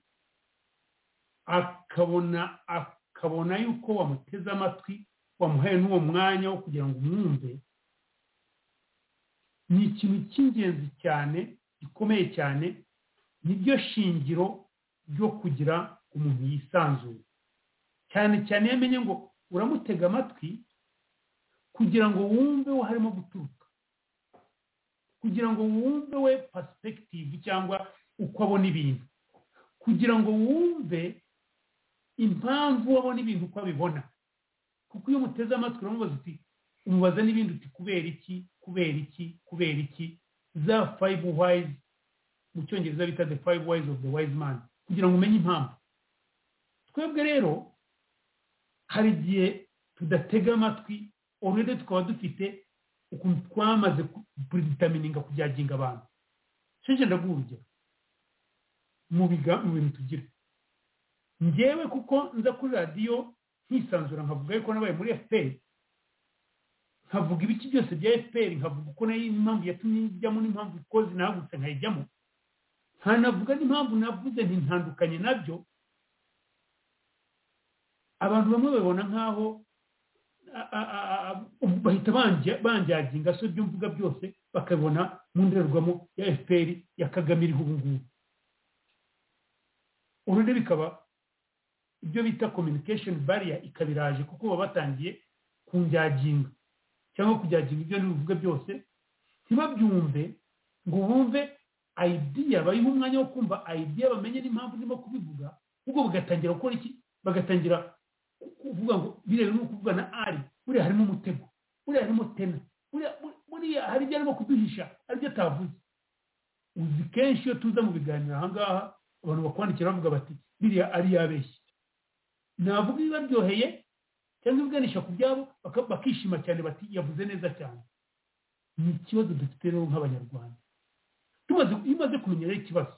akabona yuko wamuteze amatwi, wamuhaye n'uwo mwanya wo kugira ngo umwumve, ni ikintu cy'ingenzi cyane, gikomeye cyane, niryo shingiro ryo kugira umuntu yisanzuye. Cyane cyane iyo amenye ngo uramutega amatwi kugira ngo wumve we harimo guturuka, kugira ngo wumve we perspective cyangwa uko abona ibintu, kugira ngo wumve impamvu wabona ibintu uko abibona. Kuko iyo umuteze amatwi uramubaza uti, umubaza n'ibindi uti kubera iki, kubera iki, kubera iki, za 5 whys mu cyongereza bita the 5 whys of the wise man, kugira ngo umenye impamvu. Twebwe rero hari igihe tudatega amatwi, already tukaba dufite ukuntu twamaze predetermininga kujyaginga abantu. Sije ndaguha urugero mu bintu tugira. Njyewe kuko nza kuri radiyo nkisanzura nkavuga yuko nabaye muri FPR, nkavuga ibiki byose bya FPR, nkavuga uko nayo impamvu yatumye njyamo n'impamvu ikoze nahagutse nkayijyamo, nkanavuga n'impamvu navuze ntintandukanye nabyo. Abantu bamwe babona nkaho bahita banjyaginga, so ibyo mvuga byose bakabona mu ndorerwamo ya FPR ya Kagame iriho ubu ngubu. Urundi bikaba ibyo bita communication barrier ikabiraje, kuko baba batangiye kunjyaginga cyangwa kujyaginga ibyo nivuga byose, ntibabyumve ngo bumve idea, bayiha umwanya wo kumva idea, bamenye n'impamvu ndimo kubivuga. Ubwo bagatangira gukora iki? Bagatangira kuvuga ngo birewe no kuvuga na ari, buriya harimo umutego, buriya harimo tena, buriya hari ibyo arimo kuduhisha, aribyo atavuze. Uzi kenshi iyo tuza mu biganiro ahangaha abantu bakwandikira bavuga bati biriya ari yabeshye. Navuga bibaryoheye cyangwa ibiganisha ku byabo bakishima cyane bati yavuze neza cyane. Ni ikibazo dufite rero nk'abanyarwanda. Imaze kumenya rero ikibazo,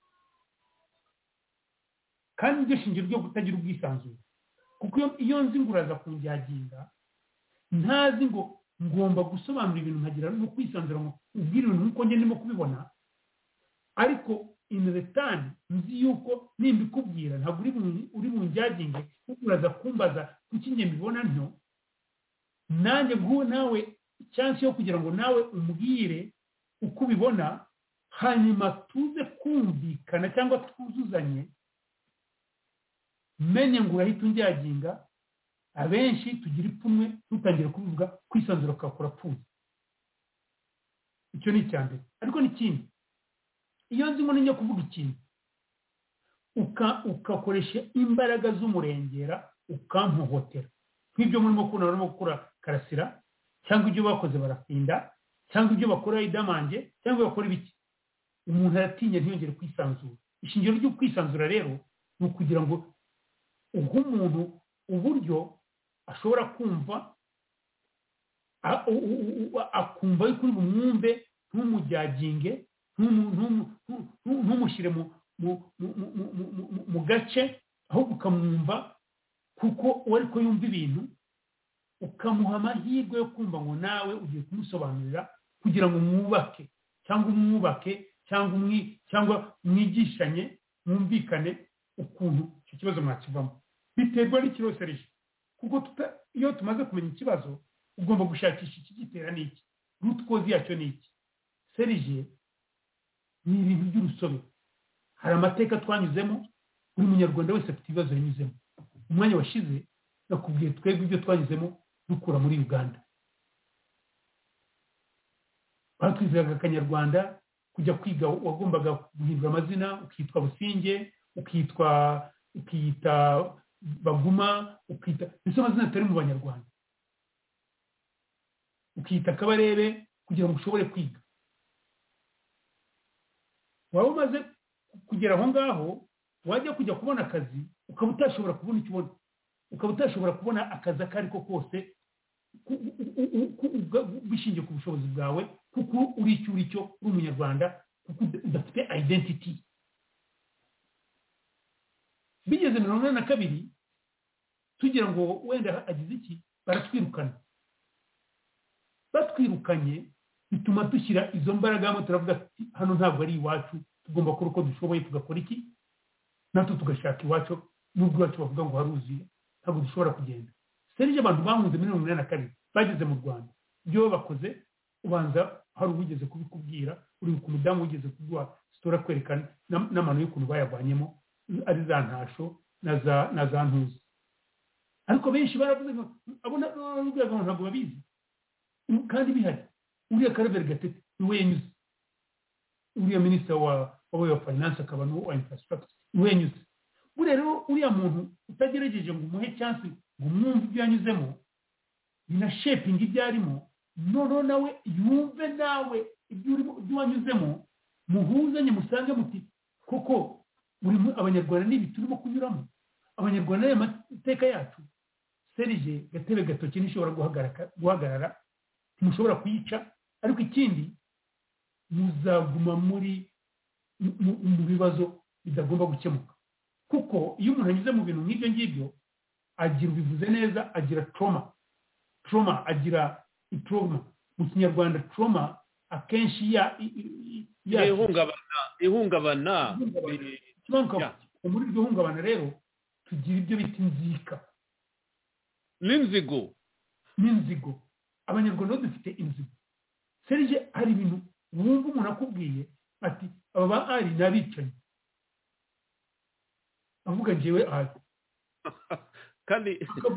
kandi iryo shingiro ryo kutagira ubwisanzure. Kuko iyo nzi ngo uraza kunjyaginga, ntazi ngo ngomba gusobanura ibintu nkagira no kwisanzura ngo ubwire ibintu nk'uko njye ndimo kubibona, ariko in return nzi yuko nimbikubwira ntabwo uri bunjyaginge, kuko uraza kumbaza kuki njye mbibona ntyo, nanjye guho nawe chance yo kugira ngo nawe umbwire uko ubibona, hanyuma tuze kumvikana cyangwa twuzuzanye. Menye ngo urahita unjyaginga, abenshi tugira ipfunwe tutangira kubivuga, kwisanzura kakora pfuye. Icyo ni cyane. Ariko n'ikindi, iyo nzi ngo ninjya kuvuga ikintu ukakoresha imbaraga z'umurengera ukampohotera, nk'ibyo murimo kubona barimo gukora Karasira, cyangwa ibyo bakoze Barafinda, cyangwa ibyo bakora Idamange, cyangwa bakora ibiki, umuntu aratinya ntiyongere kwisanzura. Ishingiro ryo kwisanzura rero ni ukugira ngo uha umuntu uburyo ashobora kumva, akumva yuko uri bumwumve, ntumujyaginge, ntumushyire mu gace, ahubwo ukamwumva kuko we ariko yumva ibintu, ukamuha amahirwe yo kumva ngo nawe ugiye kumusobanurira kugira ngo mwubake cyangwa mwigishanye, mwumvikane ukuntu icyo kibazo mwakivamo. Biterwa n'ikibazo serije, kuko iyo tumaze kumenya ikibazo ugomba gushakisha ikigitera n'iki, root cause yacyo n'iki. Serije ni ibintu by'urusobe, hari amateka twanyuzemo, buri munyarwanda wese afite ibibazo yanyuzemo. Umwanya washize nakubwiye twebwe ibyo twanyuzemo dukura muri Uganda. Batwizeraga Akanyarwanda, kujya kwiga wagombaga guhindura amazina, ukitwa Businge, ukiyita Baguma, ukita ese amazina atari mu Banyarwanda, ukiyita Kabarebe kugira ngo ushobore kwiga. Waba umaze kugera aho ngaho, wajya kujya kubona akazi ukaba utashobora kubona icyo ubona, ukaba utashobora kubona akazi ako ari ko kose bishingiye ku bushobozi bwawe, kuko uri icyo uri umunyarwanda, kuko udafite identity. Bigeze 1992 tugira ngo wenda agize iki, baratwirukana. batwirukanye bituma dushyira izo mbaraga hamwe turavuga ati hano ntabwo ari iwacu tugomba gukora uko dushoboye tugakora iki natwe tugashaka iwacu n'ubwo iwacu bavuga ngo haruzuye ntabwo dushobora kugenda serije abantu bahunze muri 1982 bageze mu Rwanda ibyo bakoze ubanza hari uwigeze kubikubwira uri ku mudamu wigeze kuguha sitora kwerekana n'amano y'ukuntu bayavanyemo ari za ntasho na za ntuzi ariko benshi baravuze ngo abona n'urwego ntabwo babizi kandi bihari uriya Karaveri Gatete niwe yanyuze uriya minisitiri wa finance akaba n'uwa infrastructure niwe yanyuze buriya rero uriya muntu utagerageje ngo umuhe chance ngo mwumve ibyo yanyuzemo bina shaping ibyo arimo noneho nawe yumve nawe ibyo wanyuzemo muhuzanye musange muti koko buri abanyarwanda n'ibi turimo kunyuramo abanyarwanda n'aya mateka yacu serije Gatebe Gatoki nishobora guhagarara mushobora kuyica ariko ikindi muzaguma muri mu bibazo bidagomba gukemuka kuko iyo umuntu anyuze mu bintu nk'ibyo ngibyo agira ubivuze neza agira trauma agira trauma mu kinyarwanda trauma akenshi ihungabana muri iryo hungabana rero tugira ibyo bita inzika n'inzigo abanyarwanda dufite inzigo serije hari ibintu wumva umuntu akubwiye ati aba ba ari n'abicanyi avuga njyewe ari kandi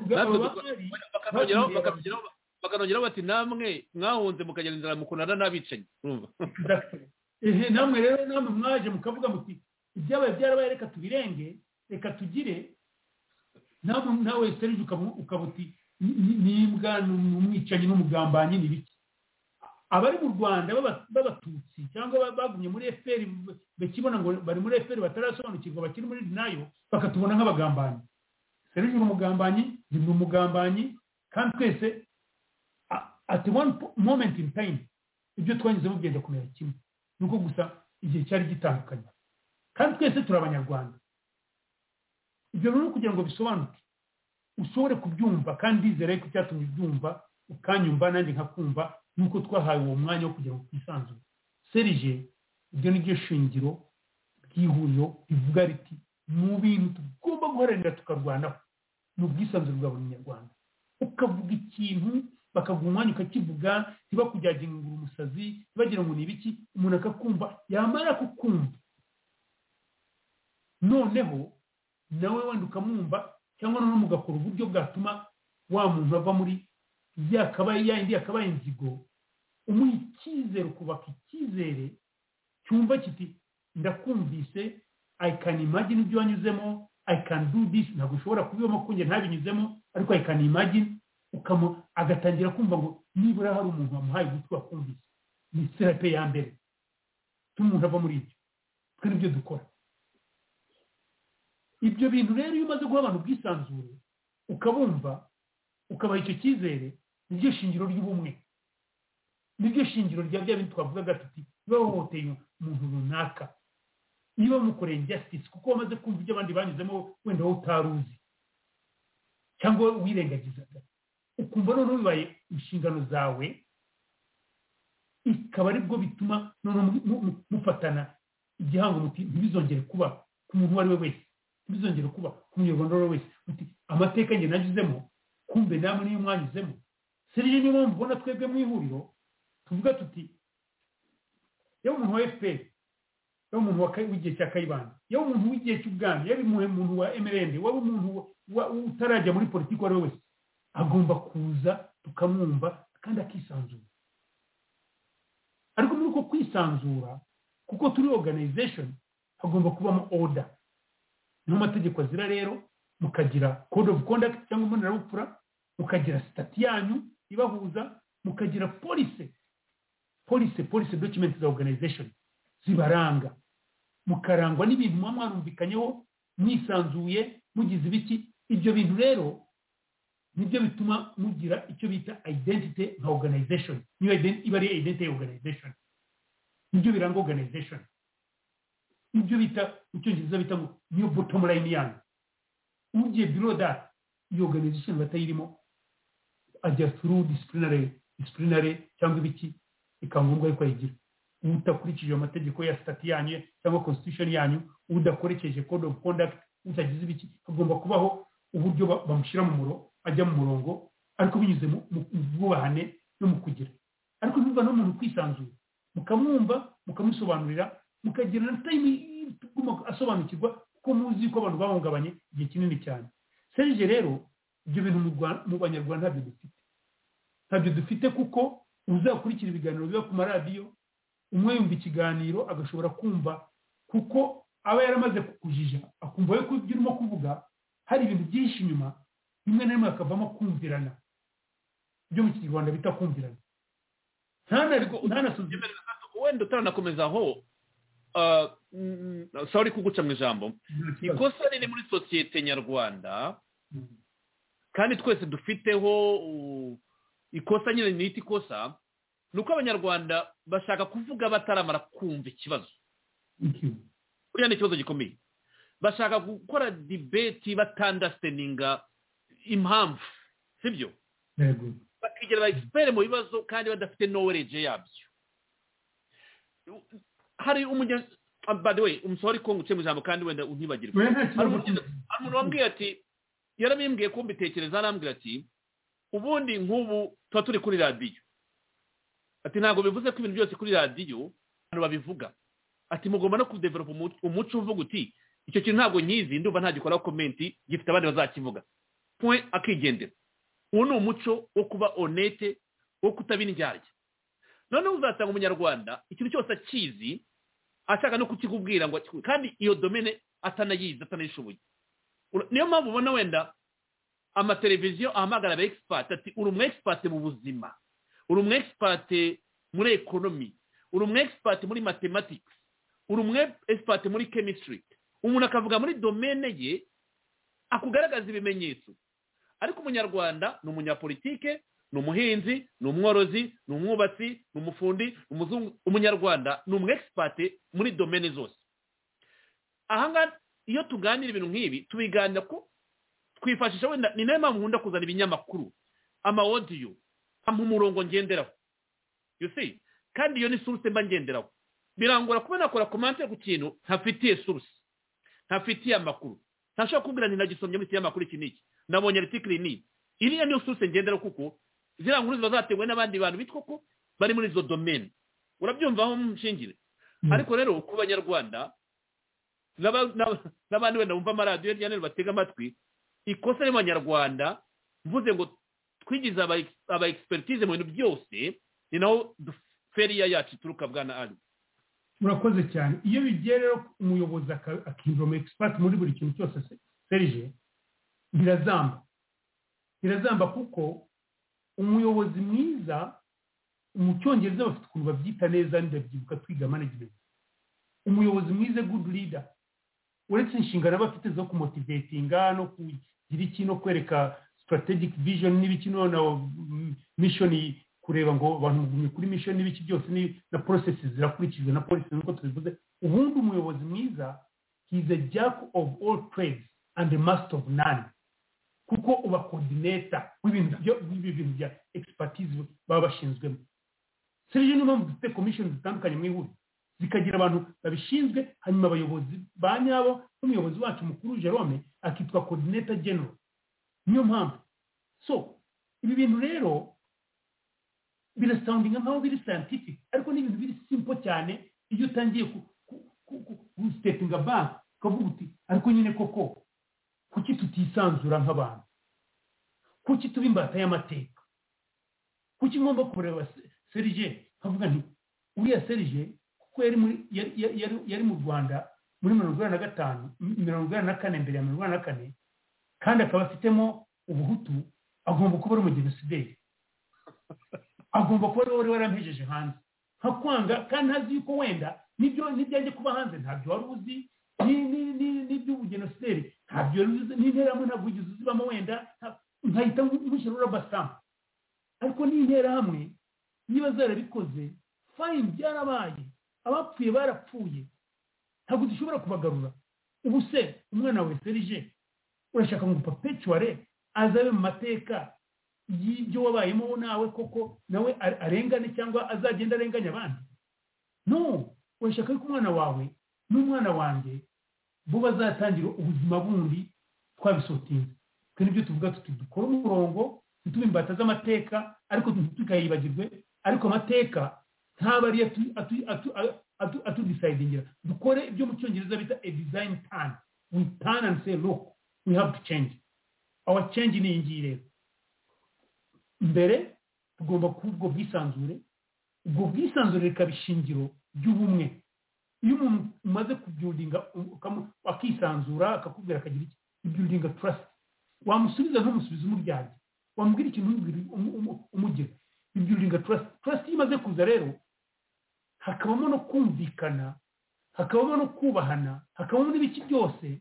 bakanongeraho bati namwe mwahunze mukagenda inzara mukunana n'abicanyi namwe rero namwe mwaje mukavuga muti ibyabaye byarabaye reka tubirenge reka tugire nawe serije ukaba uti n'imbwa n'umwicanyi n'umugambanyi n'ibiki abari mu Rwanda b'abatutsi cyangwa bagumye muri FPR bakibona ngo bari muri FPR batarasobanukirwa bakiri muri nayo bakatubona nk'abagambanyi serije umugambanyi ndi umugambanyi kandi twese at one moment in time ibyo twanyuzemo byenda kumera kimwe nuko gusa igihe cyari gitandukanye kandi twese turi abanyarwanda ibyo rero kugira ngo bisobanuke ushobore kubyumva kandi ndizere ko cyatumye ubyumva ukanyumva nanjye nkakumva nuko twahaye uwo mwanya wo kugira ngo twisanzure serije ibyo nibyo shingiro bw'ihuriro rivuga riti mu bintu tugomba guharanira tukarwanaho ni ubwisanzure bwa buri munyarwanda ukavuga ikintu bakaguha umwanya ukakivuga ntibakujyagira ngo umusazi ntibagira ngo ni ibiki umuntu akakumva yamara kukumva noneho nawe wenda ukamwumva cyangwa noneho mugakora uburyo bwatuma wa muntu ava muri yindi yakabaye inzigo umuha icyizere ukubaka icyizere cyumva kiti ndakumvise I can imagine ibyo wanyuzemo I can do this ntabwo ushobora kubibamo kunjye ntabinyuzemo ariko I can imagine agatangira kumva ngo nibura hari umuntu wamuhaye ugutwi wakumvise ni terape ya mbere umuntu ava muri ibyo twe nibyo dukora ibyo bintu rero iyo umaze guha abantu ubwisanzure ukabumva ukabaha icyo cyizere nibyo shingiro ry'ubumwe nibyo shingiro rya bya bintu twavugaga tuti niba wahohoteye umuntu runaka niba mukoreye injustice kuko wamaze kumva ibyo abandi banyuzemo wenda wowe utaruzi cyangwa wirengagizaga ukumva noneho bibaye inshingano zawe ikaba aribwo bituma noneho mufatana igihango muti ntibizongere kuba ku muntu uwo ari we wese ntibizongere kuba ku munyarwanda uwo ari we wese muti amateka njye nanyuzemo kumbe namwe niyo mwanyuzemo serije niyo mpamvu ubona twebwe mu ihuriro tuvuga tuti yewe umuntu wa FPR yewe umuntu w'igihe cya Kayibanda yewe umuntu w'igihe cy'ubwami yewe umuntu wa MRND yewe umuntu utarajya muri politiki uwo ari we wese agomba kuza tukamwumva kandi akisanzura ariko muri uko kwisanzura kuko turi organization hagomba kubamo order niyo mategeko azira rero mukagira code of conduct cyangwa mbonerabucura mukagira stati yanyu ibahuza mukagira policy documents za organization zibaranga mukarangwa n'ibintu mwarumvikanyeho mwisanzuye mugize ibiki ibyo bintu rero nibyo bituma mugira icyo bita identity nka organization niyo iba ari identity organization nibyo biranga organization nibyo bita mu cyongereza bita ngo niyo bottom line yanyu ugiye below that iyo organization batayirimo ajya through disciplinary disciplinary cyangwa ibiki ikangombwa yuko ayigira utakurikije amategeko ya stati yanyu cyangwa constitution yanyu udakoresheje code of conduct utagize ibiki hagomba kubaho uburyo bamushyira mu muro ajya mu murongo ariko binyuze mu bwubahane no mu kugira ariko niba no muntu kwisanzura mukamwumva mukamusobanurira mukagira na time asobanukirwa ko muzi ko abantu bahungabanye igihe kinini cyane Serge rero ibyo bintu mu banyarwanda ntabyo dufite kuko uzakurikira ibiganiro biba ku maradiyo umwe yumva ikiganiro agashobora kumva kuko aba yaramaze kukujija akumva yuko ibyo urimo kuvuga hari ibintu byinshi inyuma rimwe na rimwe akavamo kumvirana ibyo mu kinyarwanda bita kumvirana wenda utaranakomeza aho sorry kuguca mu ijambo ikosa riri muri sosiyete nyarwanda kandi twese dufiteho ikosa nyine nita ikosa ni uko abanyarwanda bashaka kuvuga bataramara kumva ikibazo buriya ni ikibazo gikomeye bashaka gukora debate batandasteninga impamvu sibyo bakigira ba expert mu bibazo kandi badafite knowledge yabyo hari by the way sorry ko nguce mu ijambo kandi wenda untibagirwe umuntu wambwiye ati yarabimbwiye ko mbitekereza arambwira ati ubundi nk'ubu tuba turi kuri radiyo ati ntabwo bivuze ko ibintu byose kuri radiyo abantu babivuga ati mugomba no kudevelopa umuco uvuga uti icyo kintu ntabwo nyizi ndumva ntagikoraho komenti gifite abandi bazakivuga point akigendera uwo ni umuco wo kuba honete wo kutabina indyarya noneho uzasanga umunyarwanda ikintu cyose akizi ashaka no kukikubwira ngo kandi iyo domene atanayizi atanayishoboye niyo mpamvu ubona wenda amateleviziyo ahamagara aba expert ati uri umu expert mu buzima uri umu expert muri economy uri umu expert muri mathematics uri umu expert muri chemistry umuntu akavuga muri domene ye akugaragaza ibimenyetso ariko umunyarwanda ni umunyapolitike ni umuhinzi ni umworozi ni umwubatsi ni umufundi ni umuzungu umunyarwanda ni umu expert muri domene zose ahangaha iyo tuganira ibintu nk'ibi tubiganira ko twifashisha wenda ni nayo mpamvu nkunda kuzana ibinyamakuru ama audio ampa umurongo ngenderaho you see kandi iyo ni source mba ngenderaho birangora kuba nakora commentaire ku kintu ntafitiye source ntafitiye amakuru ntashobora kubwira nti nagisomye muri amakuru iki niki nabonye article ni iriya niyo source ngenderaho kuko zira nkuru zibazategwe n'abandi bantu bitwa ko bari muri izo domaine urabyumva aho mshingire ariko rero ku banyarwanda n'abandi wenda bumva amaradiyo hirya no hino batega amatwi ikosa ry'abanyarwanda mvuze ngo twigize aba expertise mu bintu byose ni naho feriya yacu ituruka bwana Ali murakoze cyane iyo bigiye rero umuyobozi akindwa mu expert muri buri kintu cyose Serge birazamba kuko umuyobozi mwiza mu cyongereza bafite ukuntu babyita neza ndabyibuka twiga management umuyobozi mwiza good leader uretse inshingano bafite zo kumotivatinga no kugira iki no kwereka strategic vision n'ibiki na mission kureba ngo abantu mugumye kuri mission n'ibiki byose na processes zirakurikizwa na policy nuko tubivuze ubundi umuyobozi mwiza he is a jack of all trades and a master of none kuko uba coordinator w'ibintu bya expertise baba bashinzwemo Serge ni mpamvu dufite commission zitandukanye mu ihuriro zikagira abantu babishinzwe hanyuma abayobozi ba nyabo n'umuyobozi wacu mukuru Jerome akitwa coordinator general niyo mpamvu so ibi bintu rero birasoundinga nkaho biri scientific ariko ni ibintu biri simple cyane iyo utangiye ku stepping back kavuga uti ariko nyine koko kuki tutisanzura nk'abantu kuki tuba imbata y'amateka kuki ngomba kureba Serge kavuga nti uriya Serge kuko yari mu Rwanda muri 1995 1994 mbere ya 1994 kandi akaba afitemo ubuhutu agomba kuba ari umugenosideri agomba kuba ari warampejeje hanze nkakwanga kandi ntazi yuko wenda nibyanjye kuba hanze ntabyo wari uzi n'iby'ubugenosideri ntabyo n'interahamwe ntabwo ugize uzibamo wenda nkahita mushyira urabasama ariko n'interahamwe niba zarabikoze fine byarabaye abapfuye barapfuye ntabwo dushobora kubagarura ubu se umwana we Serge urashaka ngo perpetuare azabe mu mateka y'ibyo wabayemo nawe koko nawe arengane cyangwa azagenda arenganya abandi no urashaka ko umwana wawe n'umwana wanjye bo bazatangira ubuzima bundi twabisotinze twe nibyo tuvuga tuti dukora umurongo ntitube imbata z'amateka ariko tukayibagirwe ariko amateka ntaba ari atudecidingira dukore ibyo mu cyongereza bita a design turn we turn and say look we have to change our change ni iyi rero mbere tugomba kuba ubwo bwisanzure rikaba ishingiro ry'ubumwe iyo umuntu umaze kubyudinga akisanzura akakubwira akagira iki ibyudinga trust wamusubiza ntumusubize umuryarya wamubwira ikintu umugira ibyudinga trust iyo imaze kuza rero hakabamo no kumvikana hakabamo no kubahana hakabamo n'ibiki byose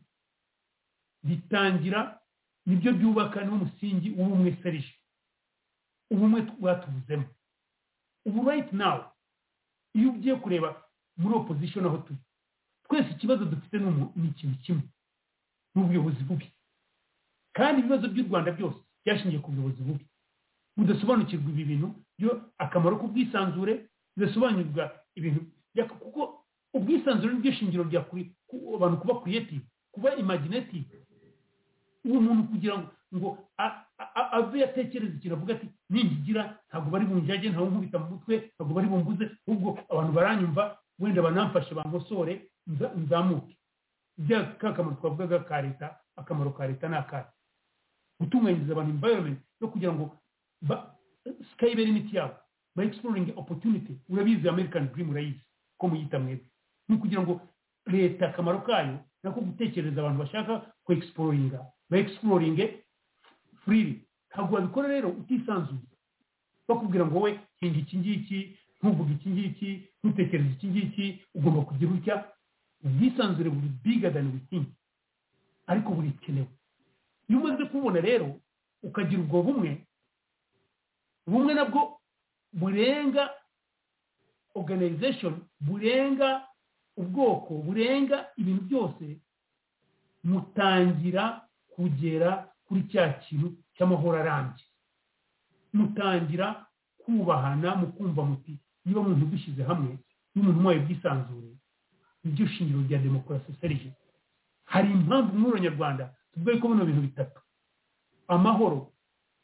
bitangira nibyo byubaka n'umusingi w'ubumwe serije ubumwe bwatubuzemo ubu right now iyo ugiye kureba muri opposition aho turi twese ikibazo dufite ni ikintu kimwe n'ubuyobozi bubi kandi ibibazo by'u Rwanda byose byashingiye ku buyobozi bubi budasobanukirwa ibi bintu byo akamaro k'ubwisanzure bidasobanurwa ibintu kuko ubwisanzure n'ibyo shingiro rya abantu kuba creative kuba imaginative uwo muntu kugira ngo ave yatekereza ikintu avuga ati ningigira ntabwo bari bunjage ntawe nkubita mu mutwe ntabwo bari bumbuze ahubwo abantu baranyumva wenda banamfashe bankosore nzamuke ibya kakamaro twavugaga ka leta akamaro ka leta ni akahe gutunganyiriza abantu environment no kugira ngo skybere imiti yabo by exploring opportunity urabizi American dream urayizi ko muyita mwebwe ni kugira ngo leta akamaro kayo nako gutekereza abantu bashaka ku exploringa by exploring freely ntabwo wabikora rero utisanzuye bakubwira ngo we hinga iki ngiki ntuvuge iki ngiki ntutekereze iki ngiki ugomba kugira utya ubwisanzure buri bigger than we think ariko buri kenewe iyo umaze kubona rero ukagira ubwo bumwe nabwo burenga organization burenga ubwoko burenga ibintu byose mutangira kugera kuri cya kintu cy'amahoro arambye mutangira kubahana mukumva muti niba umuntu dushyize hamwe n'umuntu umwaye ubwisanzure nibyo shingiro rya demokarasi serije hari impamvu muri Abanyarwanda tuvuga ko bino bintu bitatu amahoro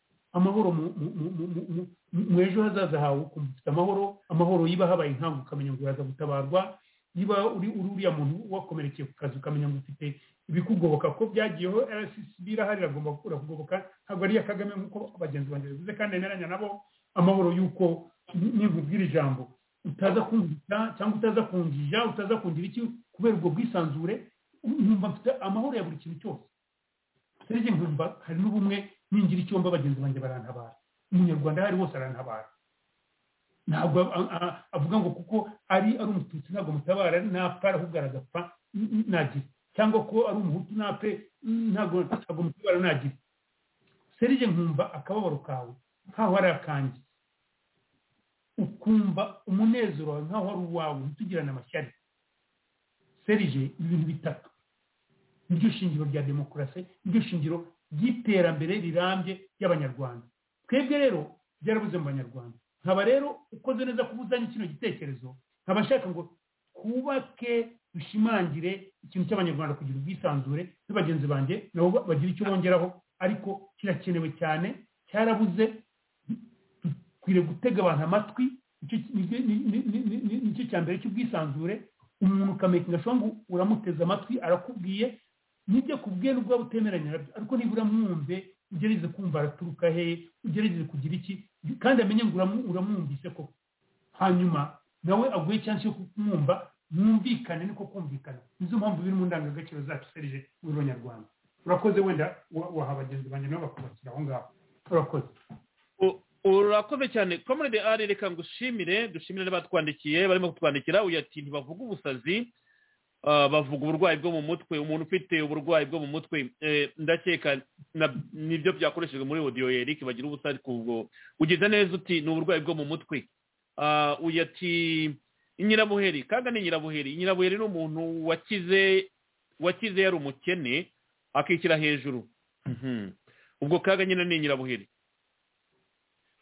mu ejo hazaza hawe ukumva ufite amahoro yiba habaye inkangu ukamenya ngo uraza gutabarwa niba uriya muntu wakomerekeye ku kazi ukamenya ngo ufite ibikugoboka ko byagiyeho RCC birahari agomba gukura kugoboka ntabwo ari ya Kagame nk'uko bagenzi banjye bivuze kandi nemeranya nabo amahoro y'uko ninkubwira ijambo utaza kumvita cyangwa utaza kunjija utaza kungira iki kubera ubwo bwisanzure nkumva mfite amahoro ya buri kintu cyose serije nkumva hari n'ubumwe ningira icyomba bagenzi banjye barantabara umunyarwanda hari wose arantabara ntabwo avuga ngo kuko ari umututsi ntabwo mutabara napfa ahubwo aragapfa nagira cyangwa ko ari umuhutu nape ntabwo mutabara nagira serije nkumva akababaro kawe nkaho ari akanjye ukumva umunezero wawe nkaho ari uwawe ntitugirane amashyari serije ibintu bitatu niryo shingiro rya demokarasi niryo shingiro ry'iterambere rirambye ry'abanyarwanda twebwe rero byarabuze mu banyarwanda nkaba rero ukoze neza kubuzanya kino gitekerezo nkaba nshaka ngo twubake dushimangire ikintu cy'abanyarwanda kugira ubwisanzure n'abagenzi banjye nabo bagira icyo bongeraho ariko kirakenewe cyane cyarabuze dukwiriye gutega abantu amatwi nicyo cya mbere cy'ubwisanzure umuntu ukamekinga ashobora ngo uramuteze amatwi arakubwiye nibyo akubwiye n'ubwo waba utemeranya nabyo ariko niba uramwumve ugerageze kumva araturuka he ugerageze kugira iki kandi amenye ngo uramwumvise ko hanyuma nawe aguye cyangwa se kumwumva mwumvikane niko kumvikana nizo mpamvu biri mu ndangagaciro zacu serije mu Banyarwanda urakoze wenda waha bagenzi banjye nabo bakubakira aho ngaho urakoze urakoze cyane comrade ari reka ngushimire dushimire n'abatwandikiye barimo kutwandikira uyu ati ntibavuga ubusazi bavuga uburwayi bwo mu mutwe umuntu ufite uburwayi bwo mu mutwe ndakeka nibyo byakoreshejwe muri audio Eric bagira ubusari kubwo ugize neza uti ni uburwayi bwo mu mutwe uyu ati Nyirabuheri kaga ni Nyirabuheri ni umuntu wakize yari umukene akishyira hejuru ubwo kaga nyine ni Nyirabuheri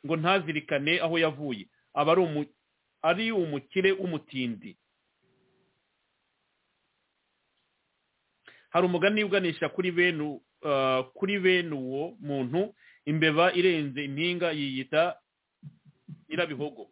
ngo ntazirikane aho yavuye aba ari umukire w'umutindi. Hari umugani uganisha kuri bene uwo muntu, imbeba irenze impinga yiyita nyirabihogo.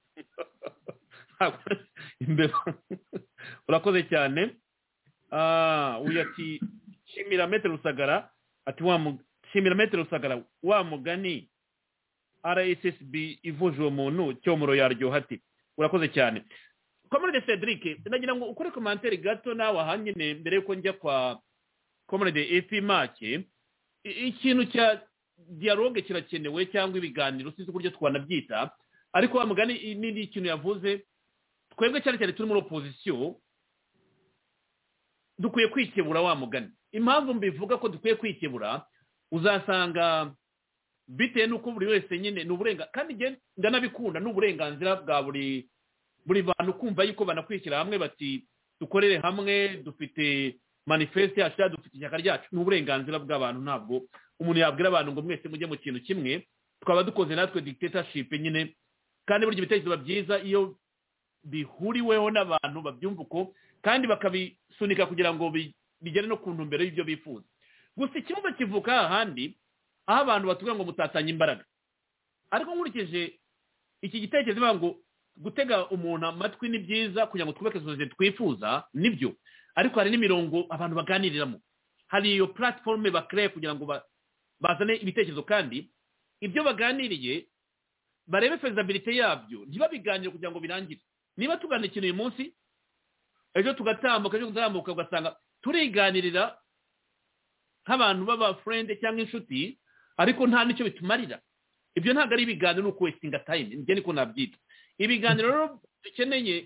Imbeba. Urakoze cyane. Uyu ati shimira Metero Rusagara, ati shimira Metero Rusagara, wa mugani RSSB ivuje uwo muntu cyomoro yaryoha ati. Urakoze cyane. Comrade Cedric, ndagira ngo ukore commentaire gato nawe ahanyine mbere yuko njya kwa Comrade Efi Make. Ikintu cya dialogue kirakenewe cyangwa ibiganiro sizo kuryo twanabyita, ariko wa mugani n'indi ikintu yavuze, twebwe cyane cyane turi muri opposition dukwiye kwikebura wa mugani. Impamvu mbivuga ko dukwiye kwikebura, uzasanga bitewe nuko buri wese nyine n'uburenga, kandi ndanabikunda n'uburenganzira bwa buri bantu kumva yuko banakwishyira hamwe bati dukorere hamwe, dufite manifeste yacu, dufite ishyaka ryacu. N'uburenganzira bw'abantu, ntabwo umuntu yabwira abantu ngo mwese mujye mu kintu kimwe, twaba dukoze natwe dictatorship nyine. Kandi buryo ibitekerezo byiza iyo bihuriweho n'abantu babyumva uko, kandi bakabisunika kugira ngo bigere no ku ntumbero y'ibyo bifuza. Gusa ikibazo kivuka ahandi, aho abantu batubwira ngo mutatanye imbaraga. Ariko nkurikije iki gitekerezo bivuga ngo gutega umuntu amatwi ni byiza kugira ngo twubake sosiyete twifuza, nibyo. Ariko hari n'imirongo abantu baganiriramo, hari iyo platform bakreye kugira ngo bazane ibitekerezo, kandi ibyo baganiriye barebe feasibility yabyo, ntibabiganire kugira ngo birangire. Niba tuganira ikintu uyu munsi, ejo tugatambuka ugasanga turiganirira nk'abantu baba friend cyangwa inshuti, ariko nta nicyo bitumarira. Ibyo ntabwo ari ibiganiro, nuko wasting time, njye niko nabyita. Ibiganiro rero dukeneye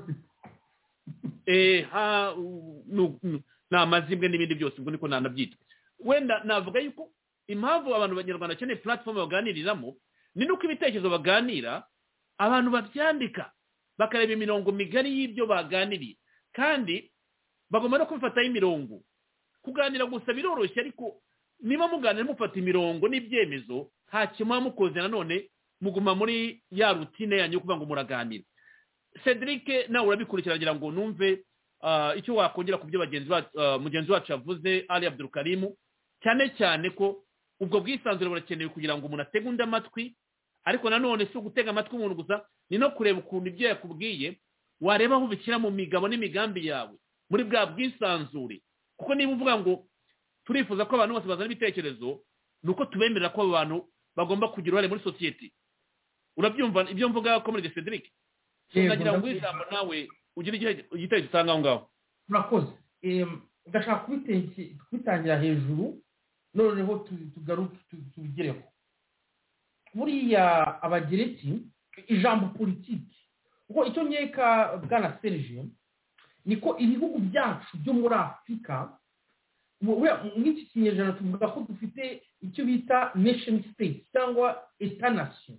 n'amazimwe n'ibindi byose, ubwo niko nanabyita. Wenda navuga yuko impamvu abantu b'Abanyarwanda bakeneye platform baganiriramo ni nuko ibitekerezo baganira abantu babyandika, bakareba imirongo migari y'ibyo baganiriye, kandi bagomba no kubifataho imirongo. Kuganira gusa biroroshye, ariko niba muganira mufata imirongo n'ibyemezo, nta kimwe mukoze, nanone muguma muri ya routine yanyu kuvuga ngo muraganira. Cedric, nawe urabikurikira ngira ngo numve icyo wakongera ku byo mugenzi wacu yavuze Ali Abdul Karim, cyane cyane ko ubwo bwisanzure burakenewe kugira ngo umuntu atege undi amatwi, ariko nanone si ugutega amatwi umuntu gusa, ni no kureba ukuntu ibyo yakubwiye wareba aho ubishyira mu migabo n'imigambi yawe muri bwa bwisanzure. Kuko niba uvuga ngo turifuza ko abantu bose bazana ibitekerezo, nuko tubemerera ko abantu bagomba kugira uruhare muri sosiyete. Urabyumva ibyo mvuga Comrade Cedric? Ndagira ngo ijambo nawe ugire igitekerezo usanga aho ngaho. Murakoze. Ndashaka kubitangira hejuru, noneho tugaruke tubigereho. Buriya abagereki ijambo politiki, kuko icyo nkeka bwana Serge, niko ibihugu byacu byo muri Afurika, nk'iki kinyejana tuvuga ko dufite icyo bita nation state cyangwa etat nation.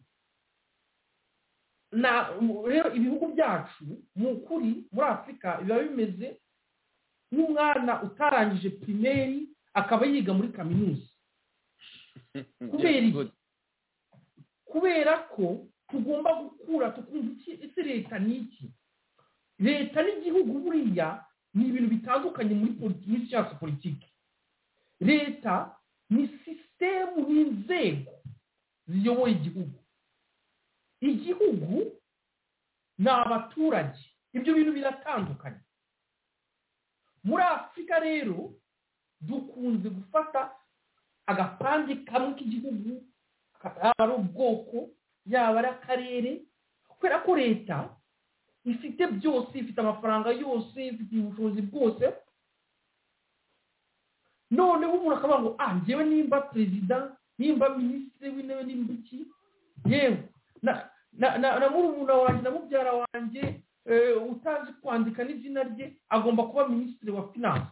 Rero ibihugu byacu mu kuri muri Afurika biba bimeze nk'umwana utarangije primaire akaba yiga muri kaminuza. Kubera ko tugomba gukura tukumva ese leta ni iki. Leta n'igihugu buriya ni ibintu bitandukanye muri siyansi politiki. Leta ni sisitemu n'inzego ziyoboye igihugu. Igihugu ni abaturage. Ibyo bintu biratandukanye. Muri Afurika rero dukunze gufata agapande kamwe k'igihugu, yaba ari ubwoko, yaba ari akarere, kubera ko leta ifite byose, ifite amafaranga yose, ifite ubushobozi bwose. Noneho umuntu akavuga ngo njyewe nimba perezida, nimba minisitiri w'intebe, nimba iki, yewe na murumuna wanjye na mubyara wanjye utazi kwandika n'izina rye agomba kuba minisitiri wa finance.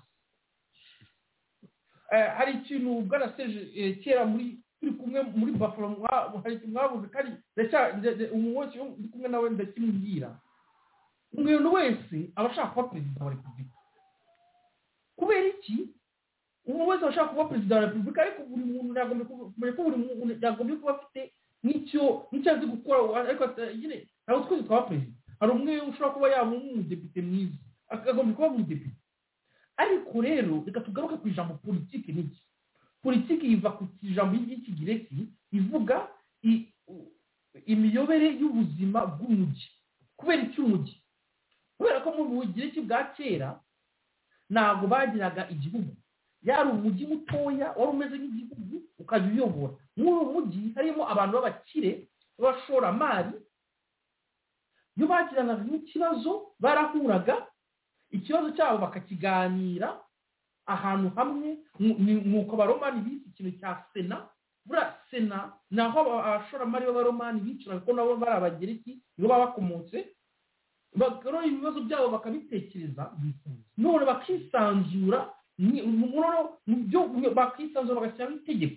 Hari ikintu bwana Serge kera turi kumwe muri Buffalo mwabuze, kandi umuntu wese uri kumwe nawe ndakimubwira, umuntu wese aba ashaka kuba perezida wa repubulika. Kubera iki? Umuntu wese ashaka kuba perezida wa repubulika, ariko buri muntu yagombye kuba afite n'icyo azi gukora ariko nyine ntabwo twese twaba perezida hari umwe ushobora kuba yaba umudepite mwiza akagomba kuba umudepite ariko rero reka tugaruke ku ijambo politiki n'iki politiki iva ku ijambo ry'ikigireki ivuga imiyobere y'ubuzima bw'umujyi kubera icy'umujyi kubera ko mu bugireki bwa kera ntabwo bagiraga igihugu yari umujyi mutoya wari umeze nk'igihugu ukajya uyobora muri uwo mujyi harimo abantu b'abakire b'abashoramari iyo bagiranaga n'ikibazo barahuraga ikibazo cyabo bakakiganira ahantu hamwe nk'uko abaromani bise ikintu cya sena buriya sena ni aho abashoramari b'abaromani bicara kuko nabo bari abagereki nibo baba bakomotse bagarura ibibazo byabo bakabitekereza none bakisanzura bakisanzura bagashyiraho itegeko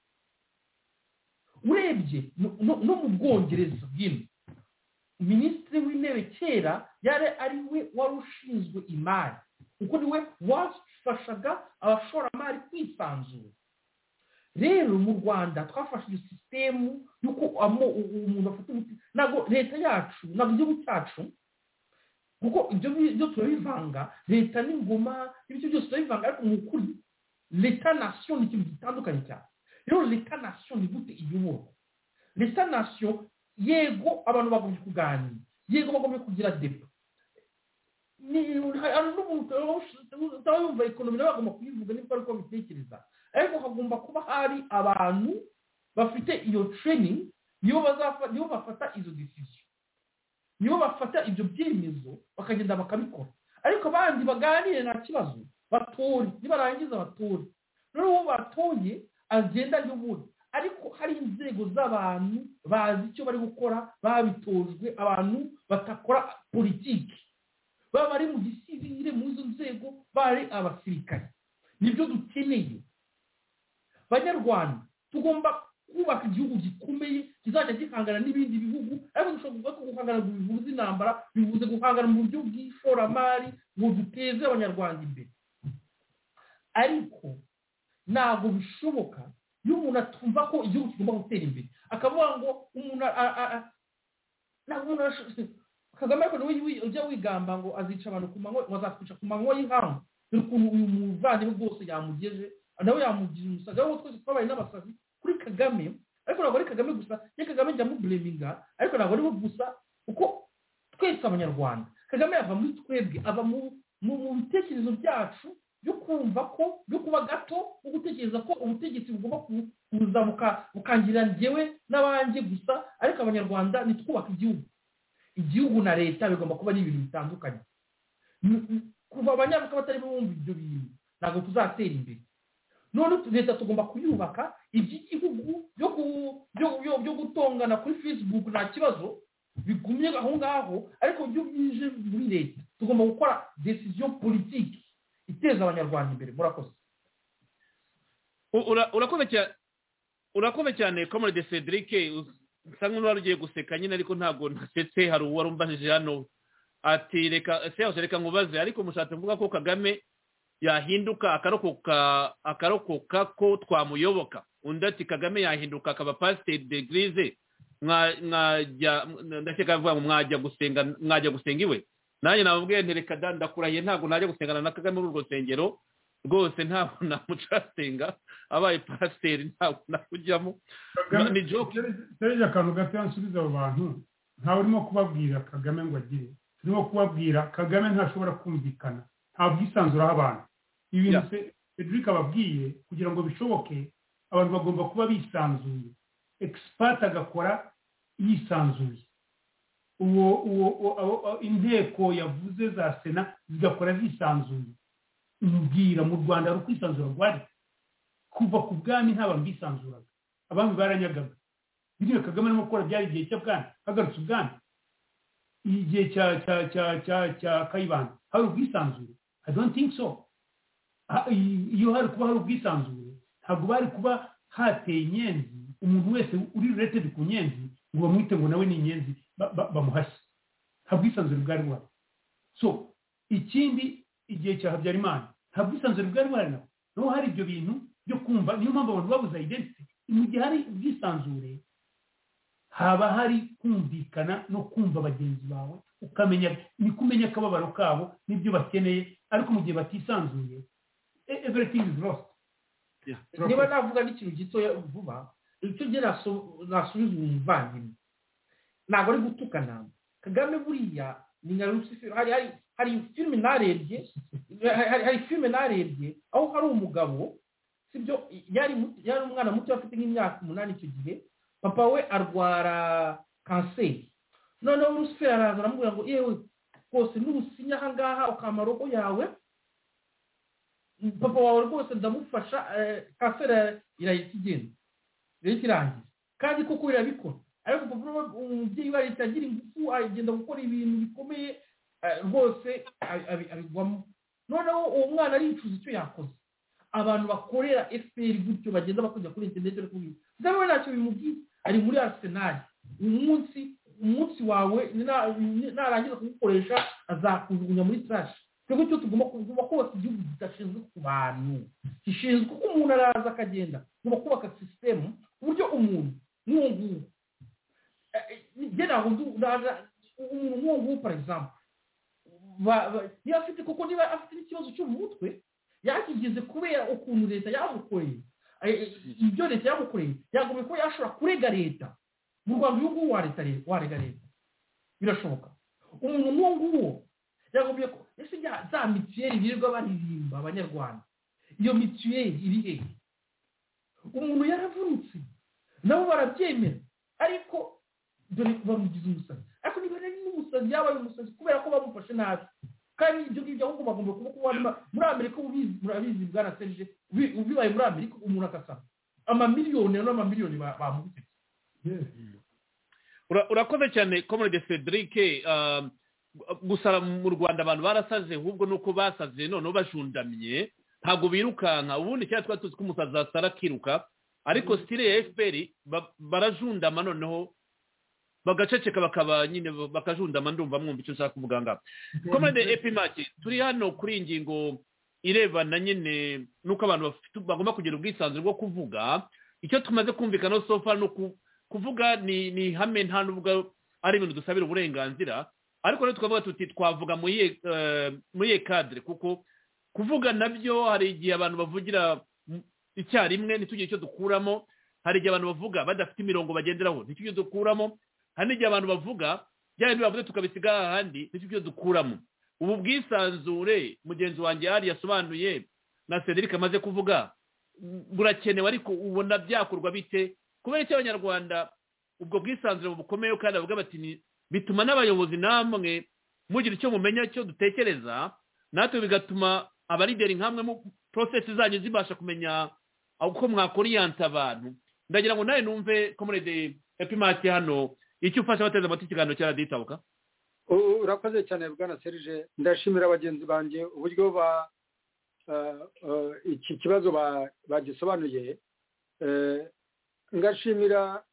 urebye no mu bwongereza bw'ino minisitiri w'intebe kera yari ari we wari ushinzwe imari kuko niwe wafashaga abashoramari kwisanzura rero mu rwanda twafashe iyo sisitemu y'uko umuntu afite umuti ntabwo leta yacu ntabwo igihugu cyacu kuko ibyo turabivanga leta n'ingoma ibyo byose turabivanga ariko mu kuri leta nasiyo ni ikintu gitandukanye cyane rero leta nasiyo ni gute iyoborwa leta nasiyo yego abantu bagomba kuganira yego bagomba kugira depo utaba yumva ekonomi nabo bagomba kuyivuga nibwo ariko bitekereza ariko hagomba kuba hari abantu bafite iyo training nibo bafata izo decision nibo bafata ibyo byemezo bakagenda bakabikora ariko abandi baganire nta kibazo batore nibarangiza batore noneho uwo batoye agenda ayobora ariko hari inzego z'abantu bazi icyo bari gukora babitojwe abantu batakora politiki baba bari mu gisivire mu izo nzego bari abasirikare nibyo dukeneye banyarwanda tugomba kubaka igihugu gikomeye kizajya gihangana n'ibindi bihugu ariko dushobora kuvuga ko guhangana mu bivuze intambara bivuze guhangana mu buryo bw'ishoramari ngo duteze abanyarwanda imbere ariko ntabwo bishoboka iyo umuntu atumva ko igihugu kigomba gutera imbere akavuga ngo umuntu kagame ariko niwe ujya wigamba ngo azica abantu ku manywa ngo azatwica ku manywa y'ihangu dore ukuntu uyu muvandimwe rwose yamugeje nawe yamugira umusazi aho twese twabaye n'abasazi kuri kagame ariko ntabwo ari kagame gusa iyo kagame njya mubureminga ariko ntabwo ari we gusa kuko twese abanyarwanda kagame yava muri twebwe ava mu bitekerezo byacu byo kumva ko byo kuba gato no gutekereza ko ubutegetsi bugomba kuza bukangira njyewe n'abanjye gusa ariko abanyarwanda nitwubaka igihugu na leta bigomba kuba ari ibintu bitandukanye kuva abanyamerika batari bumva ibyo bintu ntabwo tuzatera imbere none leta tugomba kuyubaka iby'igihugu byo gutongana kuri facebook nta kibazo bigumye aho ngaho ariko byo byije muri leta tugomba gukora decision politique iteza abanyarwanda imbere murakoze urakoze cyane Comrade Cedric usa nk'uwari ugiye guseka nyine ariko ntabwo nasetse hari uwari umbajije hano ati reka nkubaze ariko mushatse mvuga ko Kagame yahinduka akarokoka ko twamuyoboka undi ati Kagame yahinduka akaba pasiteri de girize ndakeka avuga ngo mwajya gusenga iwe nanjye nababwiye ntereka ndakurahiye ntabwo najya gusengana na Kagame muri urwo rusengero rwose ntabwo namucasenga abaye pasiteri ntabwo nakujyamo ni joke serije akantu gato yansubiza abo bantu ntawe urimo kubabwira Kagame ngo agire turimo kubabwira Kagame ntashobora kumvikana nta bwisanzure aho abantu ibintu Cedric ababwiye kugira ngo bishoboke abantu bagomba kuba bisanzuye expert agakora yisanzuye uwo inteko yavuze za sena zigakora zisanzuye mbwira mu Rwanda ari kwisanzura rwari kuva ku bwami ntaba mbisanzuraga abami baranyagaga biriya Kagame arimo gukora byari igihe cy'abwami hagarutse ubwami igihe cya Kayibanda hari ubwisanzure I don't think so iyo hari kuba hari ubwisanzure ntabwo bari kuba hateye inyenzi umuntu wese uri related ku nyenzi ngo bamwite ngo nawe ni inyenzi bamuhashye nta bwisanzure bwari buhari so ikindi igihe cya Habyarimana nta bwisanzure bwari buhari naho hari ibyo bintu byo kumva niyo mpamvu abantu babuze identity mu gihe hari ubwisanzure haba hari kumvikana no kumva bagenzi bawe ukamenya ni kumenya akababaro kabo n'ibyo bakeneye ariko mu gihe batisanzuye everything is lost. niba navuga n'ikintu gitoya vuba icyo gihe nasubiza umuvandimwe ntabwo ari gutukana Kagame buriya ni nka Lucifer hari filime narebye hari filime narebye aho hari umugabo sibyo yari umwana muto afite nk'imyaka 8 icyo gihe papa we arwara kanseri noneho Lucifer araza aramubwira ngo yewe rwose n'ubusinya aha ngaha ukamaroko yawe papa wawe rwose ndamufasha kanseri irahita igenda irangiye kandi koko irabikora ariko papa umubyeyi we ahita agira ingufu agenda gukora ibintu bikomeye rwose abigwamo noneho uwo mwana aricuza icyo yakoze abantu bakorera FPR gutyo bagenda bakajya kuri internet ariko Kagame ntacyo bimubwiye ari muri Arsenal umunsi wawe narangiza kugukoresha azakujugunya muri trash twebwe cyo tugomba kubaka igihugu kidashinzwe ku bantu gishinzwe ko umuntu araza akagenda tugomba kubaka system uburyo umuntu n'uwo umuntu par exemple niba afite kuko niba afite ikibazo cyo mu mutwe yakigize kubera ukuntu leta yamukoreye ibyo leta yamukoreye yagomba ko yashobora kurega leta mu Rwanda uyu nguwo warega leta birashoboka umuntu n'uwo nguwo yagomba ko ese za mituweli birirwa baririmba abanyarwanda iyo mituweli iri hehe umuntu yaravunitse nabo barabyemera ariko dore bamugize umusazi ariko niba ari n'umusazi yabaye umusazi kubera ko bamufashe nabi kandi ibyo ngibyo ahubwo bagomba kuba muri Amerika murabizi bwana Serge ubibaye muri Amerika umuntu akasaba amamiliyoni n'amamiliyoni bamufite. urakoze cyane Comrade Cedric gusa mu Rwanda abantu barasaze ahubwo nuko basaze noneho bajundamye ntabwo birukanka ubundi cyane twari tuzi ko umusazi asara akiruka ariko style ya FPR barajundama noneho bagaceceka bakaba nyine bakajundama ndumva mwumva icyo nshaka kuvuga ngaho Comrade Epimaki turi hano kuri ingingo irebana nyine nuko abantu bagomba kugira ubwisanzure bwo kuvuga icyo tumaze kumvikana so far no kuvuga ni hame nta nubwo ari ibintu dusabira uburenganzira ariko rero tukavuga tuti twavuga muri cadre kuko kuvuga nabyo hari igihe abantu bavugira icyarimwe ntitugire icyo dukuramo hari igihe abantu bavuga badafite imirongo bagenderaho ntitugire icyo dukuramo hari n'igihe abantu bavuga byari bibavuze tukabisiga ahandi ntitugire icyo dukuramo ubu bwisanzure mugenzi wanjye yari yasobanuye na Cedric amaze kuvuga burakenewe ariko ubona byakorwa bite kubera icyo abanyarwanda ubwo bwisanzure bukomeye kandi bavuga bati bituma n'abayobozi namwe mugira icyo mumenya cyo dutekereza natwe bigatuma abalideri nkamwe mu process zanyu zibasha kumenya uko mwakoriyanta abantu ndagira ngo nawe numve Comrade Epimaki hano icyo ufasha abateza amatwi ikiganiro cya Radio Itahuka. Urakoze cyane bwana Serge ndashimira abagenzi banjye uburyo iki kibazo bagisobanuye ngashimira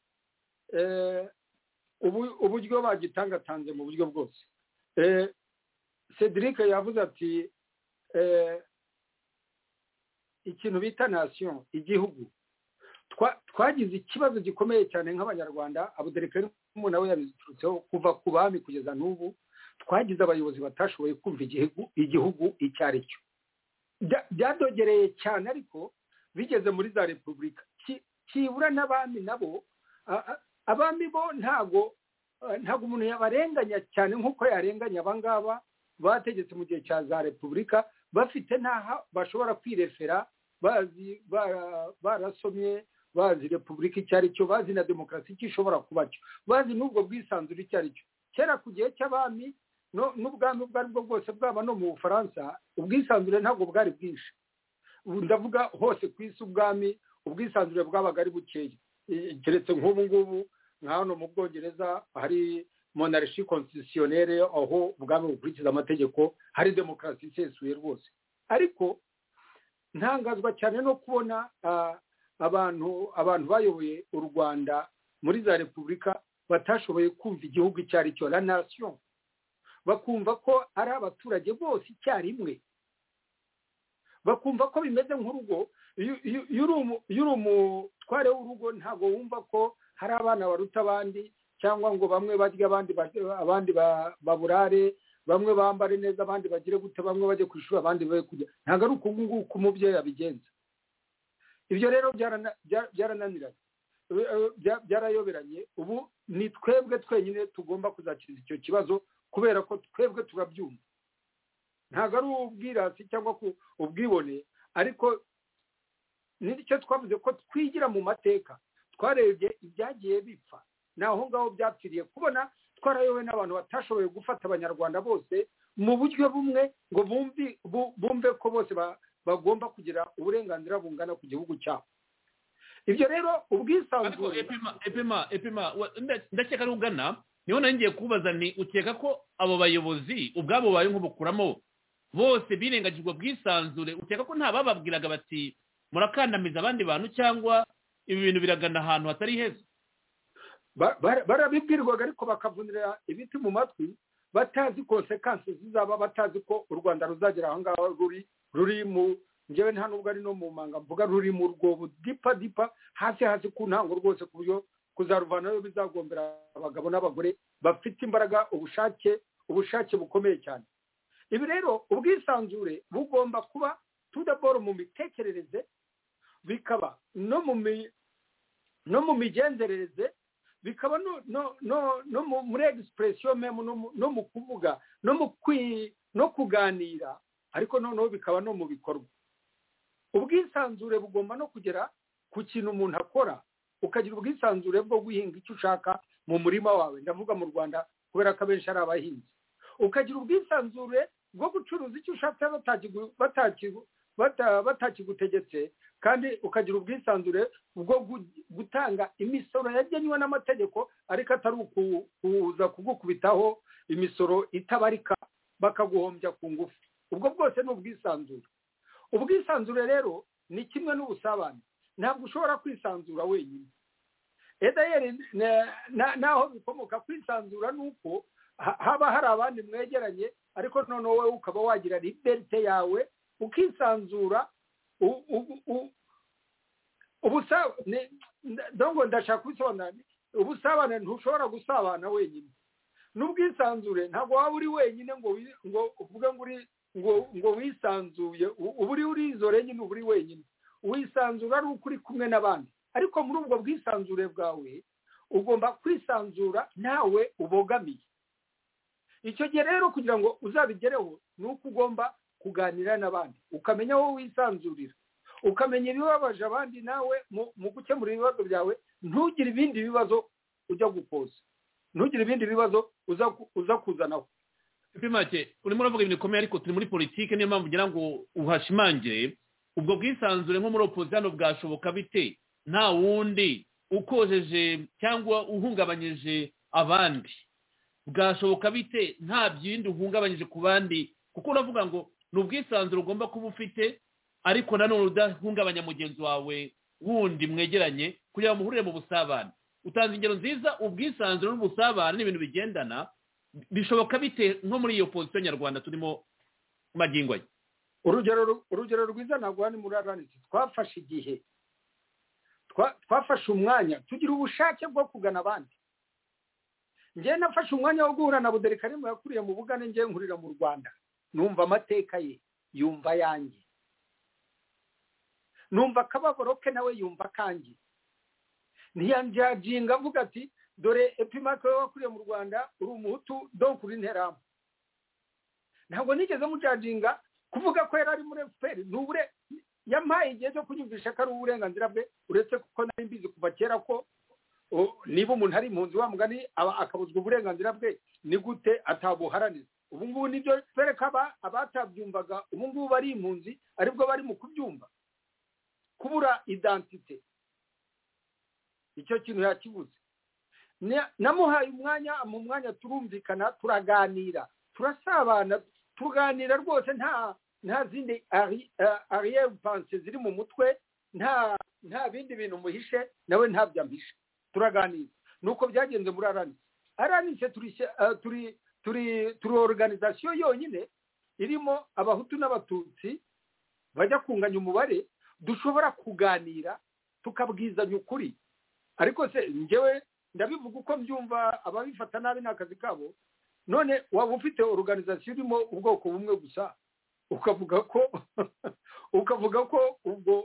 uburyo bagitangatanze mu buryo bwose. Cedric yavuze ati ikintu bita nation igihugu twagize ikibazo gikomeye cyane nk'abanyarwanda Abdelkarim nawe yabiturutseho kuva ku bami kugeza n'ubu twagize abayobozi batashoboye kumva igihugu icyo ari cyo byadogereye cyane ariko bigeze muri za repubulika kibura n'abami nabo abami bo ntago umuntu yabarenganya cyane nk'uko yarenganya abangaba bategetse mu gihe cya za repubulika bafite n'aha bashobora kwirefera bazi barasomye bazi repubulika icyo ari cyo bazi na demokarasi icyo ishobora kuba cyo bazi n'ubwo bwisanzure icyo ari cyo kera ku gihe cy'abami n'ubwami ubwo ari bwo bwose bwaba no mu Bufaransa ubwisanzure ntabwo bwari bwinshi ndavuga hose ku isi ubwisanzure bwabaga ari bukeya keretse nk'ubu ngubu nka hano mu Bwongereza hari monarchie constitutionnelle aho ubwami bukurikiza amategeko hari demokarasi isesuye rwose ariko ntangazwa cyane no kubona abantu bayoboye u Rwanda muri za repubulika batashoboye kumva igihugu icyo ari cyo la nation bakumva ko ari abaturage bose icyarimwe bakumva ko bimeze nk'urugo iyo uri umutware w'urugo ntabwo wumva ko hari abana baruta abandi cyangwa ngo bamwe barya abandi baburare, bamwe bambare neza abandi bagire gute, bamwe bajye ku ishuri abandi babe kujya. Ntabwo ari uku nguku umubyeyi abigenza. Ibyo rero byarananiranye, byarayoberanye. Ubu ni twebwe twenyine tugomba kuzakiriza icyo kibazo kubera ko twebwe turabyumva. Ntabwo ari ubwirasi cyangwa ubwibone, ariko nicyo twavuze ko twigira mu mateka, twarebye ibyagiye bipfa naho ngaho byapfiriye, kubona twarayowe n'abantu batashoboye gufata abanyarwanda bose mu buryo bumwe ngo bumve ko bose bagomba kugira uburenganzira bungana ku gihugu cyabo. Ibyo rero ubwisanzure epima ndakeka ari ugana niho nangiye kubaza, ni ukeka ko abo bayobozi ubwabo baye nk'ubukuramo bose birengagizwa bwisanzure? Ukeka ko nta bababwiraga bati murakandamiza abandi bantu cyangwa ibi bintu biragana ahantu hatari heza? barabibwirwaga ariko bakavunira ibiti mu matwi, batazi konsekansi zizaba, batazi ko u Rwanda ruzagera aho ngaho ruri mu, njyewe nta nubwo ari no mu manga mvuga, ruri mu rwobo dipa hasi ku ntango rwose, ku buryo kuzaruvanayo bizagombera abagabo n'abagore bafite imbaraga, ubushake bukomeye cyane. Ibi rero ubwisanzure bugomba kuba tudaboro mu mitekerereze, bikaba no mu migenzerereze, bikaba no muri expression meme, no mu kuvuga, no kuganira, ariko noneho bikaba no mu bikorwa. Ubwisanzure bugomba no kugera ku kintu umuntu akora, ukagira ubwisanzure bwo guhinga icyo ushaka mu murima wawe, ndavuga mu Rwanda kubera ko abenshi ari abahinzi. Ukagira ubwisanzure bwo gucuruza icyo ushaka batakigutegetse, kandi ukagira ubwisanzure bwo gutanga imisoro yagenywe n'amategeko, ariko atari ukuza kugukubitaho imisoro itabarika bakaguhombya ku ngufu. Ubwo bwose ni ubwisanzure. Ubwisanzure rero ni kimwe n'ubusabane. Ntabwo ushobora kwisanzura wenyine. Edayeri naho bikomoka kwisanzura nuko haba hari abandi mwegeranye, ariko noneho wowe ukaba wagira liberite yawe ukisanzura. Dongo ndashaka kubisobanura, ubusabane ntushobora gusabana wenyine. N'ubwisanzure ntabwo waba uri wenyine ngo uvuge ngo wisanzuye, uba urizore nyine, uba uri wenyine. Wisanzura ari uko uri kumwe n'abandi, ariko muri ubwo bwisanzure bwawe ugomba kwisanzura ntawe ubogamiye. Icyo gihe rero kugira ngo uzabigereho ni uko ugomba kuganira n'abandi, ukamenya aho wisanzurira, ukamenya ibibabaje abandi, nawe mu gukemura ibibazo byawe ntugire ibindi bibazo ujya gukoza, ntugire ibindi bibazo uza kuzanaho. Ipimake urimo uravuga ibintu bikomeye, ariko turi muri politiki, niyo mpamvu ngira ngo uhashimangire. Ubwo bwisanzure nko muri opozisiyo bwashoboka bite nta wundi ukojeje cyangwa uhungabanyije abandi? Bwashoboka bite nta byindi uhungabanyije ku bandi? Kuko uravuga ngo ni ubwisanzure ugomba kuba ufite, ariko nanone udahungabanya mugenzi wawe wundi mwegeranye, kugira ngo muhurire mu busabane. Utanze ingero nziza, ubwisanzure n'ubusabane ni ibintu bigendana. Bishoboka bite nko muri iyo opozisiyo nyarwanda turimo magingo ye? Urugero rwiza ntabwo hano muri aranitse, twafashe igihe, twafashe umwanya, tugira ubushake bwo kugana abandi. Njye nafashe umwanya wo guhura na Buderikarimu yakuriye mu Bugande, njye nkurira mu Rwanda, numva amateka ye, yumva yanjye, numva akababaro ke nawe yumva kanjye. Ntiyanjajinga avuga ati dore Epimake wakuriye mu Rwanda uri umuhutu, donc uri interahamwe. Ntabwo nigeze mujajinga kuvuga ko yari ari muri FPR. Nubure yampaye igihe cyo kunyumvisha ko ari uburenganzira bwe, uretse kuko nari mbizi kuva kera ko niba umuntu ari impunzi wa mugani akabuzwa uburenganzira bwe, ni gute atabuharanira. Ubu ngubu nibyo twereka abatabyumvaga, ubu ngubu bari impunzi aribwo bari mu kubyumva. Kubura identite, icyo kintu yakibuze. Namuhaye mu mwanya turumvikana, turaganira, turasabana, tuganira rwose, nta zindi arrière pensée ziri mu mutwe, nta bindi bintu muhishe, nawe ntabyo ampishe. Turaganira. Nuko byagenze muri Aranitse turi organisation yonyine irimo abahutu n'abatutsi bajya kunganya umubare, dushobora kuganira tukabwizanya ukuri. ariko se njyewe ndabivuga uko mbyumva ababifata nabi n'akazi kabo none waba ufite organization irimo ubwoko bumwe gusa ukavuga ko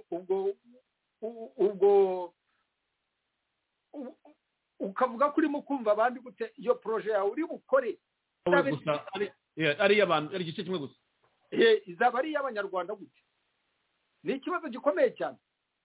ukavuga ko urimo kumva abandi gute iyo projet yawe uri bukore ari abantu ari igice kimwe gusa izaba ari iy'abanyarwanda gute ni ikibazo gikomeye cyane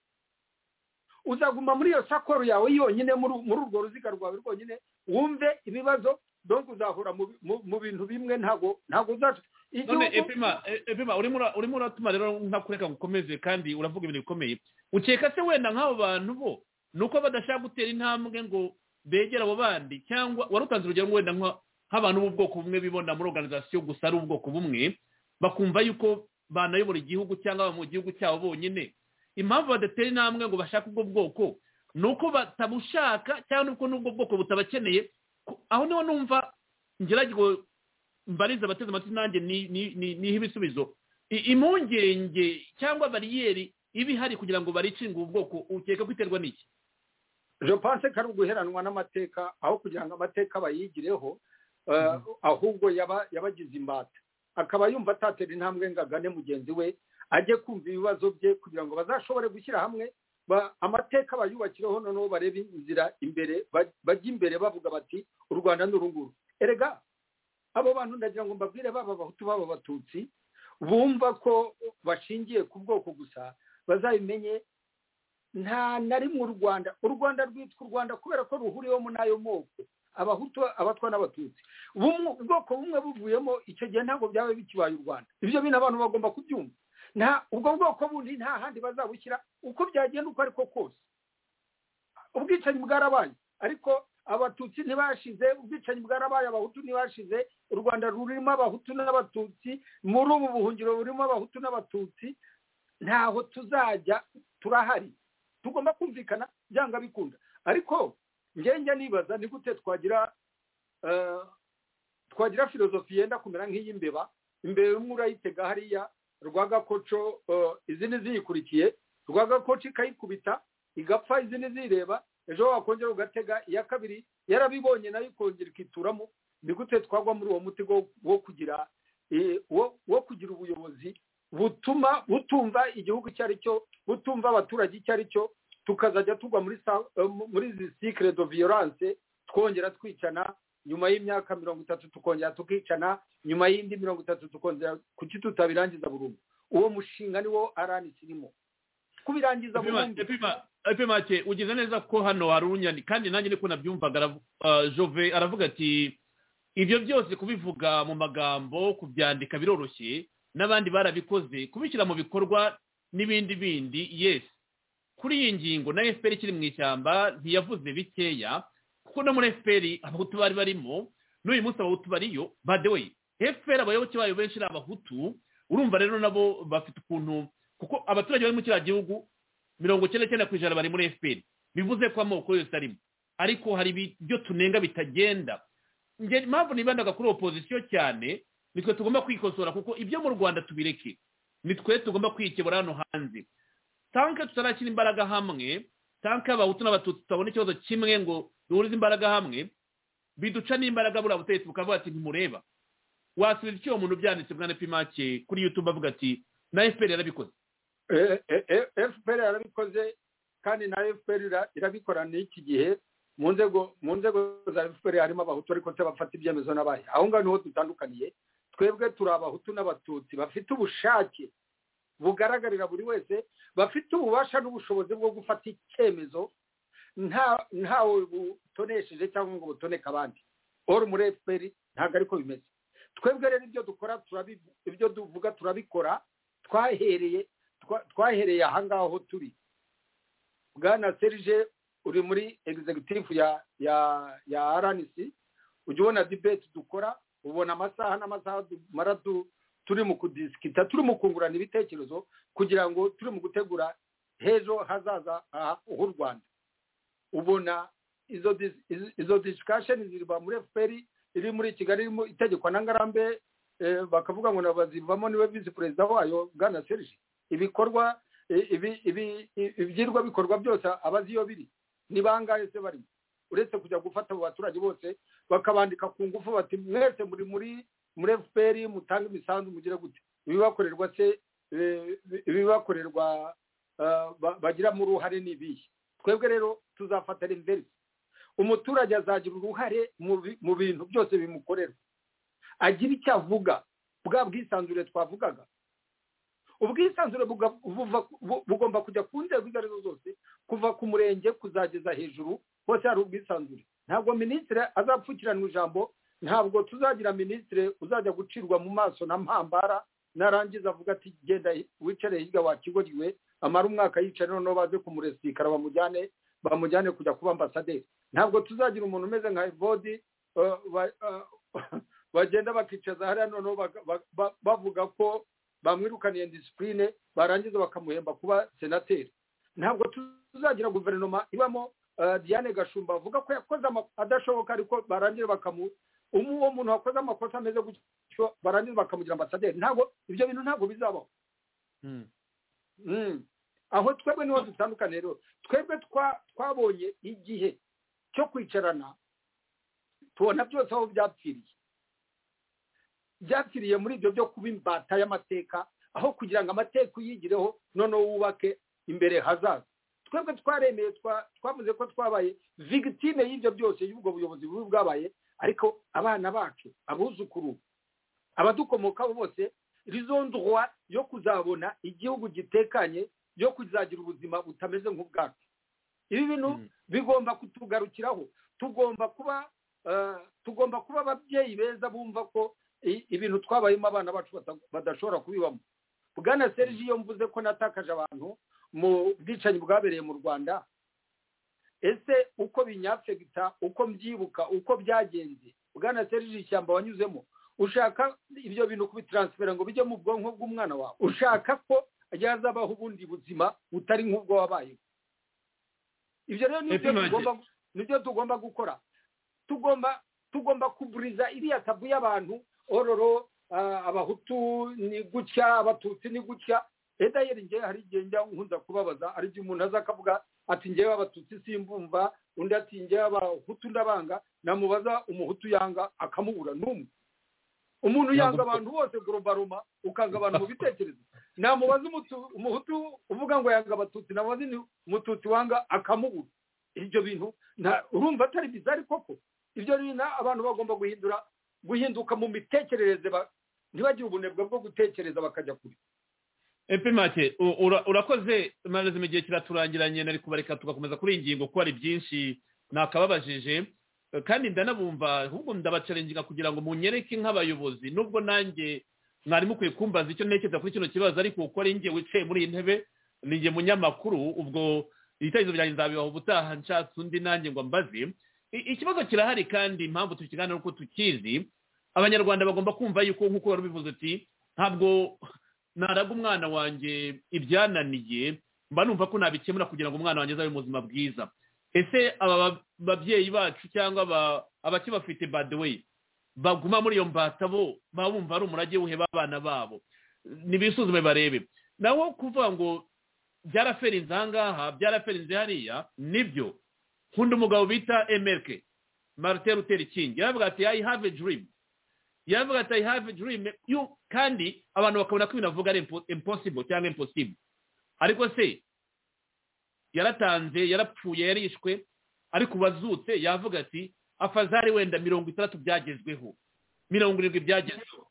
uzaguma muri iyo sakoro yawe yonyine muri urwo ruziga rwawe rwonyine wumve ibibazo donc uzahura mu bintu bimwe ntago uzacu none epima urimo uratuma rero ntakureka gukomeze kandi uravuga ibintu bikomeye ukeka se wenda nk'abo bantu bo nuko badashaka gutera intambwe ngo begera abo bandi cyangwa warutanze urugero ngo wenda nk'abantu b'ubwoko bumwe bibona muri organization gusa ari ubwoko bumwe bakumva yuko banayobora igihugu cyangwa mu gihugu cyabo bonyine impamvu badatera intambwe ngo bashake ubwo bwoko nuko batabushaka cyangwa nuko n'ubwo bwoko butabakeneye aho niho numva ngeragiye mbariza abateze amatwi nanjye niho ibisubizo impungenge cyangwa bariyeri iba ihari kugira ngo baricinge ubu bwoko ukeka kwiterwa n'iki je pense ko ari uguheranwa n'amateka aho kugira ngo amateka bayigireho ahubwo yabagize imbata akaba yumva atatera intambwe ngo agane mugenzi we ajye kumva ibibazo bye kugira ngo bazashobore gushyira hamwe amateka bayubakireho noneho barebe inzira imbere bajya imbere bavuga bati u Rwanda ni urunguru erega abo bantu ndagira ngo mbabwire baba abahutu baba abatutsi bumva ko bashingiye ku bwoko gusa bazabimenye nta na rimwe u Rwanda rwitwa u Rwanda kubera ko ruhuriwemo n'ayo moko abahutu abatwa n'abatutsi ubwoko bumwe buvuyemo icyo gihe ntabwo byaba bikibaye u Rwanda ibyo bintu abantu bagomba kubyumva ubwo bwoko bundi nta handi bazabushyira uko byagenda uko ariko kose ubwicanyi bwarabaye ariko abatutsi ntibashize ubwicanyi bwarabaye abahutu ntibashize u Rwanda rurimo abahutu n'abatutsi muri ubu buhungiro burimo abahutu n'abatutsi ntaho tuzajya turahari tugomba kumvikana byanga bikunda ariko njye nibaza ni gute twagira filozofi yenda kumera nk'iy'imbeba imbere umwe urayitega hariya rwagakoco izindi ziyikurikiye rwagakoco ikayikubita igapfa izindi zireba ejo wakongera ugatega iya kabiri yarabibonye nayo ikongera ikituramo ni gute twagwa muri uwo muti wo kugira ubuyobozi butumva igihugu icyo ari cyo butumva abaturage icyo ari cyo tukazajya tugwa muri izi cycle de violence twongera twicana nyuma y'imyaka 30 tukongera tukicana nyuma y'indi 30 tukongera kuki tutabirangiza burundu uwo mushinga niwo aranisirimo kubirangiza burundu epimake ugize neza ko hano hari urunyani kandi nanjye niko nabyumvaga Jove aravuga ati ibyo byose kubivuga mu magambo kubyandika biroroshye n'abandi barabikoze kubishyira mu bikorwa n'ibindi bindi yes kuri iyi ngingo na FPR kiri mu ishyamba ntiyavuze bikeya kuko no muri FPR abahutu bari barimo n'uyu munsi abahutu bariyo by the way FPR abayoboke bayo benshi ari abahutu urumva rero nabo bafite ukuntu kuko abaturage bari mu kiriya gihugu 99% bari muri FPR bivuze ko amoko yose arimo ariko hari ibyo tunenga bitagenda nge mpamvu nibandaga kuri opposition cyane nitwe tugomba kwikosora kuko ibyo mu Rwanda tubireke nitwe tugomba kwikebura hano hanze tanka tutarakira imbaraga hamwe tanka abahutu n'abatutsi tutabona ikibazo kimwe ngo duhurize imbaraga hamwe biduca n'imbaraga bura butegetsi bukavuga ati ntimureba wasubiza icyo umuntu byanditse bwana Pimake kuri YouTube avuga ati na FPR yarabikoze FPR yarabikoze kandi na FPR irabikora n'iki gihe mu nzego za FPR harimo abahutu ariko se bafata ibyemezo n'abaye aho ngaho niho dutandukaniye twebwe turi abahutu n'abatutsi bafite ubushake bugaragarira buri wese bafite ububasha n'ubushobozi bwo gufata icyemezo ntawe butonesheje cyangwa ngo butoneka abandi oro muri FPR ntabwo ariko bimeze twebwe rero ibyo dukora ibyo duvuga turabikora twahereye aha ngaho turi bwana Serge uri muri executive ya RNC ujya ubona debate dukora ubona amasaha n'amasaha turi mu kudisikita turi mu kungurana ibitekerezo kugira ngo turi mu gutegura hejo hazaza h'u Rwanda ubona izo discussion ziriba muri FPR iri muri Kigali irimo itegekwa na Ngarambe bakavuga ngo nabazivamo niwe vice president wayo bwana Serge ibikorwa ibyirwa bikorwa byose abaziyo biri ni bangahe se barimo uretse kujya gufata abo baturage bose bakabandika ku ngufu bati mwese muri FPR mutanga imisanzu mugire gute ibibakorerwa se ibibakorerwa bagira mu ruhare nibihe twebwe rero tuzafatira imbere umuturage azagira uruhare mu bintu byose bimukorera agira icyo avuga bwa bwisanzure twavugaga ubwisanzure bugomba kujya ku nzego izo arizo zose kuva ku murenge kuzageza hejuru hose hari ubwisanzure ntabwo minisitiri azapfukiranwa ijambo ntabwo tuzagira minisitiri uzajya gucirwa mu maso na mpambara narangiza avuga ati genda wicare hirya wakigoriwe amara umwaka yicara noneho baze kumuresikara bamujyane kujya kuba ambasaderi ntabwo tuzagira umuntu umeze nka Evodi bagenda bakicaza hariya noneho bavuga ko bamwirukaniye disipurine barangiza bakamuhemba kuba senateri ntabwo tuzagira guverinoma ibamo Diane Gashumba avuga ko yakoze adashoboka ariko barangira uwo muntu wakoze amakosa ameze gutyo barangiza bakamugira ambasaderi ntabwo ibyo bintu ntabwo bizabaho aho twebwe niho dutandukanye rero twebwe twabonye igihe cyo kwicarana tubona byose aho byapfiriye muri ibyo byo kuba imbata y'amateka aho kugira ngo amateka uyigireho noneho wubake imbere hazaza twebwe twaremeye twavuze ko twabaye victime y'ibyo byose y'ubwo buyobozi bubi bwabaye ariko abana bacu abuzukuru abadukomokaho bose rizondwa yo kuzabona igihugu gitekanye yo kuzagira ubuzima butameze nk'ubwacu ibi bintu bigomba kutugarukiraho tugomba kuba ababyeyi beza bumva ko ibintu twabayemo abana bacu badashobora kubibamo bwana Serge iyo mvuze ko natakaje abantu mu bwicanyi bwabereye mu Rwanda ese uko binyafegita uko mbyibuka uko byagenze bwana Serge ishyamba wanyuzemo ushaka ibyo bintu kubitaransfera ngo bijye mu bwonko bw'umwana wawe ushaka ko yazabaho ubundi buzima butari nk'ubwo wabaye ibyo rero nibyo tugomba gukora tugomba kuburiza iriya tabu y'abantu ororo abahutu ni gutya abatutsi ni gutya edayeri ngewe hari igihe njya nkunza kubabaza ari igihe umuntu aza akavuga ati ngewe abatutsi simbumva undi ati ngewe abahutu ndabanga namubaza umuhutu yanga akamubura n'umwe umuntu yanga abantu bose gorobaroma ukanga abantu mu bitekerezo namubaza umuhutu uvuga ngo yanga abatutsi namubaza umututsi wanga akamubura ibyo bintu urumva atari bizari koko ibyo bintu abantu bagomba guhinduka mu mitekerereze ntibagire ubunebwe bwo gutekereza bakajya kure Make urakoze maze mu gihe kiraturangiranye nari kubareka tugakomeza kuri iyi ngingo ko ari byinshi nakababajije kandi ndanabumva ahubwo ndabacarenginga kugira ngo munyereke nk'abayobozi nubwo nanjye mwari mukwiye kumbaza icyo ntekereza kuri kino kibazo ariko uko ari njye wicaye muri iyi ntebe ni njye munyamakuru ubwo ibitekerezo byanjye nzabibaha ubutaha nshatse undi nanjye ngo mbaze ikibazo kirahari kandi impamvu tukiganira uko tukizi abanyarwanda bagomba kumva yuko nk'uko wari ubivuze uti ntabwo naraga umwana wanjye ibyananiye mba numva ko nabikemura kugira ngo umwana wanjye azabe mu buzima bwiza ese aba babyeyi bacu cyangwa abakibafite by the way baguma muri iyo mbata bo baba bumva ari umurage wuheba abana babo nibisuzume barebe naho kuvuga ngo byaraferinze ahangaha byaraferinze hariya nibyo nkunda umugabo bita Emerke Martin Luther King yaravuga ati I have a dream yavuga ati I have a dream kandi abantu bakabona ko ibintu avuga ari impossible cyangwa impossible ariko se yaratanze yarapfuye yarishwe ariko bazutse yavuga ati afazari wenda 60 byagezweho 70 byagezweho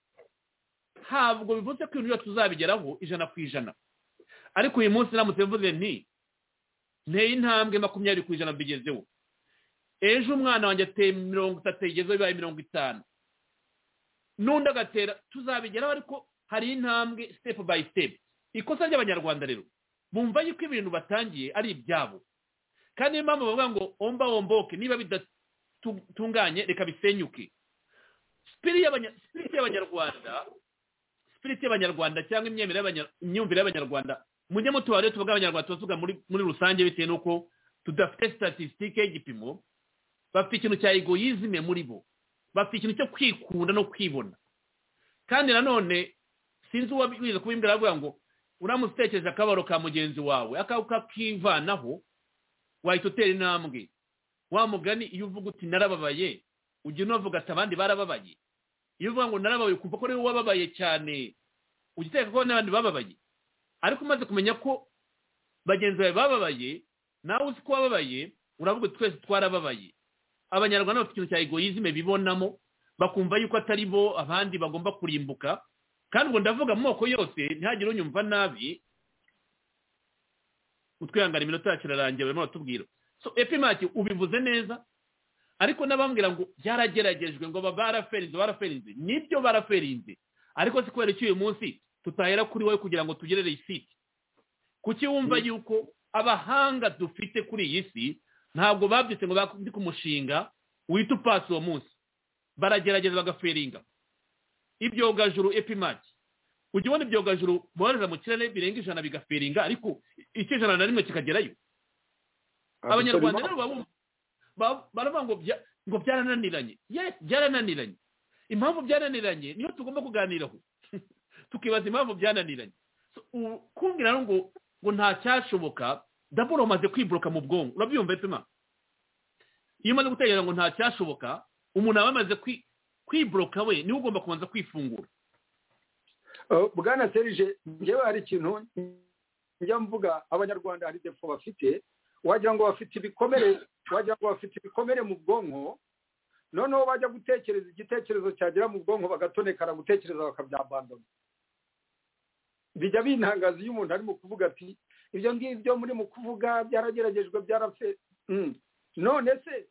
ntabwo bivuze ko ibintu tuzabigeraho 100% ariko uyu munsi namutse mvuze nti nteye intambwe 20% bigezeho ejo umwana wanjye ateye 30 igezeho bibaye 50 n'undi agatera tuzabigeraho ariko hari intambwe step by step ikosa ry'abanyarwanda rero bumva yuko ibintu batangiye ari ibyabo kandi impamvu bavuga ngo omboke niba bidatunganye reka bisenyuke spirit y'abanyarwanda cyangwa imyumvire y'abanyarwanda mujye mutuware tuvuga abanyarwanda tuvuga muri rusange bitewe nuko tudafite statistique y'igipimo bafite ikintu cya egoisme muri bo bafite ikintu cyo kwikunda no kwibona kandi nanone sinzi uwabiza kubimbira avuga ngo uramutekereza akabaro ka mugenzi wawe akakivanaho wahita utera intambwe. Wa mugani iyo uvuga uti narababaye ujya unavuga ati abandi barababaye. Iyo uvuga ngo narababaye ukumva ko ariwe wababaye cyane ugiteka ko n'abandi bababaye. Ariko umaze kumenya ko bagenzi bawe bababaye nawe uzi ko wababaye uravuga twese twarababaye. Abanyarwanda bafite ikintu cya egoisme bibonamo bakumva yuko atari bo abandi bagomba kurimbuka. Kandi ngo ndavuga mu moko yose ntihagire unyumva nabi. Utwihangana iminota yacu irarangiye barimo batubwira. So Epimaki ubivuze neza ariko nabambwira ngo byarageragejwe ngo baraferinze nibyo baraferinze ariko si kubera uyu munsi tutahera kuri wowe kugira ngo tugere receipt. Kuki wumva yuko abahanga dufite kuri iyi si ntabwo babyitse ngo bakndi kumushinga wita upasi uwo munsi baragerageza bagaferinga. Ibyogajuru Epimaki ujya ubona ibyogajuru bohereza mu kirere birenga 100 bigaferinga ariko 101 kikagerayo. Abanyarwanda rero baravuga ngo byarananiranye. Yes, byarananiranye. Impamvu byarananiranye niyo tugomba kuganiraho tukibaza impamvu byananiranye. Kumbwira ngo nta cyashoboka daburo umaze kwibroka mu bwonko. Urabyumva Epima? Iyo umaze gutekereza ngo nta cyashoboka umuntu aba amaze kwibroka we niwe ugomba kubanza kwifungura. Bwana Serge njyewe hari ikintu njya mvuga abanyarwanda hari defo bafite wagira ngo bafite ibikomere mu bwonko noneho bajya gutekereza igitekerezo cyagera mu bwonko bagatonekara gutekereza bakabyabandona. Bijya bintangaza iyo umuntu arimo kuvuga ati ibyo ngibyo muri mu kuvuga byarageragejwe byarafe none se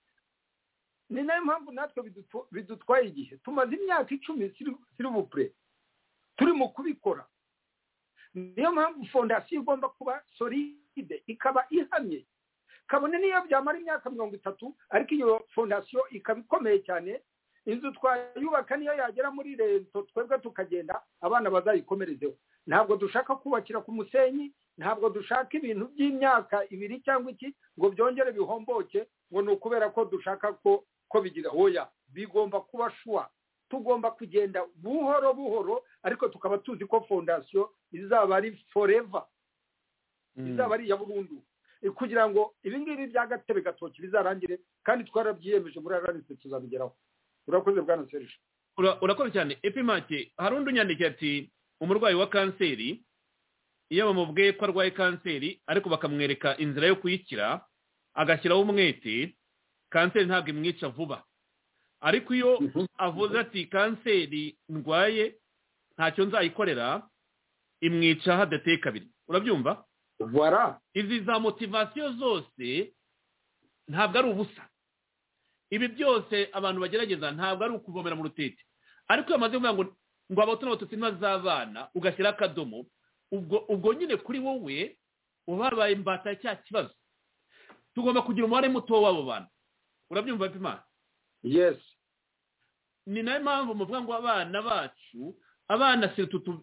ni nayo mpamvu natwe bidutwaye igihe tumaze imyaka 10 siri bupre turi mu kubikora. Niyo mpamvu fondasiyo igomba kuba solide ikaba ihamye kabone niyo byamara imyaka 30 ariko iyo fondasiyo ikaba ikomeye cyane. Inzu twayubaka niyo yagera muri rento twebwe tukagenda abana bazayikomerezeho. Ntabwo dushaka kubakira ku musenyi, ntabwo dushaka ibintu by'imyaka 2 cyangwa iki ngo byongere bihomboke ngo ni ukubera ko dushaka ko bigira hoya. Bigomba kuba shwa tugomba kugenda buhoro buhoro ariko tukaba tuzi ko fondasiyo izaba ari forever, izaba ari ya burundu kugira ngo ibingibi byagatebe gatoki bizarangire kandi twarabyiyemeje muri aranitse tuzabigeraho. Urakoze Bwana Serge. Urakoze cyane Epimaki. Hari undi unyandikiye ati umurwayi wa kanseri iyo bamubwiye ko arwaye kanseri ariko bakamwereka inzira yo kuyikira agashyiraho umwete kanseri ntabwo imwica vuba. Ariko iyo avuze ati kanseri ndwaye ntacyo nzayikorera imwica hadateye kabiri. Urabyumva? Voilà. Izi za motivation zose ntabwo ari ubusa. Ibi byose abantu bagerageza ntabwo ari ukuvomera mu rutete. Ariko yamaze kuvuga ngo abato n'abatutsi ntibazabana ugashyira akadomo ubwo nyine kuri wowe ubabaye imbata cya kibazo. Tugomba kugira umubare muto w'abo bantu. Urabyumva Epimaki? Yes. Ni nayo mpamvu muvuga ngo abana bacu abana siritutu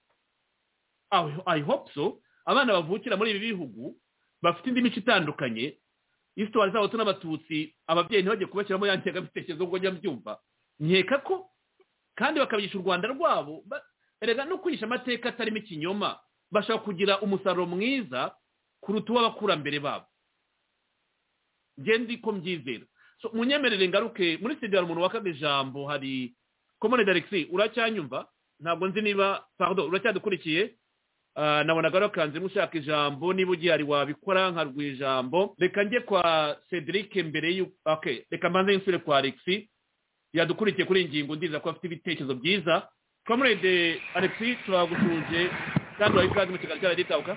I hope so abana bavukira muri ibi bihugu bafite indi mico itandukanye histoire z'abato n'abatutsi ababyeyi ntibajye kubashyiramo yantega bitekerezo ngo njya mbyumva nkeka ko kandi bakabigisha u Rwanda rwabo erega no kwigisha amateka atarimo ikinyoma bashaka kugira umusaruro mwiza kuruta uw'abakurambere babo. Gendi ko mbyizera. So munyemerere ngaruke muri studio umuntu wakaga ijambo hari Komone Alexis uracyanyumva? Ntabwo nzi niba pardon uracyadukurikiye nabona garukanze mushaka ijambo niba ugihari wabikora nkarwa ijambo. Reka njye kwa Cedric mbere okay reka mbanze nsure kwa Alexis yadukurikiye kuri ingingo ndiza ko afite ibitekerezo byiza. Komone Alexis turagushuje kandi wayikaze mu kiganiro cya Gitahuka.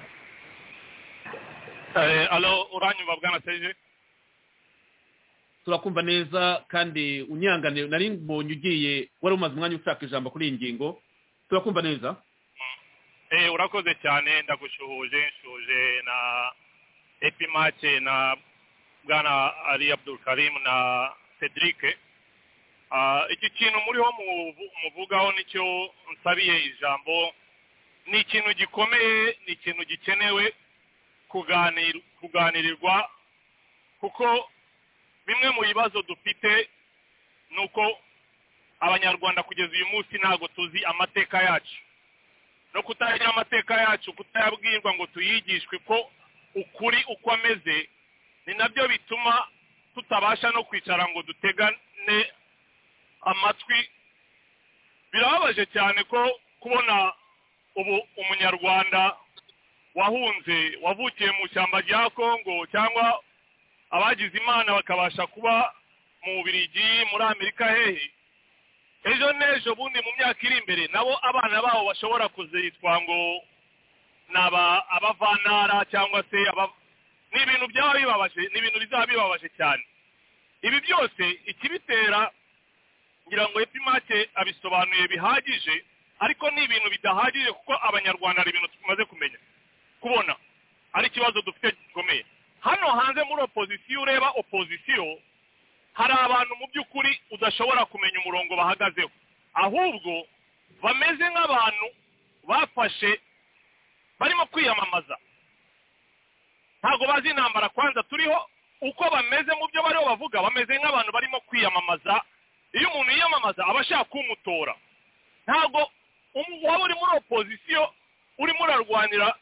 Allo uranyumva Bwana Serge? Turakumva neza kandi unyangane nari mbonye ugiye wari umaze umwanya ushaka ijambo kuri iyi ngingo. Turakumva neza. Urakoze cyane ndagushuhuje nshuje na Epimaki na Bwana Ali Abdul Karim na Cedric. Iki kintu muriho muvugaho nicyo nsabiye ijambo ni ikintu gikomeye ni ikintu gikenewe kuganirirwa kuko bimwe mu bibazo dufite nuko abanyarwanda kugeza uyu munsi ntago tuzi amateka yacu no kutagira amateka yacu kutayabwirwa ngo tuyigishwe ko ukuri uko ameze ni nabyo bituma tutabasha no kwicara ngo dutegane amatwi. Birababaje cyane ko kubona ubu umunyarwanda wahunze wavukiye mu ishyamba rya Kongo cyangwa abagize Imana bakabasha kuba mu Bubiligi muri Amerika hehe, ejo n'ejo bundi mu myaka iri imbere nabo abana babo bashobora kuzitwa ngo naba abavantara cyangwa se ni ibintu byaba bibabaje, ni ibintu bizaba bibabaje cyane. Ibi byose ikibitera ngira ngo Epimake abisobanuye bihagije, ariko ni ibintu bidahagije kuko abanyarwanda ari ibintu tumaze kumenya kubona ari ikibazo dufite gikomeye. Hano hanze muri opozisiyo, ureba opozisiyo, hari abantu mu by'ukuri udashobora kumenya umurongo bahagazeho, ahubwo bameze nk'abantu bafashe barimo kwiyamamaza, ntabwo bazi intambara kwanza turiho uko bameze mu byo bariho bavuga, bameze nk'abantu barimo kwiyamamaza. Iyo umuntu yiyamamaza aba ashaka kumutora, ntabwo waba uri muri opozisiyo urimo urarwanira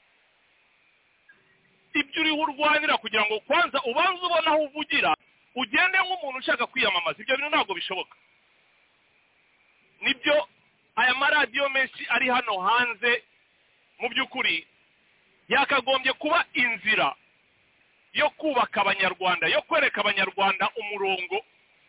ibyo uriho urwanira kugira ngo kwanza ubanze ubone aho uvugira, ugende nk'umuntu ushaka kwiyamamaza. Ibyo bintu ntabwo bishoboka. Nibyo aya maradiyo menshi ari hano hanze mu by'ukuri yakagombye kuba inzira yo kubaka abanyarwanda, yo kwereka abanyarwanda umurongo,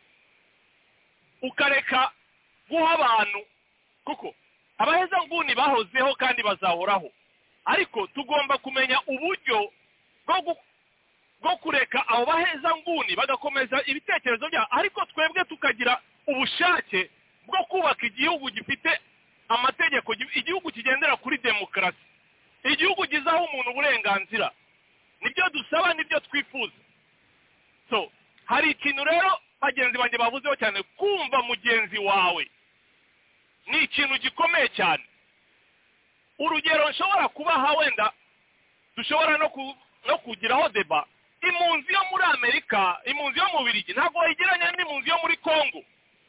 ukareka guha abantu, kuko abaheza nguni bahozeho kandi bazahoraho, ariko tugomba kumenya uburyo bwo kureka abo baheza nguni bagakomeza ibitekerezo byabo, ariko twebwe tukagira ubushake bwo kubaka igihugu gifite amategeko, igihugu kigendera kuri demokarasi, igihugu gizaho umuntu uburenganzira. Nibyo dusaba, nibyo twifuza. So hari ikintu rero bagenzi banjye bavuzeho cyane, kumva mugenzi wawe ni ikintu gikomeye cyane. Urugero nshobora kubaha, wenda dushobora no kugiraho deba. Impunzi yo muri Amerika, impunzi yo mu Bubiligi ntabwo wayigeranya n'impunzi yo muri Kongo.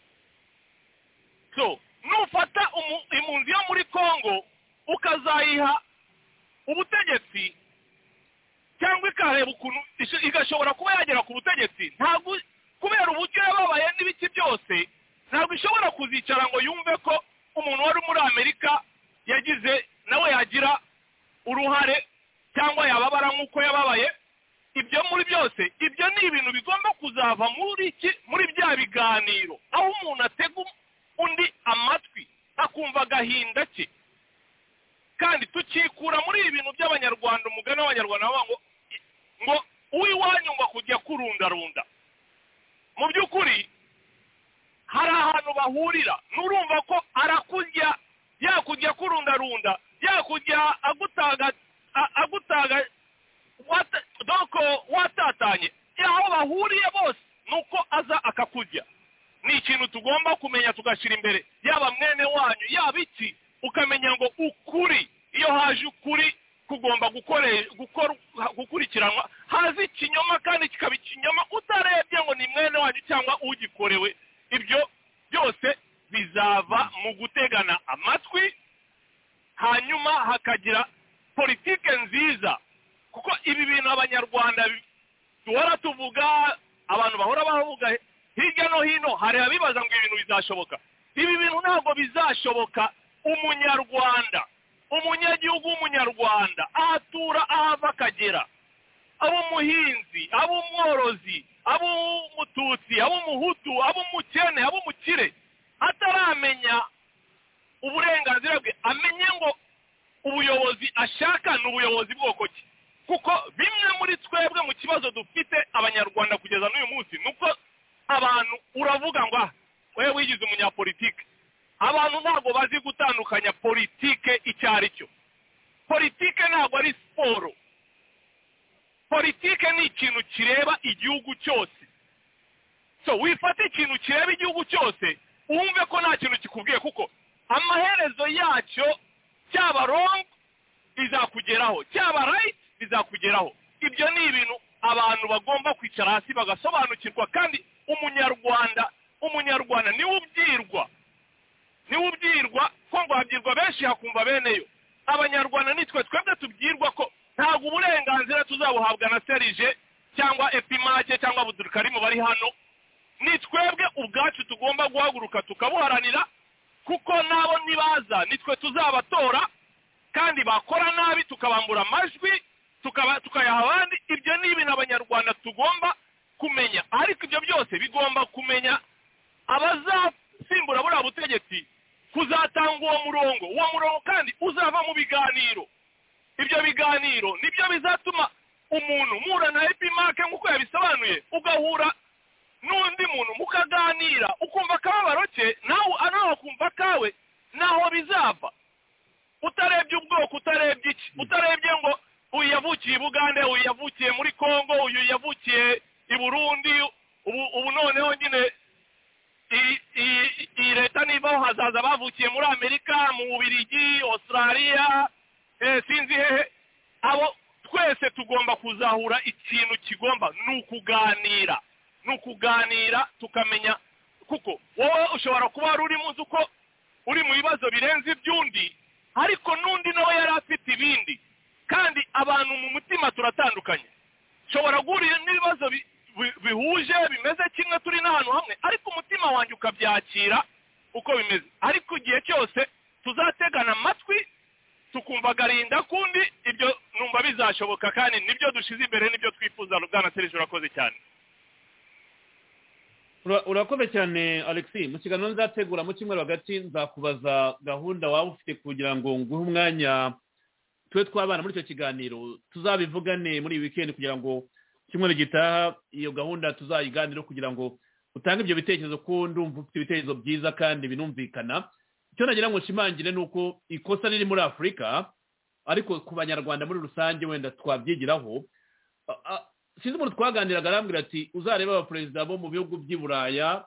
So nufata impunzi yo muri Kongo ukazayiha ubutegetsi cyangwa ikareba ukuntu igashobora kuba yagera ku butegetsi, ntabwo kubera uburyo yababaye n'ibiki byose, ntabwo ishobora kuzicara ngo yumve ko umuntu wari muri Amerika yagize nawe yagira uruhare cyangwa yababara nk'uko yababaye. Ibyo muri byose, ibyo ni ibintu bigomba kuzava muri bya biganiro, aho umuntu atega undi amatwi akumva agahinda ke. Kandi tukikura muri ibi bintu by'abanyarwanda, umugani w'abanyarwanda ngo uwiwanyu ngo kujya kurundarunda. Mu by'ukuri hari ahantu bahurira, nurumva ko arakujya yakujya kurundarunda, yakujya agutaga doko watatanye, aho bahuriye bose nuko aza akakujya. Ni ikintu tugomba kumenya tugashyira imbere, yaba mwene wanyu yaba iki, ukamenya ngo ukuri, iyo haje ukuri kugomba gukurikiranwa. Hazi ikinyoma kandi kikaba ikinyoma utarebye ngo ni mwene wanyu cyangwa ugikorewe, ibyo byose bizava mu gutegana amatwi, hanyuma hakagira politike nziza. Kuko ibi bintu abanyarwanda duhora tuvuga, abantu bahora bavuga hirya no hino, hari abibaza ngo ibintu bizashoboka. Ibi bintu ntabwo bizashoboka. Umunyarwanda, umunyagihugu w'umunyarwanda ahatura ahava akagera, abo umuhinzi, abo umworozi, abo umututsi, abo umuhutu, abo umukene, abo umukire, ataramenya uburenganzira bwe, amenye ngo ubuyobozi ashaka ni ubuyobozi bwoko ki. Kuko bimwe muri twebwe mu kibazo dufite abanyarwanda kugeza n'uyu munsi, nuko abantu uravuga ngo wewe wigize umunyapolitike. Abantu ntabwo bazi gutandukanya politike icyo ari cyo. Politike ntabwo ari siporo. Politike ni ikintu kireba igihugu cyose. So wifate ikintu kireba igihugu cyose, wumve ko nta kintu kikubwiye, kuko amaherezo yacyo cyaba wrong bizakugeraho, cyaba right bizakugeraho. Ibyo ni ibintu abantu bagomba kwicara hasi bagasobanukirwa. Kandi umunyarwanda niwe ubyirwa ko ngo habyirwa benshi hakumva beneyo. Abanyarwanda nitwe twebwe tubyirwa ko ntabwo uburenganzira tuzabuhabwa na Serije cyangwa epimake cyangwa abudurukarimu bari hano ni twebwe ubwacu tugomba guhaguruka tukabuharanira kuko nabo nibaza nitwe tuzabatora kandi bakora nabi tukabambura amajwi tukayaha abandi. Ibyo ni ibintu abanyarwanda tugomba kumenya, ariko ibyo byose bigomba kumenya abazasimbura buriya butegetsi kuzatanga uwo murongo kandi uzava mu biganiro. Ibyo biganiro nibyo bizatuma umuntu muhura na epimake nk'uko yabisobanuye, ugahura n'undi muntu mukaganira ukumva akababaro ke nawe akumva kawe, naho bizava. Utarebye ubwoko, utarebye iki, utarebye ngo uyu yavukiye i Bugande, uyu yavukiye muri Kongo, uyu yavukiye i Burundi, ubu noneho nyine iyi leta nibaho hazaza bavukiye muri Amerika, mu Bubiligi, Australia, sinzi hehe. Abo twese tugomba kuzahura ikintu kigomba ni ukuganira tukamenya, kuko wowe ushobora kuba wari uri muzi uko uri mu bibazo birenze iby'undi, ariko n'undi nawe yari afite ibindi, kandi abantu mu mutima turatandukanye. Ushobora guhurira n'ibibazo bihuje bimeze kimwe, turi n'ahantu hamwe, ariko umutima wanjye ukabyakira uko bimeze. Ariko igihe cyose tuzategana amatwi tukumva agarinda kundi, ibyo numva bizashoboka kandi nibyo dushize imbere, nibyo twifuza. Bwana Serge urakoze cyane. Urakoze cyane Alexis. Mu kiganiro nzategura mu cyumweru hagati nzakubaza gahunda waba ufite kugira ngo nguhe umwanya twe twabana muri icyo kiganiro, tuzabivugane muri iyi weekend kugira ngo cyumweru gitaha iyo gahunda tuzayiganira kugira ngo utange ibyo bitekerezo, ko ndumva ufite ibitekerezo byiza kandi binumvikana. Icyo nagira ngo nshimangire ni uko ikosa riri muri Afurika, ariko ku banyarwanda muri rusange wenda twabyigiraho. Sinzi umuntu twaganiraga arambwira ati uzareba abaperezida bo mu bihugu by'i Buraya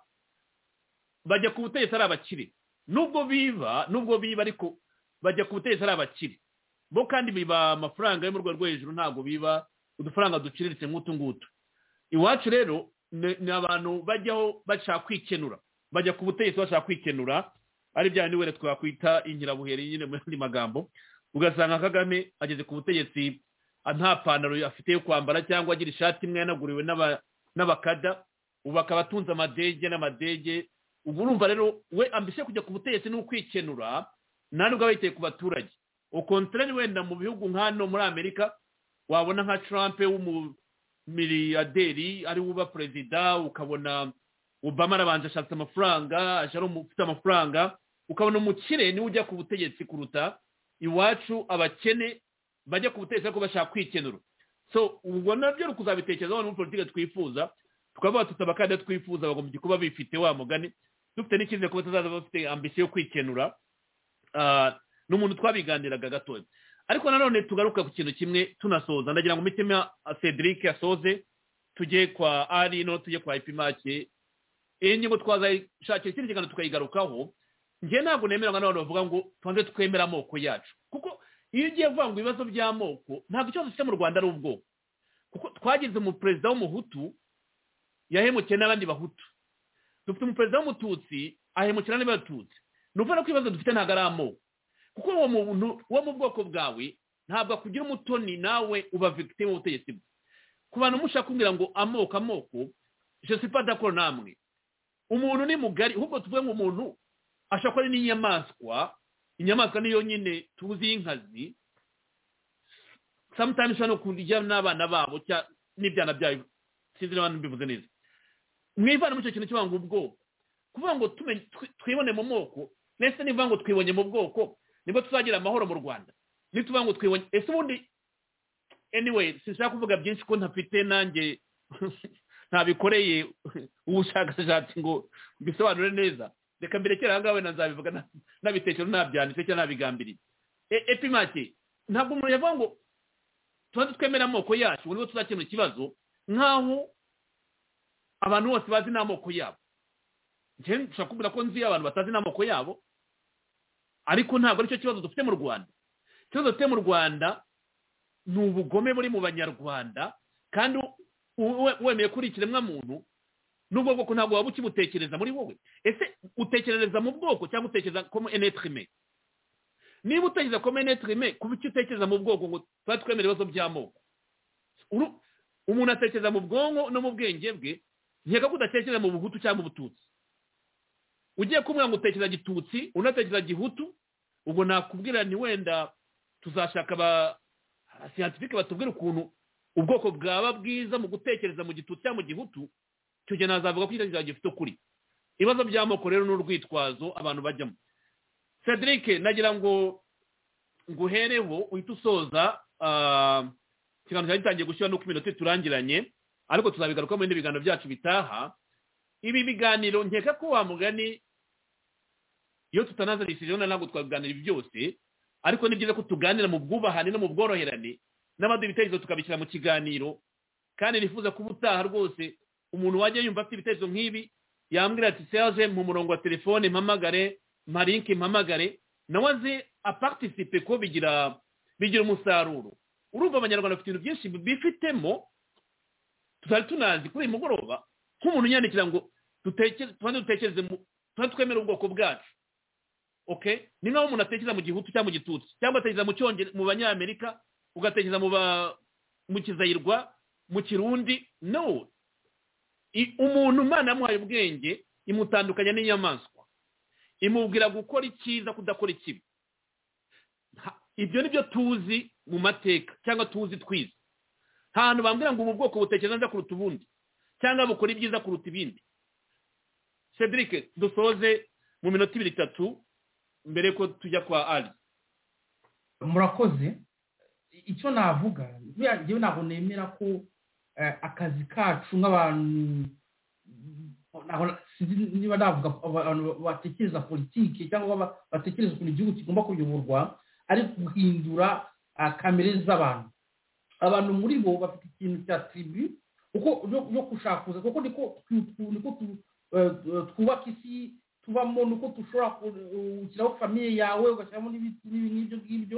bajya ku butegetsi ari abakire, nubwo biba ariko bajya ku butegetsi ari abakire bo, kandi biba amafaranga yo mu rwego rwo hejuru, ntabwo biba udufaranga duciriritse nk'utu ngutu. Iwacu rero ni abantu bajyaho bashaka kwikenura, bajya ku butegetsi bashaka kwikenura, ari bya niwe twakwita inkirabuheri nyine mu yandi magambo. Ugasanga Kagame ageze ku butegetsi nta pantaro afite yo kwambara cyangwa agira ishati imwe yanaguriwe n'abakada, ubu akaba atunze amadege. Ubu urumva rero we ambishe kujya ku butegetsi ni ukwikenura, nta nubwo aba yiteye ku baturage. Ukontrari wenda mu bihugu nk'hano muri Amerika wabona nka Trump w'umumiliyaderi ari uba perezida, ukabona Obama arabanje ashatse amafaranga, ashara ufite amafaranga, ukabona umukire niwe ujya ku butegetsi kuruta iwacu abakene bajya ku butegetsi ariko bashaka kwikenura. So ubwo nabyo kuzabitekerezaho muri politiki twifuza, tukavuga tutabakanda twifuza bagomba kuba bifite wa mugani, dufite n'ikize ko batazaza bafite ambition yo kwikenura. N'umuntu twabiganiraga gatoya. Ariko nanone tugaruka ku kintu kimwe tunasoza, ndagira ngo mitima Cedric asoze, tujye kwa Ari no tujye kwa Ipimake. Inyigo twazayishakira ikindi kiganiro tukayigarukaho. Ngiye ntabwo nemeranya n'abantu bavuga ngo twanze twemera amoko yacu, kuko iyo ugiye vuga ngo ibibazo by'amoko ntabwo ikibazo cyo mu Rwanda ari ubwoko, kuko twagize umuperezida w'umuhutu yahemukiye n'abandi bahutu, dufite umuperezida w'umututsi ahemukira n'abatutsi. Ni ukuvuga ko ibibazo dufite ntabwo ari amoko, kuko uwo muntu wo mu bwoko bwawe ntabwo akugira umutoni, nawe uba victime w'ubutegetsi bwe. Ku bantu mushaka kumbwira ngo amoko je suis pas d'accord namwe. Umuntu ni mugari, ahubwo tuvuge ngo umuntu ashaka ari n'inyamaswa. Inyamaswa niyo nyine tuzi y'inkazi, sometimes no kurya n'abana babo n'ibyana byayo, sinzi n'abantu bivuze neza. Mwivana muri icyo kintu cyangwa ubwoko, kuvuga ngo twibone mu moko, nese nivuga ngo twibonye mu bwoko nibwo tuzagira amahoro mu Rwanda. Nituvuga ngo twibonye, ese ubundi anyway sinshaka kuvuga byinshi ko ntafite nanjye ntabikoreye ubushakashatsi ngo bisobanure neza. Reka mbirekera ahangaha wenda nzabivuga nabitekerezo nabyanditse cyangwa nabigambiriye. Epimake, ntabwo umuntu yavuga ngo tubanze twemera amoko yacu ngo nibo tuzakemura ikibazo, nk'aho abantu bose bazi n'amoko yabo. Njye nshaka kubwira ko nzi abantu batazi n'amoko yabo, ariko ntabwo aricyo kibazo dufite mu Rwanda. Ikibazo dufite mu Rwanda ni ubugome buri mu Banyarwanda, kandi wemeye kuri ikiremwamuntu nubwo bwoko ntabwo waba ukibutekereza muri wowe. Ese utekerereza mu bwoko cyangwa utekereza comme un être humain? Niba utekereza comme un être humain, kuba icyo utekereza mu bwoko ngo tuba twemera ibibazo by'amoko, umuntu atekereza mu bwonko no mu bwenge bwe nkeka ko udatekereza mu buhutu cyangwa mu bututsi ugiye kumubwira ngo utekereza gitutsi unatekereza gihutu ubwo nakubwira ni wenda tuzashaka abasiyantifike batubwira ukuntu ubwoko bwaba bwiza mu gutekereza mu gitutsi cyangwa mu gihutu icyo gihe nazavuga ko icyo gifite ukuri ibibazo by'amoko rero n'urwitwazo abantu bajyamo. Cedric nagira ngo nguhereho uhite usoza ikiganiro cyari gitangiye gushyira no ku minota turangiranye ariko tuzabigaruka mu bindi biganiro byacu bitaha. Ibi biganiro nkeka ko wa mugani iyo tutanazarishije ntabwo twabiganira ibi byose ariko ni byiza ko tuganira mu bwubahane no mu bworoherane n'abandi ibitekerezo tukabishyira mu kiganiro kandi nifuza kuba utaha rwose umuntu wajya yumva afite ibitekerezo nk'ibi yambwira ati Serge mu murongo wa telefone mpamagare marinke mpamagare nawe aze aparticipe ko bigira umusaruro. Urumva abanyarwanda bafite ibintu byinshi bifitemo tutari tunazi kuri uyu mugoroba nk'umuntu unyandikira ngo dutekereze twemere ubwoko bwacu. Okay, ni nkaho umuntu atekereza mu gihutu cyangwa mu gitutsi cyangwa atekereza mu cyonge mu banyamerika ugatekereza mu kizayirwa mu kirundi. No, umuntu Imana yamuhaye ubwenge imutandukanya n'inyamaswa imubwira gukora icyiza kudakora ikibi. Ibyo nibyo tuzi mu mateka cyangwa tuzi twize. Hantu bambwira ngo ubu bwoko butekereza neza kuruta ubundi cyangwa bukora ibyiza kuruta ibindi. Cedric dusoze mu minota 2-3 mbere ko tujya kwa Ali. Murakoze. Icyo navuga yewe ntabwo nemera ko akazi kacu nk'abantu niba navuga abantu batekereza politiki cyangwa batekereza ukuntu igihugu kigomba kuyoborwa ari guhindura kamere z'abantu. Abantu muri bo bafite ikintu cya tribu uko yo gushaka kuko niko twubaka isi tubamo nuko dushobora gushyiraho famiye yawe ugashyiramo n'ibyo ngibyo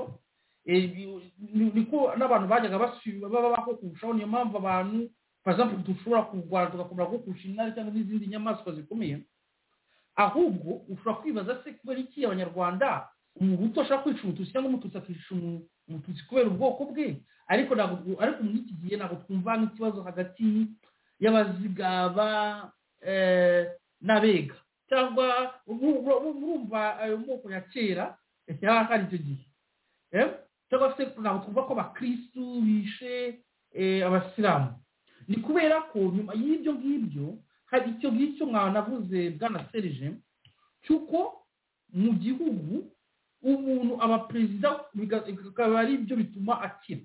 niko n'abantu bajyaga babaho kurushaho. Niyo mpamvu abantu dushobora kurwara tugakunda ko kurusha intare cyangwa n'izindi nyamaswa zikomeye. Ahubwo ushobora kwibaza se kubera iki abanyarwanda umuhutu ashaka kwica umututsi cyangwa umututsi akica umututsi kubera ubwoko bwe. Ariko muri iki gihe ntabwo twumva nk'ikibazo hagati y'abazigaba n'abega cyangwa urumva ayo moko ya kera hari icyo gihe cyangwa se ntabwo twumva ko abakristu bishe abasilamu. Ni kubera ko nyuma y'ibyo ngibyo hari icyo ngicyo mwanavuze bwana Serge cy'uko mu gihugu umuntu aba perezida bikaba ari byo bituma akira.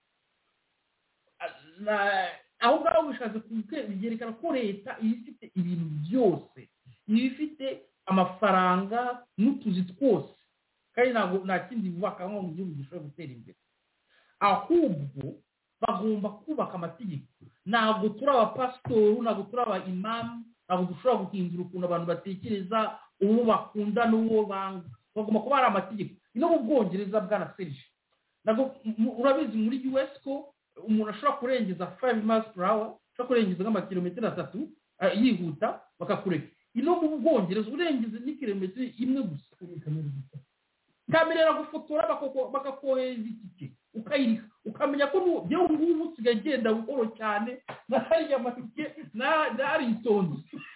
Aho ngaho bishatse byerekana ko leta iba ifite ibintu byose, iba ifite amafaranga n'utuzi twose kandi nta kindi bubaka nko mu gihugu gishobora gutera imbere. Ahubwo bagomba kubaka amategeko. Ntabwo turi abapasitori, ntabwo turi abayimamu, ntabwo dushobora guhindura ukuntu abantu batekereza, uwo bakunda n'uwo banga. Bagomba kuba hari amategeko. No mu Bwongereza bwana Serge urabizi muri US ko umuntu ashobora kurengeza 5 miles per hour, ashobora kurengeza nk'amakilometero 3 yihuta bakakureka. Ino mu Bwongereza urengeze n'ikilometero 1 gusa kamera iragufotora bakakohereza itike ukayirika ukamenya ko byo ngubu usigaye genda buhoro cyane nahari amatike naritonze.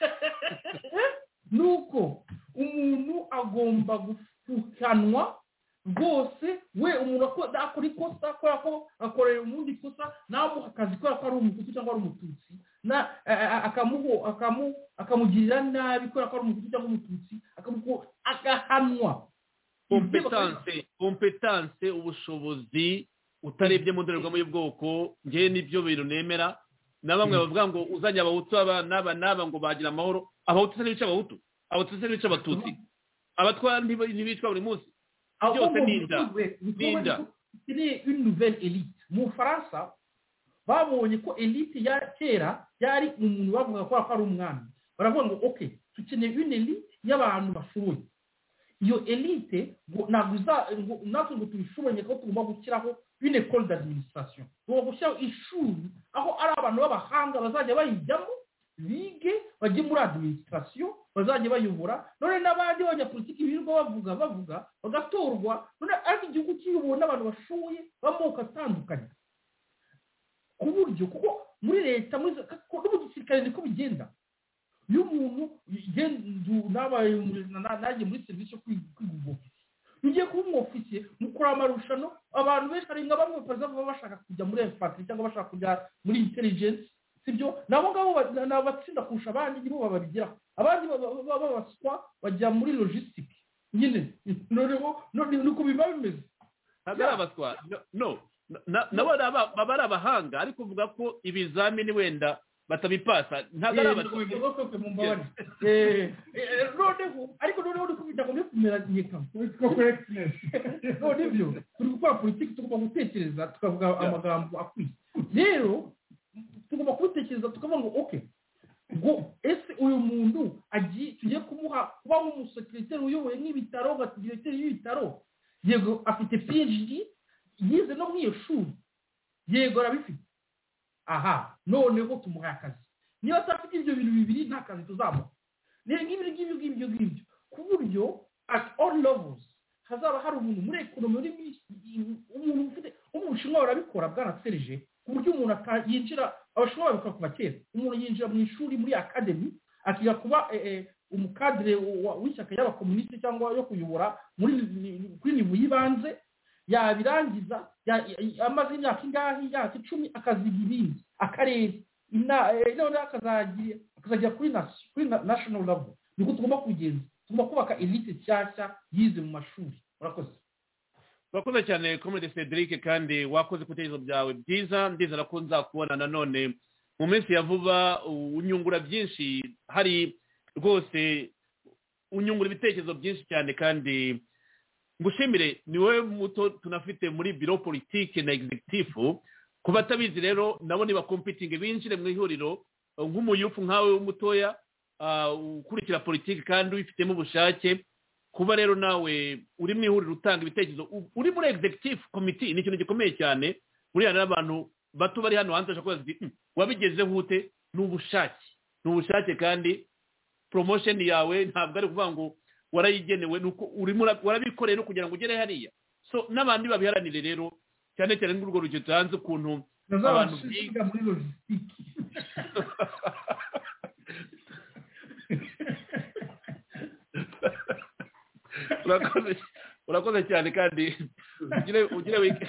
Nuko umuntu agomba gufukanwa rwose we umuntu akora ikosa akora ko akorera umuntu ikosa namuha akazi kubera ko ari umututu cyangwa ari umututsi akamugirira nabi kubera ko ari umututu cyangwa umututsi agahanwa. Competence ubushobozi utarebye mu ndorerwamo y'ubwoko ngewe nibyo bintu nemera. Na bamwe bavuga ngo uzanye abahutu n'aba ngo bagira amahoro. Abahutu se bica abahutu, abahutu se bica abatutsi, abatwa ntibicwa buri munsi. Byose ninda c'est une nouvelle élite. Mu Faransa babonye ko elite ya kera yari umuntu bavuga ko ari umwami. Baravuga ngo okay tukeneye une elite y'abantu bashoboye. Iyo elite natwe ngo tubishoboye ko tugomba gushyiraho une école d'administration. Tugomba gushyiraho ishuri aho ari abantu b'abahanga bazajya bayijyamo bige bajye muri administration bazajya bayobora. None n'abandi banyapolitiki birirwa bavuga bagatorwa. None ariko igihugu kiyobowe n'abantu bashoboye b'amoko atandukanye. ku buryo kuko muri leta no mu gisirikare niko bigenda iyo umuntu nabaye nanjye muri serivisi yo kwiga ubwofisi ugiye kuba umwofisiye mukora amarushanwa abantu benshi hari nka bamwe baba bashaka kujya muri infantry cyangwa bashaka kujya muri intelligence sibyo nabo ngabo batsinda kurusha abandi nibo babigeraho abandi babaswa bajya muri logistic nyine noneho nuko biba bimeze ntabwo ari abaswa nabo baba ari abahanga ariko uvuga ko ibizamini wenda batabipasa ntabwo ari abaswa ariko noneho uri kubita ngo kumera nyekamo nibyo turi gukora politiki tugomba gutekereza tukavuga amagambo akwiye rero tugomba kubitekereza tukavuga ngo okay ngo ese uyu muntu tugiye kumuha kuba nk'umusekirite uyoboye nk'ibitaro nka diregiteri y'ibitaro yego afite PhD yize no mu iyo shuri yego arabifite aha noneho tumuha akazi niba atafite ibyo bintu bibiri nta kazi tuzamuha ni ngibyo ku buryo at all levels hazaba hari umuntu muri ekonomi umuntu ufite umushinwa barabikora bwana Serge ku buryo umuntu yinjira abashobora babikora kuva kera umuntu yinjira mu ishuri muri academy akiga kuba umukadire w'ishyaka y'abakomunisiti cyangwa yo kuyobora kuri nivo y'ibanze yabirangiza amaze imyaka ingahe imyaka 10 akaziga ibindi akarere none akazajya kuri national level niko tugomba kugenza tugomba kubaka elite nshyashya yize mu mashuri urakoze cyane Comrade Cedric kandi wakoze kutekerezo byawe byiza ndizera ko nzakubona nanone mu minsi ya vuba unyungura byinshi hari rwose unyungura ibitekerezo byinshi cyane kandi ngushimire niwe muto tunafite muri biro politike na executive ku batabizi rero nabo niba competing binjire mu ihuriro nk'umuyufu nkawe w'umutoya ukurikira politike kandi ubifitemo ubushake kuba rero nawe uri mu ihuriro utanga ibitekerezo uri muri executive committee ni ikintu gikomeye cyane buriya n'abantu bato bari hano hanze bashobora kubaza wabigezeho ute ni ubushake kandi promotion yawe ntabwo ari ukuvuga ngo warayigenewe nuko warabikoreye no kugira ngo ugere hariya so n'abandi babiharanire rero cyane cyane n'urwo rugero tuhanze ukuntu abantu biga muri logistique urakoze cyane kandi ugire wike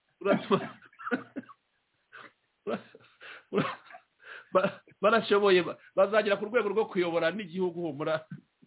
barashoboye bazagera ku rwego rwo kuyobora n'igihugu humura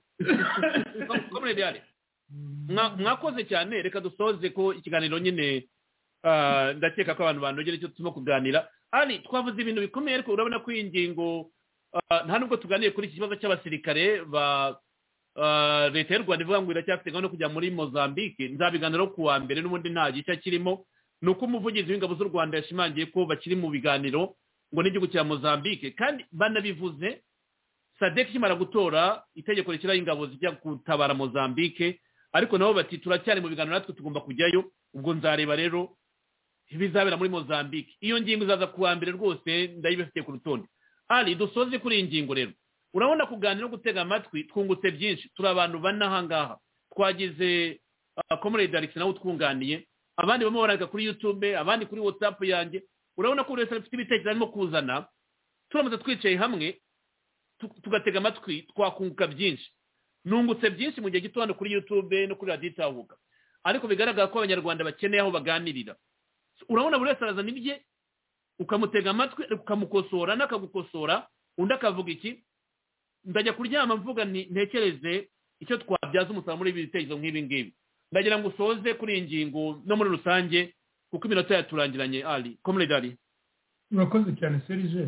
mwakoze cyane reka dusoze ko ikiganiro nyine ndakeka ko abantu banogera icyo turimo kuganira ari twavuze ibintu bikomeye ariko urabona ko iyi ngingo nta nubwo tuganiye kuri iki kibazo cy'abasirikare ba leta y'u Rwanda ivuga ngo iracyafite gahunda yo kujya muri Mozambique nzabiganiraho ku wa mbere n'ubundi nta gishya kirimo ni uko umuvugizi w'ingabo z'u Rwanda yashimangiye ko bakiri mu biganiro ngo n'igihugu cya Mozambique kandi banabivuze SADC kimara gutora itegeko rishyiraho ingabo zijya gutabara Mozambique ariko nabo bati turacyari mu biganiro natwe tugomba kujyayo ubwo nzareba rero ibizabera muri Mozambique iyo ngingo izaza ku wa mbere rwose ndayibafite ku rutonde ari dusoze kuri iyi ngingo rero urabona kuganira no gutega amatwi twungutse byinshi turi abantu banahangaha twagize Comrade Alex nawe twunganiye abandi bamwe barandika kuri YouTube abandi kuri WhatsApp yanjye urabona ko wese afite ibitekerezo arimo kuzana turamaze twicaye hamwe tugatega amatwi twakunguka byinshi nungutse byinshi mu gihe gito hano kuri YouTube no kuri Radio Itahuka ariko bigaragara ko abanyarwanda bakeneye aho baganirira urabona buri wese arazana ibye ukamutega amatwi ukamukosora n'akagukosora undi akavuga iki ndajya kuryama mvuga ntekereze icyo twabyaza umusaruro muri ibi bitekerezo nk'ibi ngibi ndagira ngo usoze kuri iyi ngingo no muri rusange kuko iminota yaturangiranye ari Comrade Ali urakoze cyane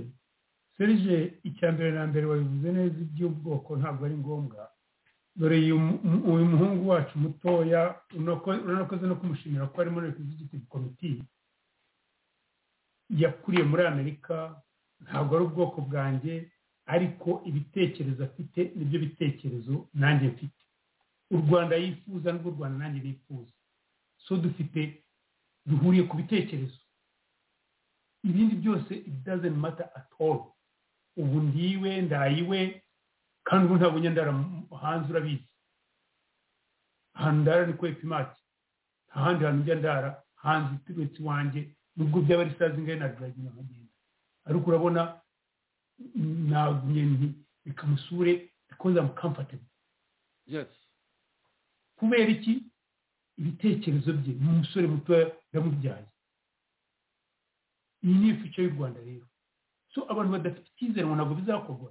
Serge icya mbere na mbere wabivuze neza iby'ubwoko ntabwo ari ngombwa dore uyu muhungu wacu mutoya uranakoze no kumushimira ko ari muri Executive Committee yakuriye muri Amerika ntabwo ari ubwoko bwanjye ariko ibitekerezo afite nibyo bitekerezo nanjye mfite u Rwanda yifuza n'u Rwanda nanjye nifuza so duhuriye ku bitekerezo ibindi byose it doesn't matter at all ubu ndiwe ndayiwe kandi ubu ntabwo nyandara hanze urabizi ahantu ndara ni kwepa imati nta handi hantu njya ndara hanze turetse iwanjye nubwo byaba ari sazi ngahe na dragi nkagenda ariko urabona nagumye nti bikamusure because I'm comfortable. Yes. Kubera iki ibitekerezo bye mu musore muto yamubyaye. Iyi ni future y'u Rwanda rero. So abantu badafite icyizere ngo ntabwo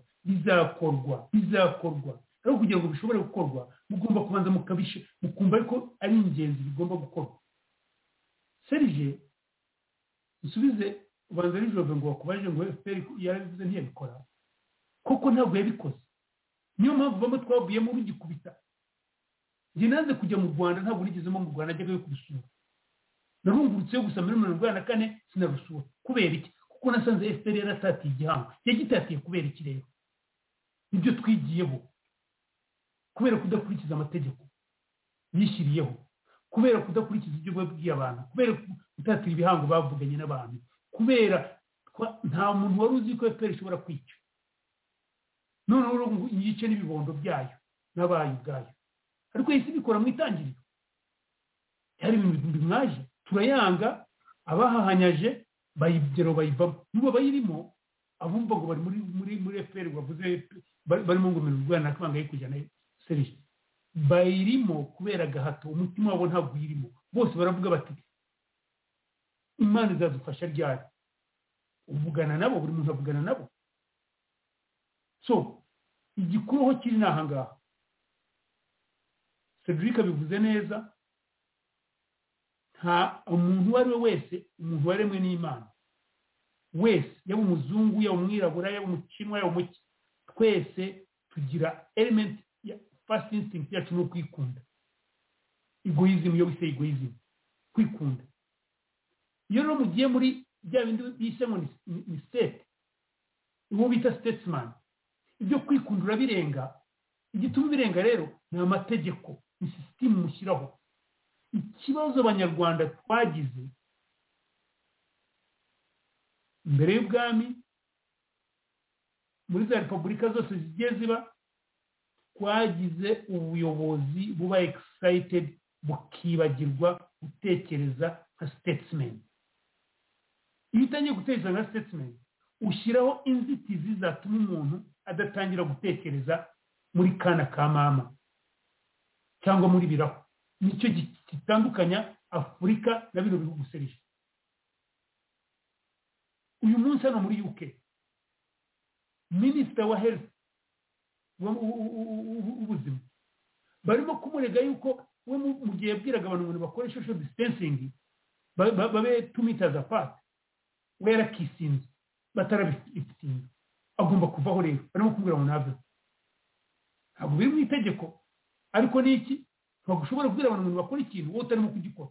bizakorwa ariko kugira ngo bishobore gukorwa mugomba kubanza mukabishe mukumva ariko ari ingenzi bigomba gukorwa. Serge usubize ubanza ari Jove ngo wakubaje ngo FPR yarabivuze ntiyabikora koko ntabwo yabikoze. Niyo mpamvu bamwe twabuyemo rugikubita. Njye nanze kujya mu Rwanda ntabwo nigezemo mu Rwanda ajyaga yo kubisura. Narungurutse yo gusa muri 1994 sinarusura kubera iki kuko nasanze FPR yaratatiye igihango yagitatiye kubera iki rero ibyo twigiyeho kubera kudakurikiza amategeko yishyiriyeho kubera kudakurikiza ibyo babwiye abantu kubera kutatira ibihango bavuganye n'abantu kubera nta muntu wari uzi ko FPR ishobora kwica noneho yice n'ibibondo byayo n'abayo ubwayo ariko yisi bikora mu itangiriro hari ibintu bimwaje turayanga abahahanyaje bayigero bayivamo nibo bayirimo abumva ngo bari muri FPR bavuze barimo ngo mu Rwanda nakanga kujyana Serge bayirimo kubera gahato umutima wabo ntabwo yirimo bose baravuga bati Imana izadufasha ryari uvugana nabo buri muntu avugana nabo. So igikuroho kiri nahangaha Cedric abivuze neza nta umuntu wari wese umuntu waremwe n'Imana wese yaba umuzungu yaba umwirabura yaba umukinwa yaba umuki twese tugira element ya first instinct yacu no kwikunda egoism yo bise egoism kwikunda iyo no mugiye muri bya bindi bise ngo ni state uwo bita statesman ibyo kwikundura birenga igituma birenga rero ni amategeko ni system mushyiraho. Ikibazo abanyarwanda twagize mbere y'ubwami muri za repubulika zose zigiye ziba twagize ubuyobozi buba excited bukibagirwa gutekereza nka statesman. Iyo utangiye gutekereza nka statesman ushyiraho inzitizi zatuma umuntu adatangira gutekereza muri kana ka mama cyangwa muri biraho. Nicyo gitandukanya Afurika na bino bihugu Serge. Uyu munsi hano muri UK Minister wa Health ubuzima barimo kumurega yuko we mu gihe yabwiraga abantu ngo bakore social distancing babe 2 meters apart wera kisinze batarabifitiye agomba kuvaho rero barimo kumubwira ngo nave ntabwo biri mu itegeko ariko ni iki ntabwo ushobora kubwira abantu ngo bakore ikintu wowe utarimo kugikora.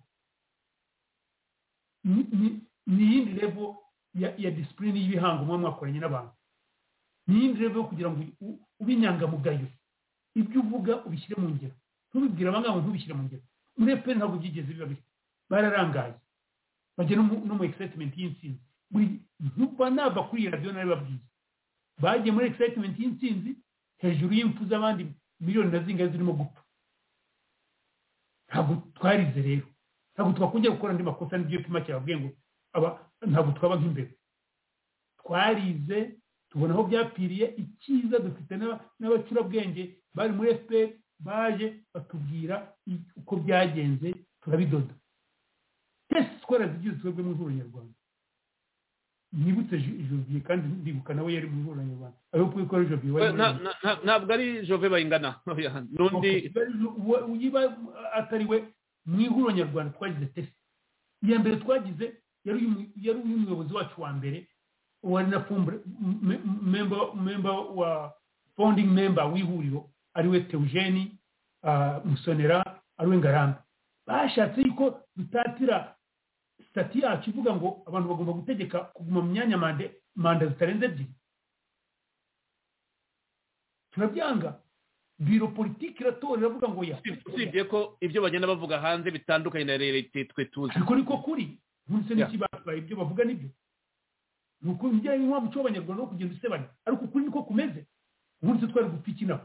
Ni yindi level ya discipline y'ibihango mwa mwakoranye n'abantu ni yindi level kugira ngo ubinyangamugayo ibyo uvuga ubishyire mu ngero ntubibwira abanga ngo ntubishyire mu ngero. Muri FPR ntabwo byigeze biba biri bararangaye bajya no mu excitement y'intsinzi buri ntuba nava kuri radio nari babwiye bagiye muri excitement y'intsinzi hejuru y'imfu z'abandi miliyoni na zingahe zirimo gupfa. Ntabwo twarize rero ntabwo twakongera gukora andi makosa n'ibyo pima cyabwiye ngo ntabwo twaba nk'imbere twarize tubona aho byapiriye icyiza dufite n'abacurabwenge bari muri FPR baje batubwira uko byagenze turabidoda test skora zigize twebwe mu ihuriro nyarwanda. Nibutse Jovier kandi ndibuka nawe yari mu ihuriro nyarwanda aho kwikora Jovier ntabwo ari Jove bayingana n'undi uyiba atariwe mu ihuriro nyarwanda twagize test iya mbere twagize yari umuyobozi wacu wa mbere wari na member wa founding member w'ihuriro ariwe Theogene Musonera ariwe Ngarambe bashatse yuko dutatira stati yacu ivuga ngo abantu bagomba gutegeka kuguma mu myanya manda zitarenze 2. Turabyanga biro politiki iratora iravuga ngo usibye ko ibyo bagenda bavuga hanze bitandukanye na reality twe tuzi ariko niko kuri ntunse n'ikibazo ibyo bavuga nibyo nuko njye nwa muco w'abanyarwanda no kugenda usebanya ariko kuri niko kumeze ubundi twari gupfikina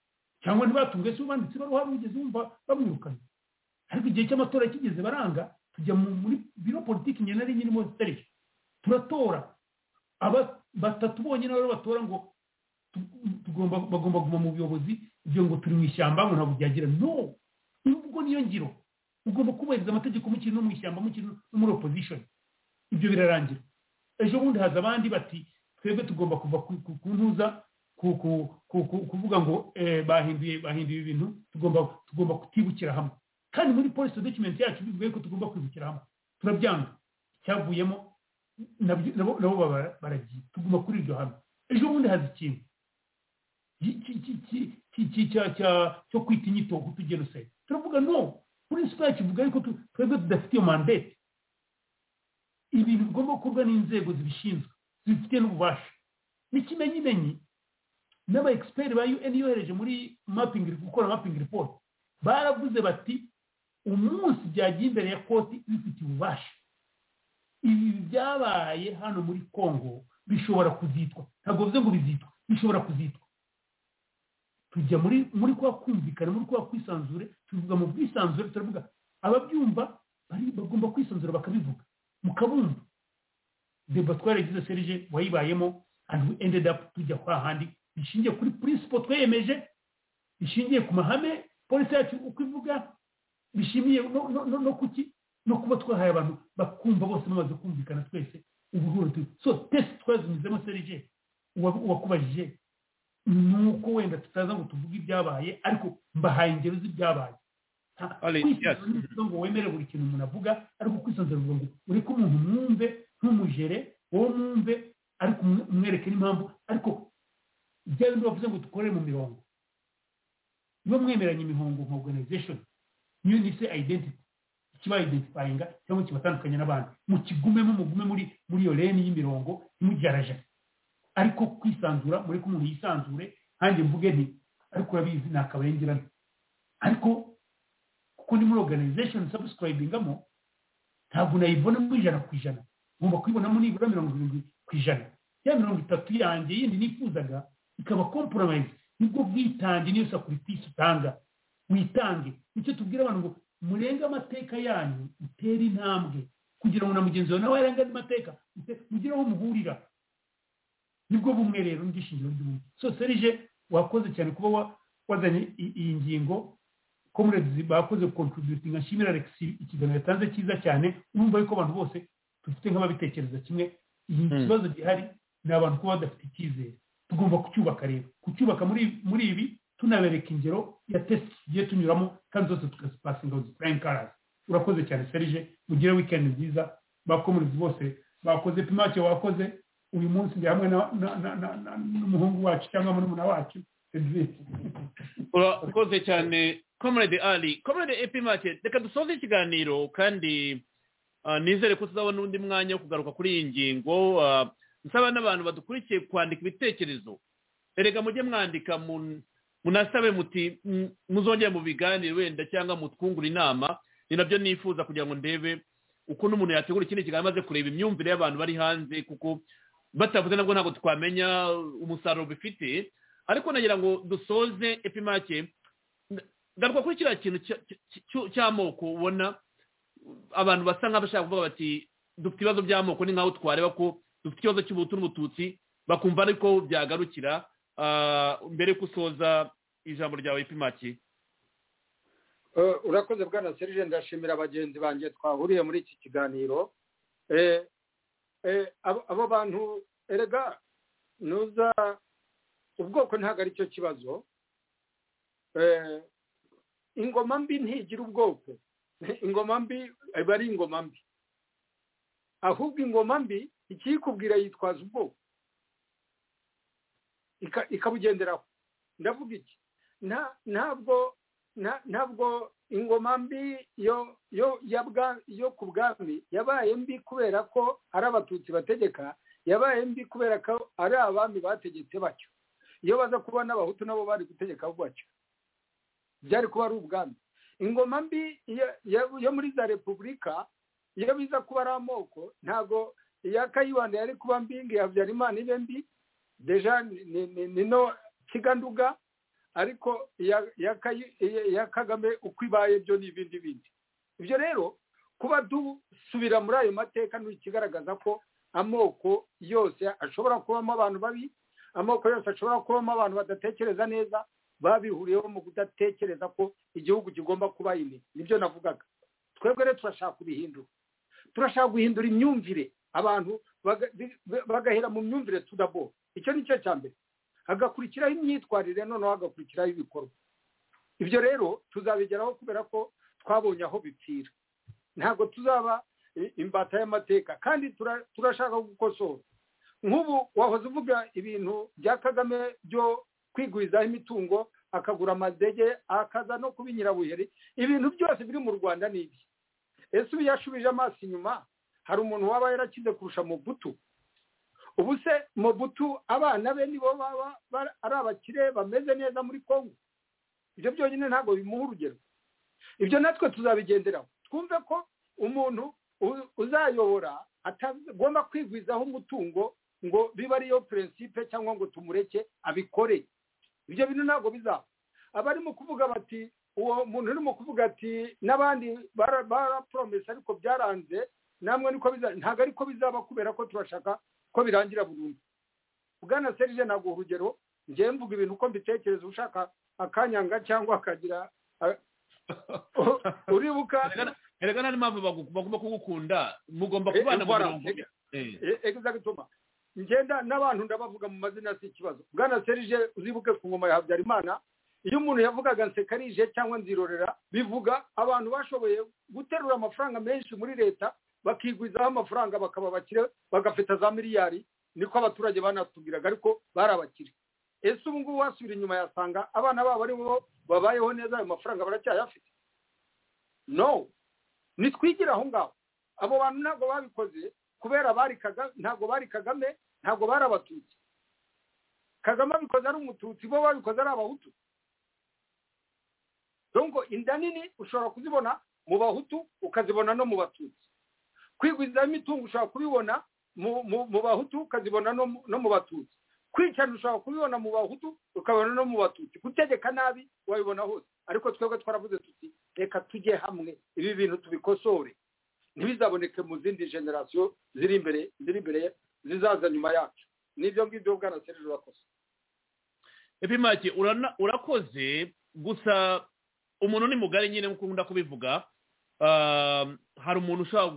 cyangwa ntibatunge se ubanditse baruha bigeze umva bamwirukanye ariko igihe cy'amatora kigeze baranga tujya muri biro politiki nyine ari nyine muri serije turatora aba batatu bonyine rero batora ngo bagomba kuguma mu buyobozi ibyo ngo turi mu ishyamba ngo ntabwo byagira no ubwo niyo ngiro ugomba kubahiriza amategeko mu kintu no mu ishyamba mu kintu no muri opposition ibyo birarangira ejo bundi haza abandi bati twebwe tugomba kuva ku ntuza kuvuga ngo bahinduye ibintu tugomba kutibukira hamwe kandi muri policy document yacu bivuye ko tugomba kwibukira hamwe turabyanga cyavuyemo nabo baragiye tugomba kuri iryo hamwe ejo bundi haza ikintu cyo kwita inyito kutugenocide turavuga no principle yacu ivuga yuko twebwe tudafite iyo mandate ibintu bigomba gukorwa n'inzego zibishinzwe zifite n'ububasha n'ikimenyimenyi n'aba expert ba UN yohereje muri gukora mapping report baravuze bati umunsi byagiye imbere ya koti bifite ububasha ibi byabaye hano muri Congo bishobora kuzitwa ntabwo bivuze ngo bizitwa bishobora kuzitwa tujya muri kwa kumvikana muri kwa kwisanzure tuvuga mu bwisanzure turavuga ababyumva bagomba kwisanzura bakabivuga mukabumva deba twaragize serije wayibayemo and we ended up tujya kwa handi bishingiye kuri principle twayemeje bishingiye ku mahame polisi yacu uko ivuga bishimiye no kuki no kuba twahaye abantu bakumva bose bamaze kumvikana twese ubuhuru so test twazimizemo serije uwakubajije nuko wenda tutaza ngo tuvuge ibyabaye ariko mbahaye ingero z'ibyabaye ngo wemere buri kintu umuntu avuga ariko kwisanzura ngo ureke umuntu mwumve nk'umujere wowe mwumve ariko umwereke n'impamvu ariko ibyo bindi bavuze ngo dukorere mu mirongo niba mwemeranya imirongo nka organization niyo nise identity ikiba identifyinga cyangwa kibatandukanya n'abandi mugume muri iyo lane y'imirongo ntimujyaraje ariko kwisanzura muri ko umuntu yisanzure hanjye mvuge nti ariko urabizi nakabengerana ariko kuko ni muri organization subscribingamo ntabwo nayibona mu 100%, ngomba kwibonamo nibura 70%. Ya 30 yanjye yindi nifuzaga ikaba compromise nibwo bwitange niyo sacrifice utanga witange nicyo tubwira abantu ngo murenge amateka yanyu utera intambwe kugira ngo na mugenzi wawe nawe yarenge amateka mugire aho muhurira nibwo bumwe rero ngishingiro ry'umuntu so serije wakoze cyane kuba wazanye iyi ngingo comrades bakoze contributing ashimira Alex ikiganiro yatanze cyiza cyane urumva yuko abantu bose dufite nk'ababitekereza kimwe iyi kibazo gihari ni abantu kuba badafite icyizere tugomba kucyubaka rero kucyubaka muri ibi tunabereka ingero ya test tugiye tunyuramo kandi zose tukazipasinga flying colors urakoze cyane serije mugire weekend nziza bakomurizi bose bakoze pimake wakoze uyu munsi ndi hamwe n'umuhungu wacu cyangwa murumuna wacu urakoze cyane comrade Ali comrade epimake reka dusoze ikiganiro kandi nizere ko tuzabona undi mwanya wo kugaruka kuri iyi ngingo nsaba n'abantu badukurikiye kwandika ibitekerezo erega mujye mwandika munasabe muti muzongera mu biganiro wenda cyangwa mutwungura inama ni nabyo nifuza kugira ngo ndebe uko n'umuntu yategura ikindi kiganiro amaze kureba imyumvire y'abantu bari hanze kuko batavuze nabwo ntabwo twamenya umusaruro bifite ariko nagira ngo dusoze epimake garuka kuri kiriya kintu cy'amoko ubona abantu basa nk'abashaka kuvuga bati dufite ibibazo by'amoko ni nk'aho twareba ko dufite ikibazo cy'ubuhutu n'ubututsi bakumva ariko byagarukira mbere yo gusoza ijambo ryawe epimake. Urakoze bwana Serge ndashimira bagenzi banjye twahuriye muri iki kiganiro abo bantu erega nuza ubwoko ntabwo ari cyo kibazo ingoma mbi ntigira ubwoko ingoma mbi aba ari ingoma mbi ahubwo ingoma mbi ikiyikubwira yitwaza ubwoko ikabugenderaho ndavuga iki ntabwo ingoma mbi yo ku bwami yabaye mbi kubera ko ari abatutsi bategeka yabaye mbi kubera ko ari abami bategetse batyo iyo baza kuba n'abahutu nabo bari gutegeka batyo byari kuba ari ubwami ingoma mbi yo muri za repubulika iyo biza kuba ari amoko ntabwo iya Kayibanda yari kuba mbi ngo Habyarimana ibe mbi deja ni no Kiganduga ariko ya Kagame uko ibaye byo n'ibindi bindi ibyo rero kuba dusubira muri ayo mateka ni ikigaragaza ko amoko yose ashobora kubamo abantu babi, amoko yose ashobora kubamo abantu badatekereza neza, babihuriyeho mu kudatekereza ko igihugu kigomba kuba ini. Nibyo navugaga. Twebwe rero turashaka kubihindura, turashaka guhindura imyumvire, abantu bagahera mu myumvire tudabo. Icyo ni cyo cyambere, hagakurikiraho imyitwarire, noneho hagakurikiraho ibikorwa. Ibyo rero tuzabigeraho kubera ko twabonye aho bipfira. Ntabwo tuzaba imbata y'amateka, kandi turashaka gukosora. Nk'ubu wahoze uvuga ibintu bya Kagame byo kwigwizaho imitungo, akagura amadege, akaza no kuba nyirabuheri. Ibintu byose biri mu Rwanda ni ibi. Ese ubu yashubije amaso inyuma, hari umuntu waba yarakize kurusha Mobutu? Ubu se Mobutu abana be nibo baba ari abakire bameze neza muri Kongo? Ibyo byonyine ntabwo bimuha urugero. Ibyo natwe tuzabigenderaho, twumve ko umuntu uzayobora atagomba kwigwizaho umutungo ngo biba ariyo principe cyangwa ngo tumureke abikore. Ibyo bintu ntabwo bizaba. Abarimo kuvuga bati uwo muntu urimo kuvuga ati n'abandi barapromesa ariko byaranze, namwe niko bizaba. Ntabwo ariko bizaba kubera ko turashaka ko birangira burundu. Bwana Serge, ntabwo urugero ngiye mvuga ibintu uko mbitekereza, ushaka akanyanga cyangwa akagira uribuka erega nari mpamvu bagomba kugukunda, mugomba kubana mu mirongo. Exactement. Ngenda n'abantu ndabavuga mu mazina si ikibazo. Bwana Serge, uzibuke ku ngoma ya Habyarimana, iyo umuntu yavugaga Nsekarije cyangwa Nzirorera, bivuga abantu bashoboye guterura amafaranga menshi muri leta, bakigwizaho amafaranga bakaba bakire, bagafita za miliyari. Niko abaturage banatubwiraga, ariko barabakire. Ese ubu ngubu wasubira inyuma yasanga abana babo ari bo babayeho neza, ayo mafaranga baracyayafite? No, nitwigira aho ngaho. Abo bantu ntabwo babikoze kubera ntabwo bari Kagame, ntabwo bari Abatutsi. Kagame abikoze ari Umututsi, bo babikoze ari Abahutu. Donc inda nini ushobora kuzibona mu Bahutu, ukazibona no mu Batutsi. Kwigwizaho imitungo ushobora kubibona mu Bahutu, ukazibona no mu Batutsi. Kwicana ushobora kubibona mu Bahutu, ukabona no mu Batutsi. Gutegeka nabi wabibona hose. Ariko twebwe twaravuze tuti reka tujye hamwe, ibi bintu tubikosore, ntibizaboneke mu zindi generation ziri imbere zizaza nyuma yacu. Nibyo ngibyo Bwana Serge urakoze. Epimake urakoze, gusa umuntu ni mugari nyine nkuko nkunda kubivuga. Hari umuntu ushobora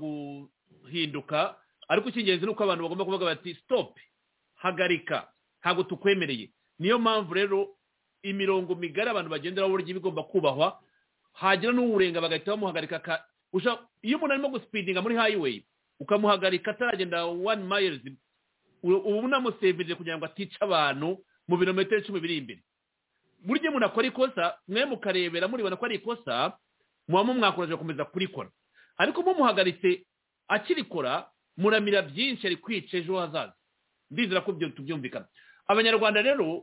guhinduka, ariko icy'ingenzi ni uko abantu bagomba kuvuga bati stop, hagarika, ntabwo tukwemereye. Niyo mpamvu rero imirongo migari abantu bagenderaho burya bigomba kubahwa, hagira n'uwurenga bagahita bamuhagarika. Iyo umuntu arimo guspeedinga muri highway ukamuhagarika ataragenda 1 miles, ubu namusevije kugira ngo atice abantu mu birometero 10 biri imbere. Burya umuntu akora ikosa, mwe mukarebera muribona ko ari ikosa, muba mumwakoraje gukomeza kurikora. Ariko mumuhagaritse akirikora, muramira byinshi ari kwica ejo hazaza. Ndizera ko byo tubyumvikana. Abanyarwanda rero,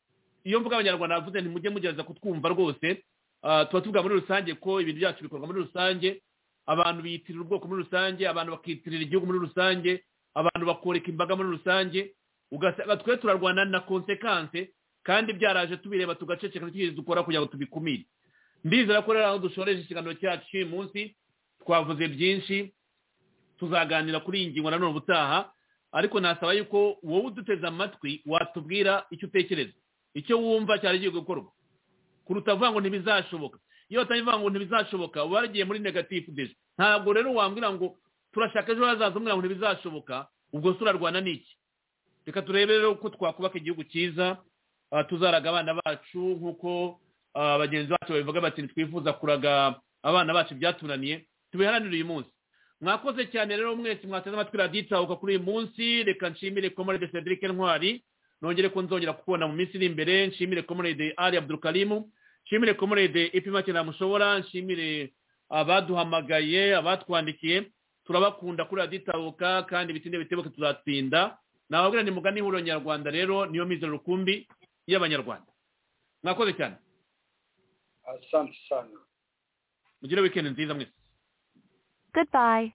iyo mvuga Abanyarwanda navuze ntimujye mugereza kutwumva rwose. Tuba tuvuga muri rusange ko ibintu byacu bikorwa muri rusange, abantu biyitirira ubwoko muri rusange, abantu bakitirira igihugu muri rusange, abantu bakoreka imbaga muri rusange, ugasanga twe turarwana na konsekanse, kandi byaraje tubireba tugaceceka n'ikindi dukora kugira ngo tubikumire. Ndizera ko rero aho dushoreje ikiganiro cyacu uyu munsi twavuze byinshi, tuzaganira kuri iyi ngingo nanone ubutaha, ariko nasaba yuko wowe uduteze amatwi watubwira icyo utekereza, icyo wumva cyari giye gukorwa, kuruta vuga ngo ntibizashoboka. Iyo utavuga ngo ntibizashoboka uba waragiye muri negative deje. Ntabwo rero wambwira ngo turashaka ejo hazaza umbwira ngo ntibizashoboka, ubwo turarwana n'iki? Reka turebe rero ko twakubaka igihugu cyiza, tuzaraga abana bacu nk'uko bagenzi bacu babivuga bati twifuza kuraga abana bacu byatunaniye, tubiharanire uyu munsi. Mwakoze cyane rero mwese mwateze amatwi radiyo itahuka kuri uyu munsi. Reka nshimire Comrade Cedric Ntwari, nongere ko nzongera kukubona mu minsi iri imbere. Nshimire Comrade Ali Abdulkarimu, nshimire Comrade Epimake Namushobora, nshimire abaduhamagaye, abatwandikiye. Turabakunda kuri radiyo itahuka, kandi bitinde bitebuke tuzatsinda. Nababwira ni mugani huro nyarwanda rero niyo mizero rukumbi y'Abanyarwanda. Mwakoze cyane. Asante sana. Mugire weekend nziza mwese. Goodbye.